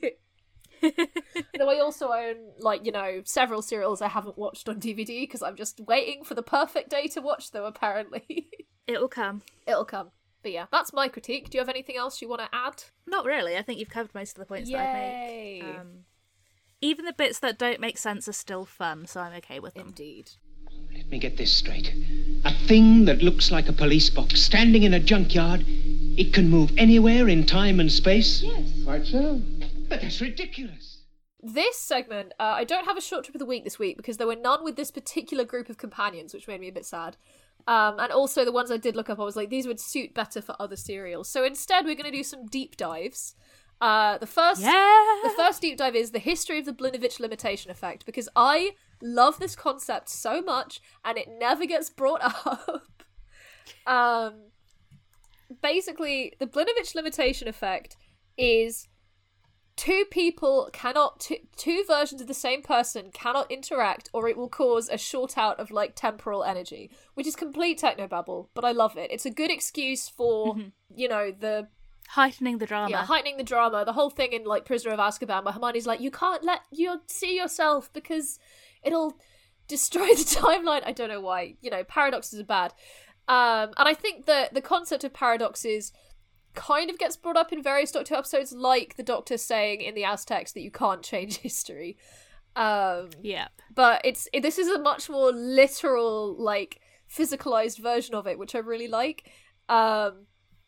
Though I also own, like, you know, several serials I haven't watched on D V D because I'm just waiting for the perfect day to watch them, apparently. It'll come. It'll come. But yeah, that's my critique. Do you have anything else you want to add? Not really. I think you've covered most of the points that Yay. I make. Um, even the bits that don't make sense are still fun, so I'm okay with them. Indeed. Let me get this straight. A thing that looks like a police box standing in a junkyard, it can move anywhere in time and space? Yes. Quite so. But that's ridiculous. This segment, uh, I don't have a short trip of the week this week because there were none with this particular group of companions, which made me a bit sad. Um, and also the ones I did look up, I was like, these would suit better for other serials. So instead, we're going to do some deep dives. Uh, the first, yeah! the first deep dive is the history of the Blinovitch limitation effect, because I love this concept so much, and it never gets brought up. um, basically, the Blinovitch limitation effect is two people cannot, two, two versions of the same person cannot interact, or it will cause a short out of, like, temporal energy, which is complete technobabble, but I love it. It's a good excuse for, mm-hmm. you know, the... Heightening the drama. Yeah, heightening the drama. The whole thing in, like, Prisoner of Azkaban, where Hermione's like, you can't let you see yourself because it'll destroy the timeline. I don't know why. You know, paradoxes are bad. Um, and I think that the concept of paradoxes kind of gets brought up in various Doctor Who episodes, like the Doctor saying in the Aztecs that you can't change history. Um, yeah. But it's it, this is a much more literal, like, physicalized version of it, which I really like. Um...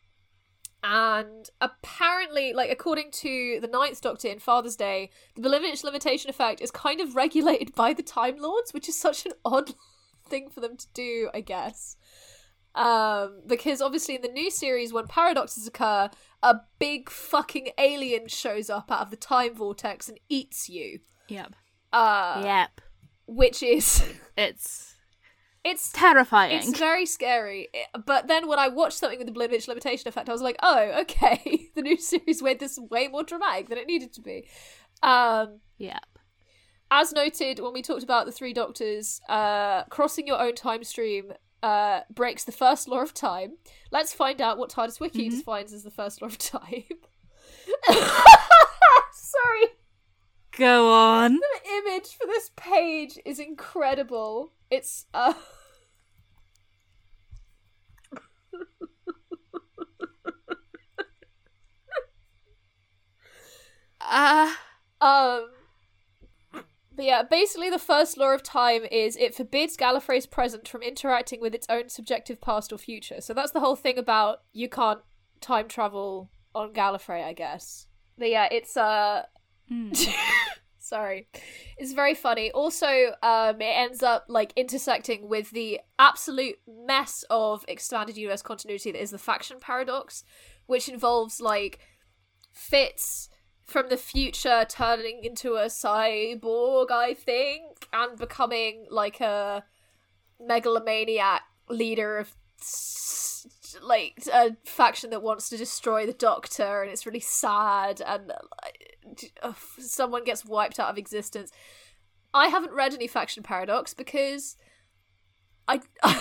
And apparently, like, according to the Ninth Doctor in Father's Day, the Blinovitch limitation effect is kind of regulated by the Time Lords, which is such an odd thing for them to do, I guess. Um, because obviously in the new series, when paradoxes occur, a big fucking alien shows up out of the time vortex and eats you. Yep. Uh, yep. Which is... It's... It's terrifying. It's very scary. But then when I watched something with the Blinovitch limitation effect, I was like, oh, okay. The new series made this way more dramatic than it needed to be. Um, yep. As noted when we talked about the Three Doctors, uh, crossing your own time stream uh, breaks the first law of time. Let's find out what TARDIS Wiki mm-hmm. defines as the first law of time. Sorry. Go on. The image for this page is incredible. It's, uh... uh... Um... But yeah, basically the first law of time is it forbids Gallifrey's present from interacting with its own subjective past or future. So that's the whole thing about you can't time travel on Gallifrey, I guess. But yeah, it's, uh... Mm. Sorry. It's very funny. Also, um, it ends up, like, intersecting with the absolute mess of expanded universe continuity that is the faction paradox, which involves, like, Fitz from the future turning into a cyborg, I think, and becoming, like, a megalomaniac leader of, like, a faction that wants to destroy the Doctor, and it's really sad, and uh, someone gets wiped out of existence. I haven't read any faction paradox because I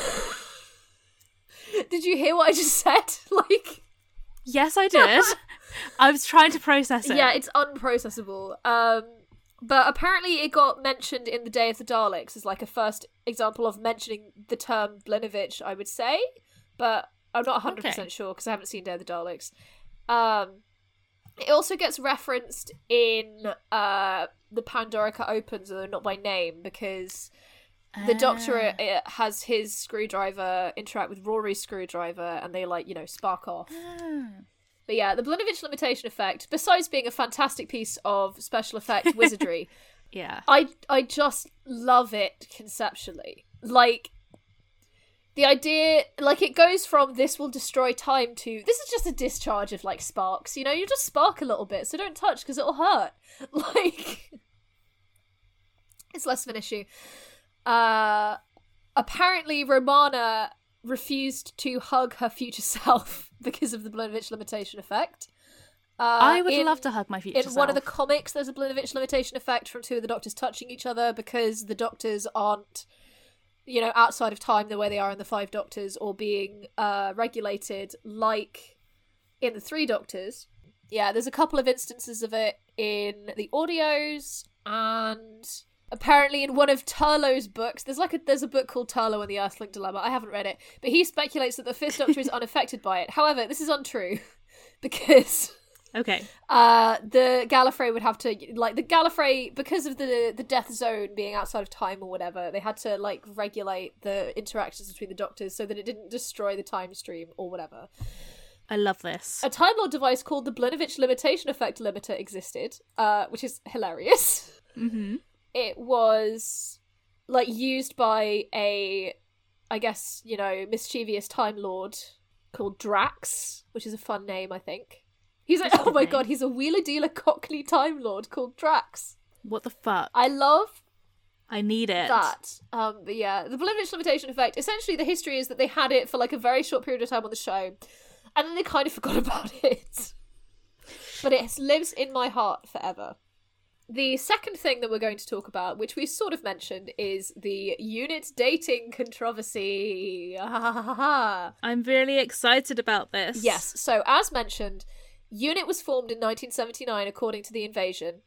did you hear what I just said? Like, yes, I did. I was trying to process it. Yeah, it's unprocessable. Um, but apparently it got mentioned in the Day of the Daleks as like a first example of mentioning the term Blinovitch, I would say, but I'm not one hundred percent okay. sure because I haven't seen Day of the Daleks. Um, it also gets referenced in uh, the Pandorica Opens, though not by name, because the ah. Doctor uh, has his screwdriver interact with Rory's screwdriver, and they, like, you know, spark off. Ah. But yeah, the Blinovitch limitation effect, besides being a fantastic piece of special effect wizardry, yeah, I I just love it conceptually. Like, the idea, like, it goes from this will destroy time to this is just a discharge of, like, sparks. You know, you just spark a little bit, so don't touch because it'll hurt. Like, it's less of an issue. Uh, apparently, Romana refused to hug her future self because of the Blinovitch limitation effect. Uh, I would in, love to hug my future in self. In one of the comics, there's a Blinovitch limitation effect from two of the Doctors touching each other because the Doctors aren't, you know, outside of time the way they are in the Five Doctors, or being uh, regulated like in the Three Doctors. Yeah, there's a couple of instances of it in the audios, and apparently in one of Turlough's books, there's like a there's a book called Turlough and the Earthling Dilemma. I haven't read it, but he speculates that the Fifth Doctor is unaffected by it. However, this is untrue because okay, uh, the Gallifrey would have to like the Gallifrey because of the the death zone being outside of time or whatever. They had to like regulate the interactions between the Doctors so that it didn't destroy the time stream or whatever. I love this. A Time Lord device called the Blinovitch Limitation Effect Limiter existed, uh, which is hilarious. Mm-hmm. It was, like, used by a, I guess, you know, mischievous Time Lord called Drax, which is a fun name, I think. He's like, oh my god, he's a wheeler-dealer Cockney Time Lord called Drax. What the fuck? I love I need it. that. Um, but yeah, the Blinovitch Limitation Effect, essentially the history is that they had it for, like, a very short period of time on the show, and then they kind of forgot about it. But it lives in my heart forever. The second thing that we're going to talk about, which we sort of mentioned, is the unit dating controversy. I'm really excited about this. Yes, so as mentioned, UNIT was formed in nineteen seventy-nine according to The Invasion.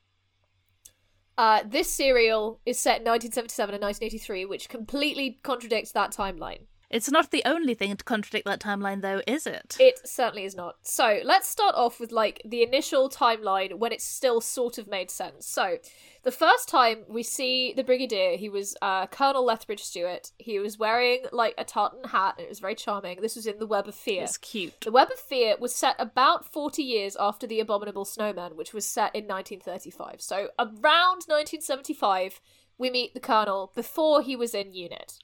Uh, this serial is set in nineteen seventy-seven and nineteen eighty-three, which completely contradicts that timeline. It's not the only thing to contradict that timeline, though, is it? It certainly is not. So, let's start off with, like, the initial timeline when it still sort of made sense. So, the first time we see the Brigadier, he was uh, Colonel Lethbridge Stewart. He was wearing, like, a tartan hat, and it was very charming. This was in The Web of Fear. It's cute. The Web of Fear was set about forty years after The Abominable Snowman, which was set in nineteen thirty-five. So, around nineteen seventy-five, we meet the Colonel before he was in UNIT.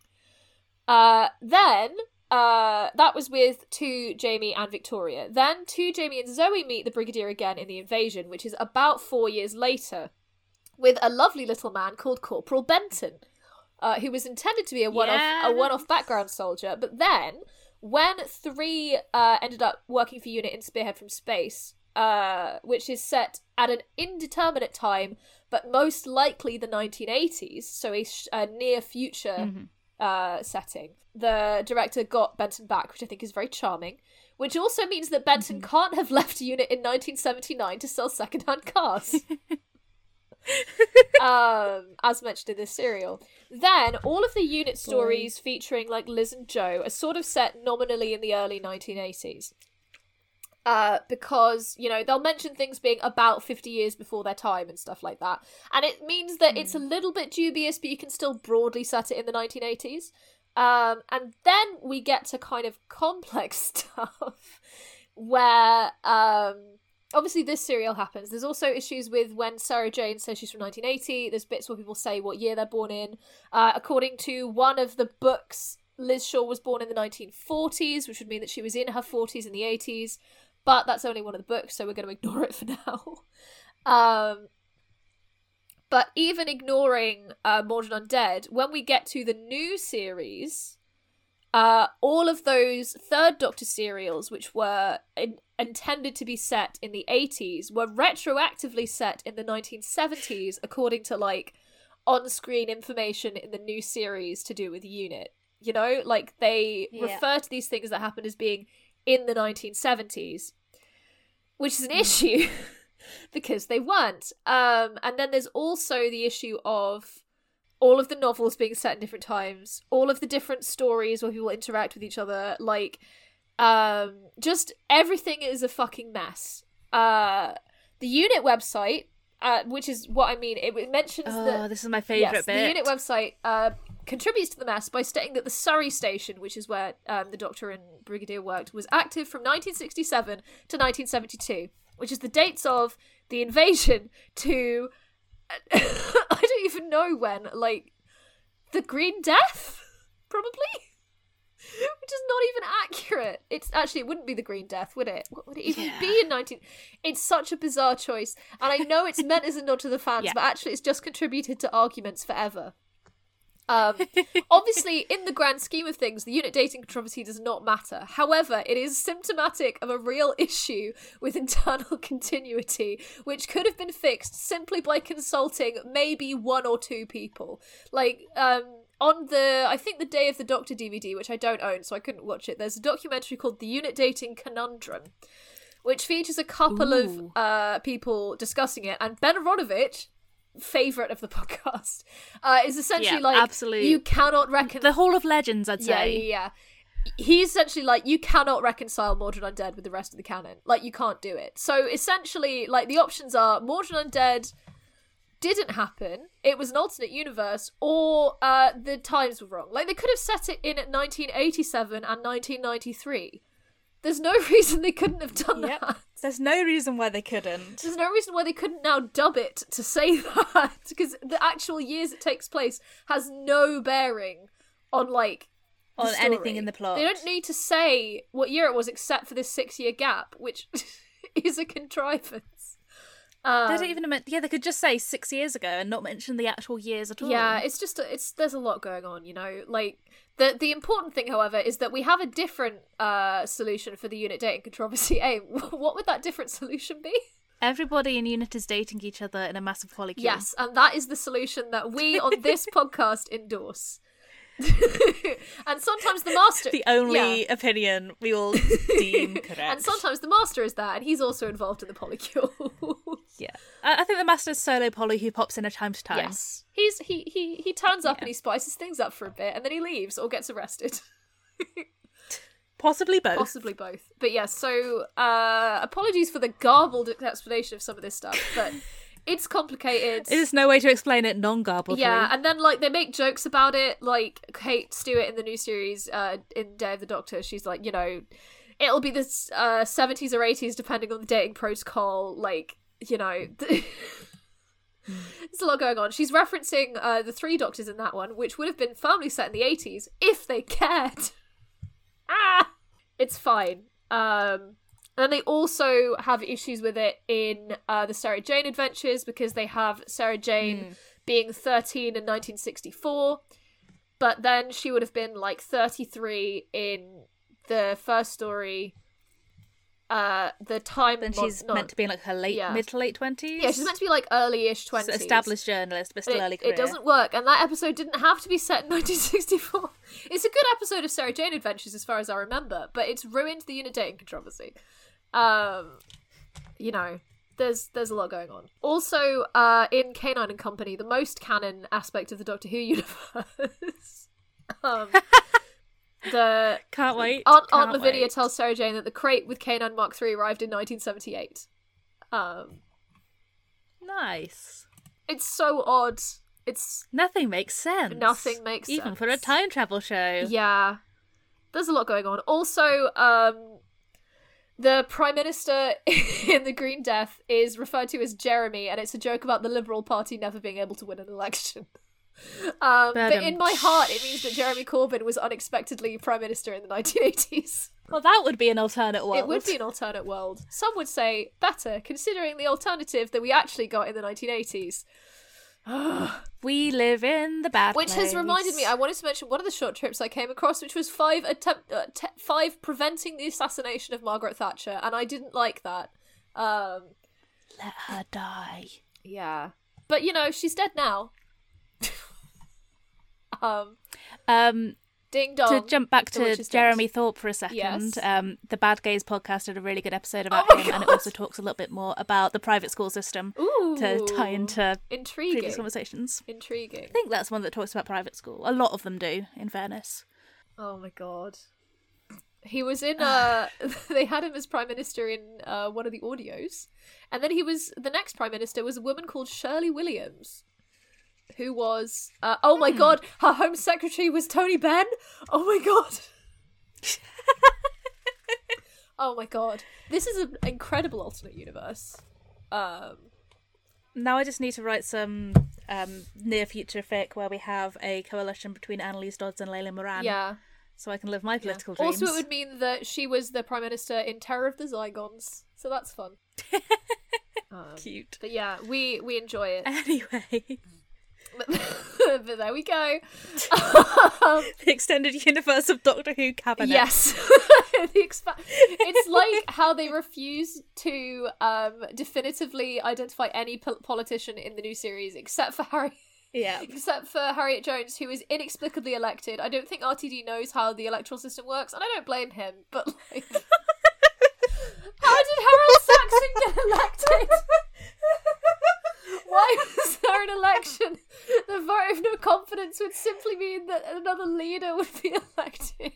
Uh, then, uh, that was with two Jamie and Victoria. Then, two Jamie and Zoe meet the Brigadier again in The Invasion, which is about four years later, with a lovely little man called Corporal Benton, uh, who was intended to be a one-off, yes. a one-off background soldier. But then, when three uh, ended up working for UNIT in Spearhead from Space, uh, which is set at an indeterminate time, but most likely the nineteen eighties, so a, sh- a near future. Mm-hmm. Uh, setting. The director got Benton back, which I think is very charming, which also means that Benton mm-hmm. can't have left UNIT in nineteen seventy-nine to sell second-hand cars. um, as mentioned in this serial. Then, all of the UNIT stories Boy. featuring, like, Liz and Joe are sort of set nominally in the early nineteen eighties. Uh, because, you know, they'll mention things being about fifty years before their time and stuff like that. And it means that mm. it's a little bit dubious, but you can still broadly set it in the nineteen eighties. Um, and then we get to kind of complex stuff where, um, obviously this serial happens. There's also issues with when Sarah Jane says she's from nineteen eighty. There's bits where people say what year they're born in. Uh, according to one of the books, Liz Shaw was born in the nineteen forties, which would mean that she was in her forties in the eighties. But that's only one of the books, so we're going to ignore it for now. Um, but even ignoring uh, Mordred Undead, when we get to the new series, uh, all of those Third Doctor serials, which were in- intended to be set in the eighties, were retroactively set in the nineteen seventies, according to, like, on-screen information in the new series to do with UNIT. You know, like, they yeah. refer to these things that happened as being in the nineteen seventies, which is an issue because they weren't. Um, and then there's also the issue of all of the novels being set in different times, all of the different stories where people interact with each other, like, um, just everything is a fucking mess. Uh, the UNIT website, uh, which is what I mean, it, it mentions oh, that... Oh, this is my favourite yes, bit. The UNIT website uh, contributes to the mess by stating that the Surrey station, which is where um, the Doctor and Brigadier worked, was active from nineteen sixty-seven to nineteen seventy-two, which is the dates of the invasion to... I don't even know when, like, the Green Death? Probably? Which is not even accurate. It's actually, it wouldn't be the Green Death, would it? What would it even Yeah. be in nineteen? It's such a bizarre choice, and I know it's meant as a nod to the fans, Yeah. but actually, it's just contributed to arguments forever. Um, obviously, in the grand scheme of things, the unit dating controversy does not matter. However, it is symptomatic of a real issue with internal continuity, which could have been fixed simply by consulting maybe one or two people. Like, um, on the, I think the Day of the Doctor D V D, which I don't own, so I couldn't watch it, there's a documentary called The Unit Dating Conundrum, which features a couple Ooh. of uh, people discussing it, and Ben Aronovich, favourite of the podcast, uh, is essentially Yeah, like, absolute- you cannot reckon... The Hall of Legends, I'd Yeah, say. yeah, yeah. He's essentially like, you cannot reconcile Mordred Undead with the rest of the canon. Like, you can't do it. So, essentially, like, the options are Mordred Undead didn't happen, it was an alternate universe, or uh, the times were wrong. Like, they could have set it in at nineteen eighty-seven and nineteen ninety-three. There's no reason they couldn't have done Yep. that. There's no reason why they couldn't. There's no reason why they couldn't now dub it to say that, because the actual years it takes place has no bearing on, like, the On story. anything in the plot. They don't need to say what year it was except for this six-year gap, which is a contrivance. Um, They don't even admit, yeah, they could just say six years ago and not mention the actual years at all. Yeah, it's just a, it's there's a lot going on, you know. Like the the important thing, however, is that we have a different uh solution for the unit dating controversy. Hey, what would that different solution be? Everybody in unit is dating each other in a massive polycule. Yes, and that is the solution that we on this podcast endorse. And sometimes the master, The only yeah. opinion we all deem correct. And sometimes the master is there, and he's also involved in the polycule. Yeah, I, I think the master's solo poly who pops in a time to time. Yes, he's he he he turns up Yeah. and he spices things up for a bit, and then he leaves or gets arrested. Possibly both. Possibly both. But yes, so uh apologies for the garbled explanation of some of this stuff, but it's complicated. There's no way to explain it non-garbledly. Yeah, and then like they make jokes about it, like Kate Stewart in the new series, uh in Day of the Doctor, she's like, you know, it'll be the uh seventies or eighties depending on the dating protocol, like, you know. There's a lot going on. She's referencing uh the three Doctors in that one, which would have been firmly set in the eighties if they cared. Ah, it's fine. Um, and they also have issues with it in uh, the Sarah Jane Adventures, because they have Sarah Jane Mm. being thirteen in nineteen sixty-four, but then she would have been like thirty-three in the first story. Uh, the time Then mon- she's not- meant to be in like her late, yeah. mid to late twenties. Yeah, she's meant to be like early-ish She's an twenties. established journalist, but still It, early career. it doesn't work, and that episode didn't have to be set in nineteen sixty-four. It's a good episode of Sarah Jane Adventures, as far as I remember, but it's ruined the unit dating controversy. Um, you know, there's there's a lot going on. Also, uh, in K nine and Company, the most canon aspect of the Doctor Who universe. um, the Can't wait. Aunt, Can't Aunt Lavinia wait. tells Sarah Jane that the crate with K nine Mark three arrived in nineteen seventy-eight. Um, Nice. it's so odd. It's Nothing makes sense. Nothing makes Even sense. for a time travel show. Yeah. There's a lot going on. Also, um, the Prime Minister in The Green Death is referred to as Jeremy, and it's a joke about the Liberal Party never being able to win an election. Um, but Badum. in my heart, it means that Jeremy Corbyn was unexpectedly Prime Minister in the nineteen eighties. Well, that would be an alternate world. It would be an alternate world. Some would say better, considering the alternative that we actually got in the nineteen eighties. We live in the bad Which place. has reminded me, I wanted to mention one of the short trips I came across, which was five attempt, uh, te- five preventing the assassination of Margaret Thatcher, and I didn't like that. Um, Let her die. yeah, but you know, she's dead now. um, Um, ding dong. to jump back the to witch is dead. Jeremy Thorpe for a second, Yes. um, the Bad Gays podcast did a really good episode about Oh my him, and it God. also talks a little bit more about the private school system Ooh, to tie into intriguing. previous conversations. Intriguing. I think that's one that talks about private school. A lot of them do, in fairness. Oh my god. He was in, uh, they had him as Prime Minister in uh, one of the audios. And then he was, the next Prime Minister was a woman called Shirley Williams. Who was, uh, oh my god, her Home Secretary was Tony Benn? Oh my god. Oh my god. This is an incredible alternate universe. Um, Now I just need to write some um, near future fic where we have a coalition between Annalise Dodds and Layla Moran. yeah. so I can live my political dreams. Also, it would mean that she was the Prime Minister in Terror of the Zygons, so that's fun. um, Cute. But yeah, we, we enjoy it. Anyway. But, but there we go. The extended universe of Doctor Who cabinet. Yes. the expa- it's like how they refuse to um, definitively identify any po- politician in the new series except for Harry. Yeah. Except for Harriet Jones, who is inexplicably elected. I don't think R T D knows how the electoral system works, and I don't blame him, but like... How did Harold Saxon get elected? Why was there an election? The vote of no confidence would simply mean that another leader would be elected.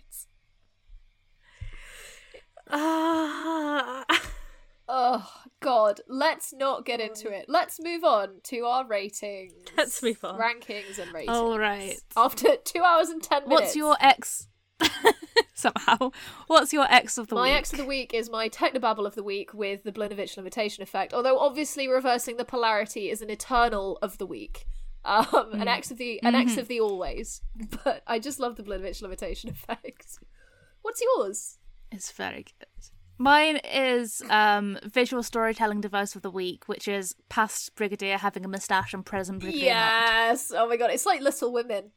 Ah. Oh, God. Let's not get into it. Let's move on to our ratings. Let's move on. Rankings and ratings. All right. After two hours and ten minutes. What's your ex... Somehow. What's your ex of the my week? My ex of the week is my technobabble of the week with the Blinovitch limitation effect. Although obviously reversing the polarity is an eternal of the week. Um, mm. An ex of the an mm-hmm. ex of the always. But I just love the Blinovitch limitation effect. What's yours? It's very good. Mine is um, visual storytelling device of the week, which is past Brigadier having a moustache and present Brigadier. Yes! Not. Oh my god, it's like Little Women.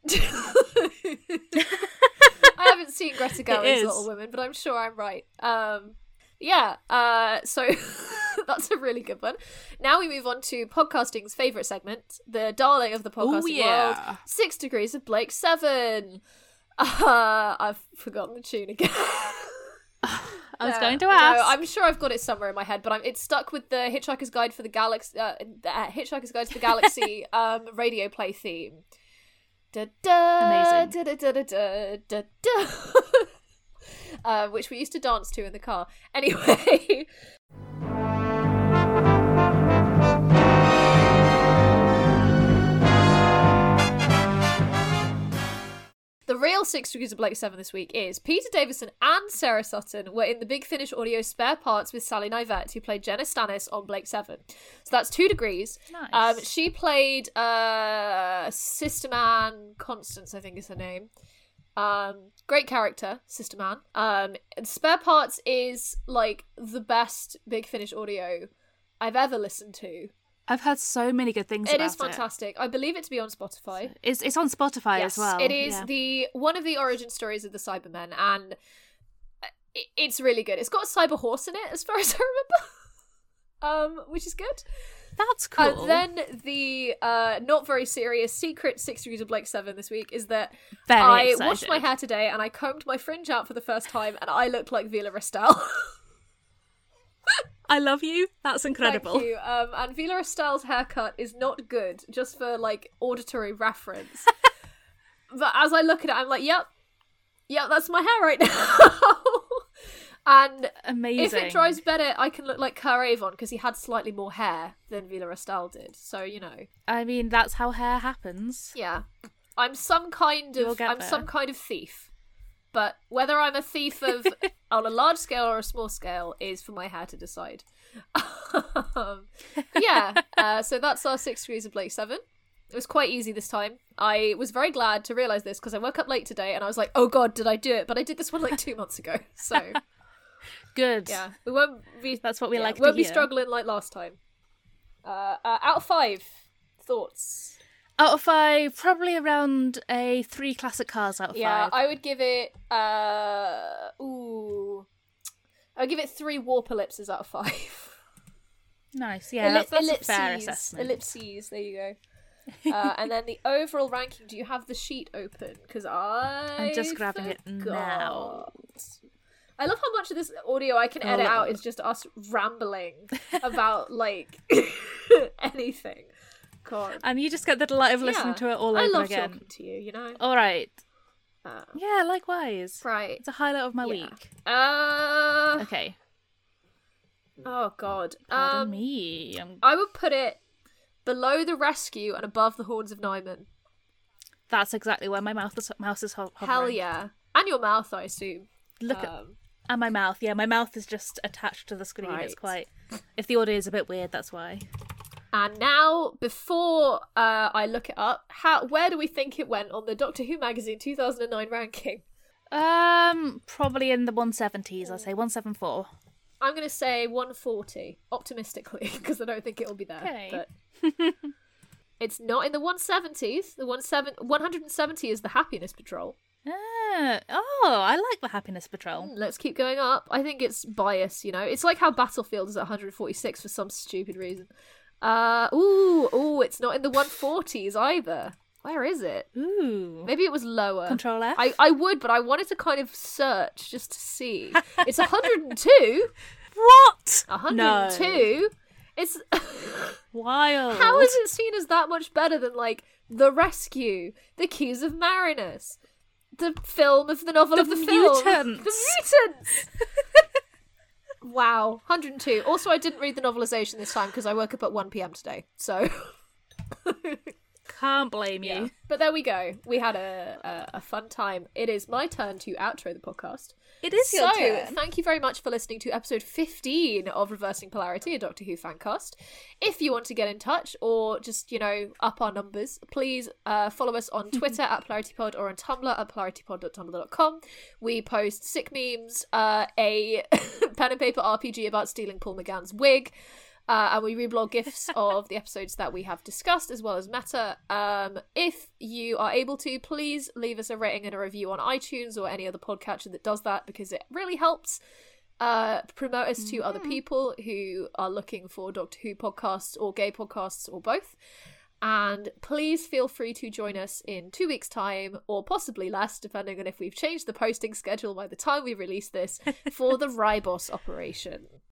I haven't seen Greta Gerwig's Little Women, but I'm sure I'm right. Um, yeah, uh, so that's a really good one. Now we move on to podcasting's favourite segment, the darling of the podcasting Ooh, yeah. world, Six Degrees of Blake Seven. Uh, I've forgotten the tune again. I was no, going to ask. No, I'm sure I've got it somewhere in my head, but I'm, it's stuck with the Hitchhiker's Guide for the Galaxy, uh, uh, Hitchhiker's Guide to the Galaxy um, radio play theme. Da, da, Amazing. Da, da, da, da, da, da. uh, which we used to dance to in the car. Anyway. The real Six Degrees of Blake Seven this week is Peter Davison and Sarah Sutton were in the Big Finish audio spare parts with Sally Nivette, who played Jenna Stannis on Blake Seven. So that's two degrees. Nice. Um, she played uh, Sister Man Constance, I think is her name. Um, great character, Sister Man. Um, and Spare Parts is like the best Big Finish audio I've ever listened to. I've heard so many good things it about it. It is fantastic. I believe it to be on Spotify. It's it's on Spotify yes, as well. It is yeah. the one of the origin stories of the Cybermen, and it, it's really good. It's got a cyber horse in it, as far as I remember, um, which is good. That's cool. And then the uh, not very serious secret Six Degrees of Blake Seven this week is that very I excited. washed my hair today and I combed my fringe out for the first time, and I look like Vila Restal. I love you. That's incredible. Thank you. Um, and Vila Restal's haircut is not good, just for like auditory reference. But as I look at it, I'm like, yep, yep, that's my hair right now. And amazing. If it dries better, I can look like Kerr Avon because he had slightly more hair than Vila Restal did. So you know. I mean, that's how hair happens. Yeah, I'm some kind of I'm there. some kind of thief. But whether I'm a thief of on a large scale or a small scale is for my hair to decide. um, yeah, uh, so that's our Six Degrees of Blake Seven. It was quite easy this time. I was very glad to realise this because I woke up late today and I was like, oh god, did I do it? But I did this one like two months ago. So good. Yeah, we won't be. That's what we yeah, like. Won't to be hear. struggling like last time. Uh, uh, out of five, thoughts. Out of five, probably around a three classic cars out of yeah, five. Yeah, I would give it, uh, ooh, I would give it three warp ellipses out of five. Nice, yeah, Elli- that's, that's ellipses, a fair assessment. Ellipses, there you go. uh, and then the overall ranking, do you have the sheet open? Because I I'm just grabbing forgot. it now. I love how much of this audio I can edit oh. out is just us rambling about, like, anything. God. And you just get the delight of listening yeah. to it all I over love again. talking to you, you know? All right. Uh, yeah, likewise. Right. It's a highlight of my yeah. week. Uh, okay. Oh, God. Pardon um, me. I'm... I would put it below The Rescue and above The Horns of Nyman. That's exactly where my mouth is, mouse is ho- hovering. Hell yeah. And your mouth, I assume. Look um, at... And my mouth. Yeah, my mouth is just attached to the screen. Right. It's quite... If the audio is a bit weird, that's why. And now, before uh, I look it up, how where do we think it went on the Doctor Who magazine two thousand nine ranking? Um, probably in the one seventies, I'll say one seventy-four. I'm going to say one forty, optimistically, because I don't think it'll be there. Okay. But it's not in the one seventies. The one seventy is the Happiness Patrol. Ah, oh, I like the Happiness Patrol. Let's keep going up. I think it's bias, you know. It's like how Battlefield is at one forty-six for some stupid reason. Uh, ooh, ooh, it's not in the one forties either. Where is it? Ooh. Maybe it was lower. Control F? I, I would, but I wanted to kind of search just to see. It's one hundred two. What? one hundred two? No. It's... Wild. How is it seen as that much better than, like, The Rescue, The Keys of Marinus, the film of the novel the of the mutants. film? The Mutants! Wow, one hundred two. Also, I didn't read the novelization this time because I woke up at one p.m. today, so... Can't blame you. Yeah. But there we go. We had a, a a fun time. It is my turn to outro the podcast. It is your so, turn. Thank you very much for listening to episode fifteen of Reversing Polarity, a Doctor Who fancast. If you want to get in touch or just, you know, up our numbers, please uh, follow us on Twitter at PolarityPod or on Tumblr at polaritypod dot tumblr dot com. We post sick memes, uh, a pen and paper R P G about stealing Paul McGann's wig, Uh, and we reblog GIFs of the episodes that we have discussed, as well as meta. Um, if you are able to, please leave us a rating and a review on iTunes or any other podcatcher that does that, because it really helps uh, promote us to mm-hmm. other people who are looking for Doctor Who podcasts or gay podcasts or both. And please feel free to join us in two weeks' time, or possibly less, depending on if we've changed the posting schedule by the time we release this, for the Ribos operation.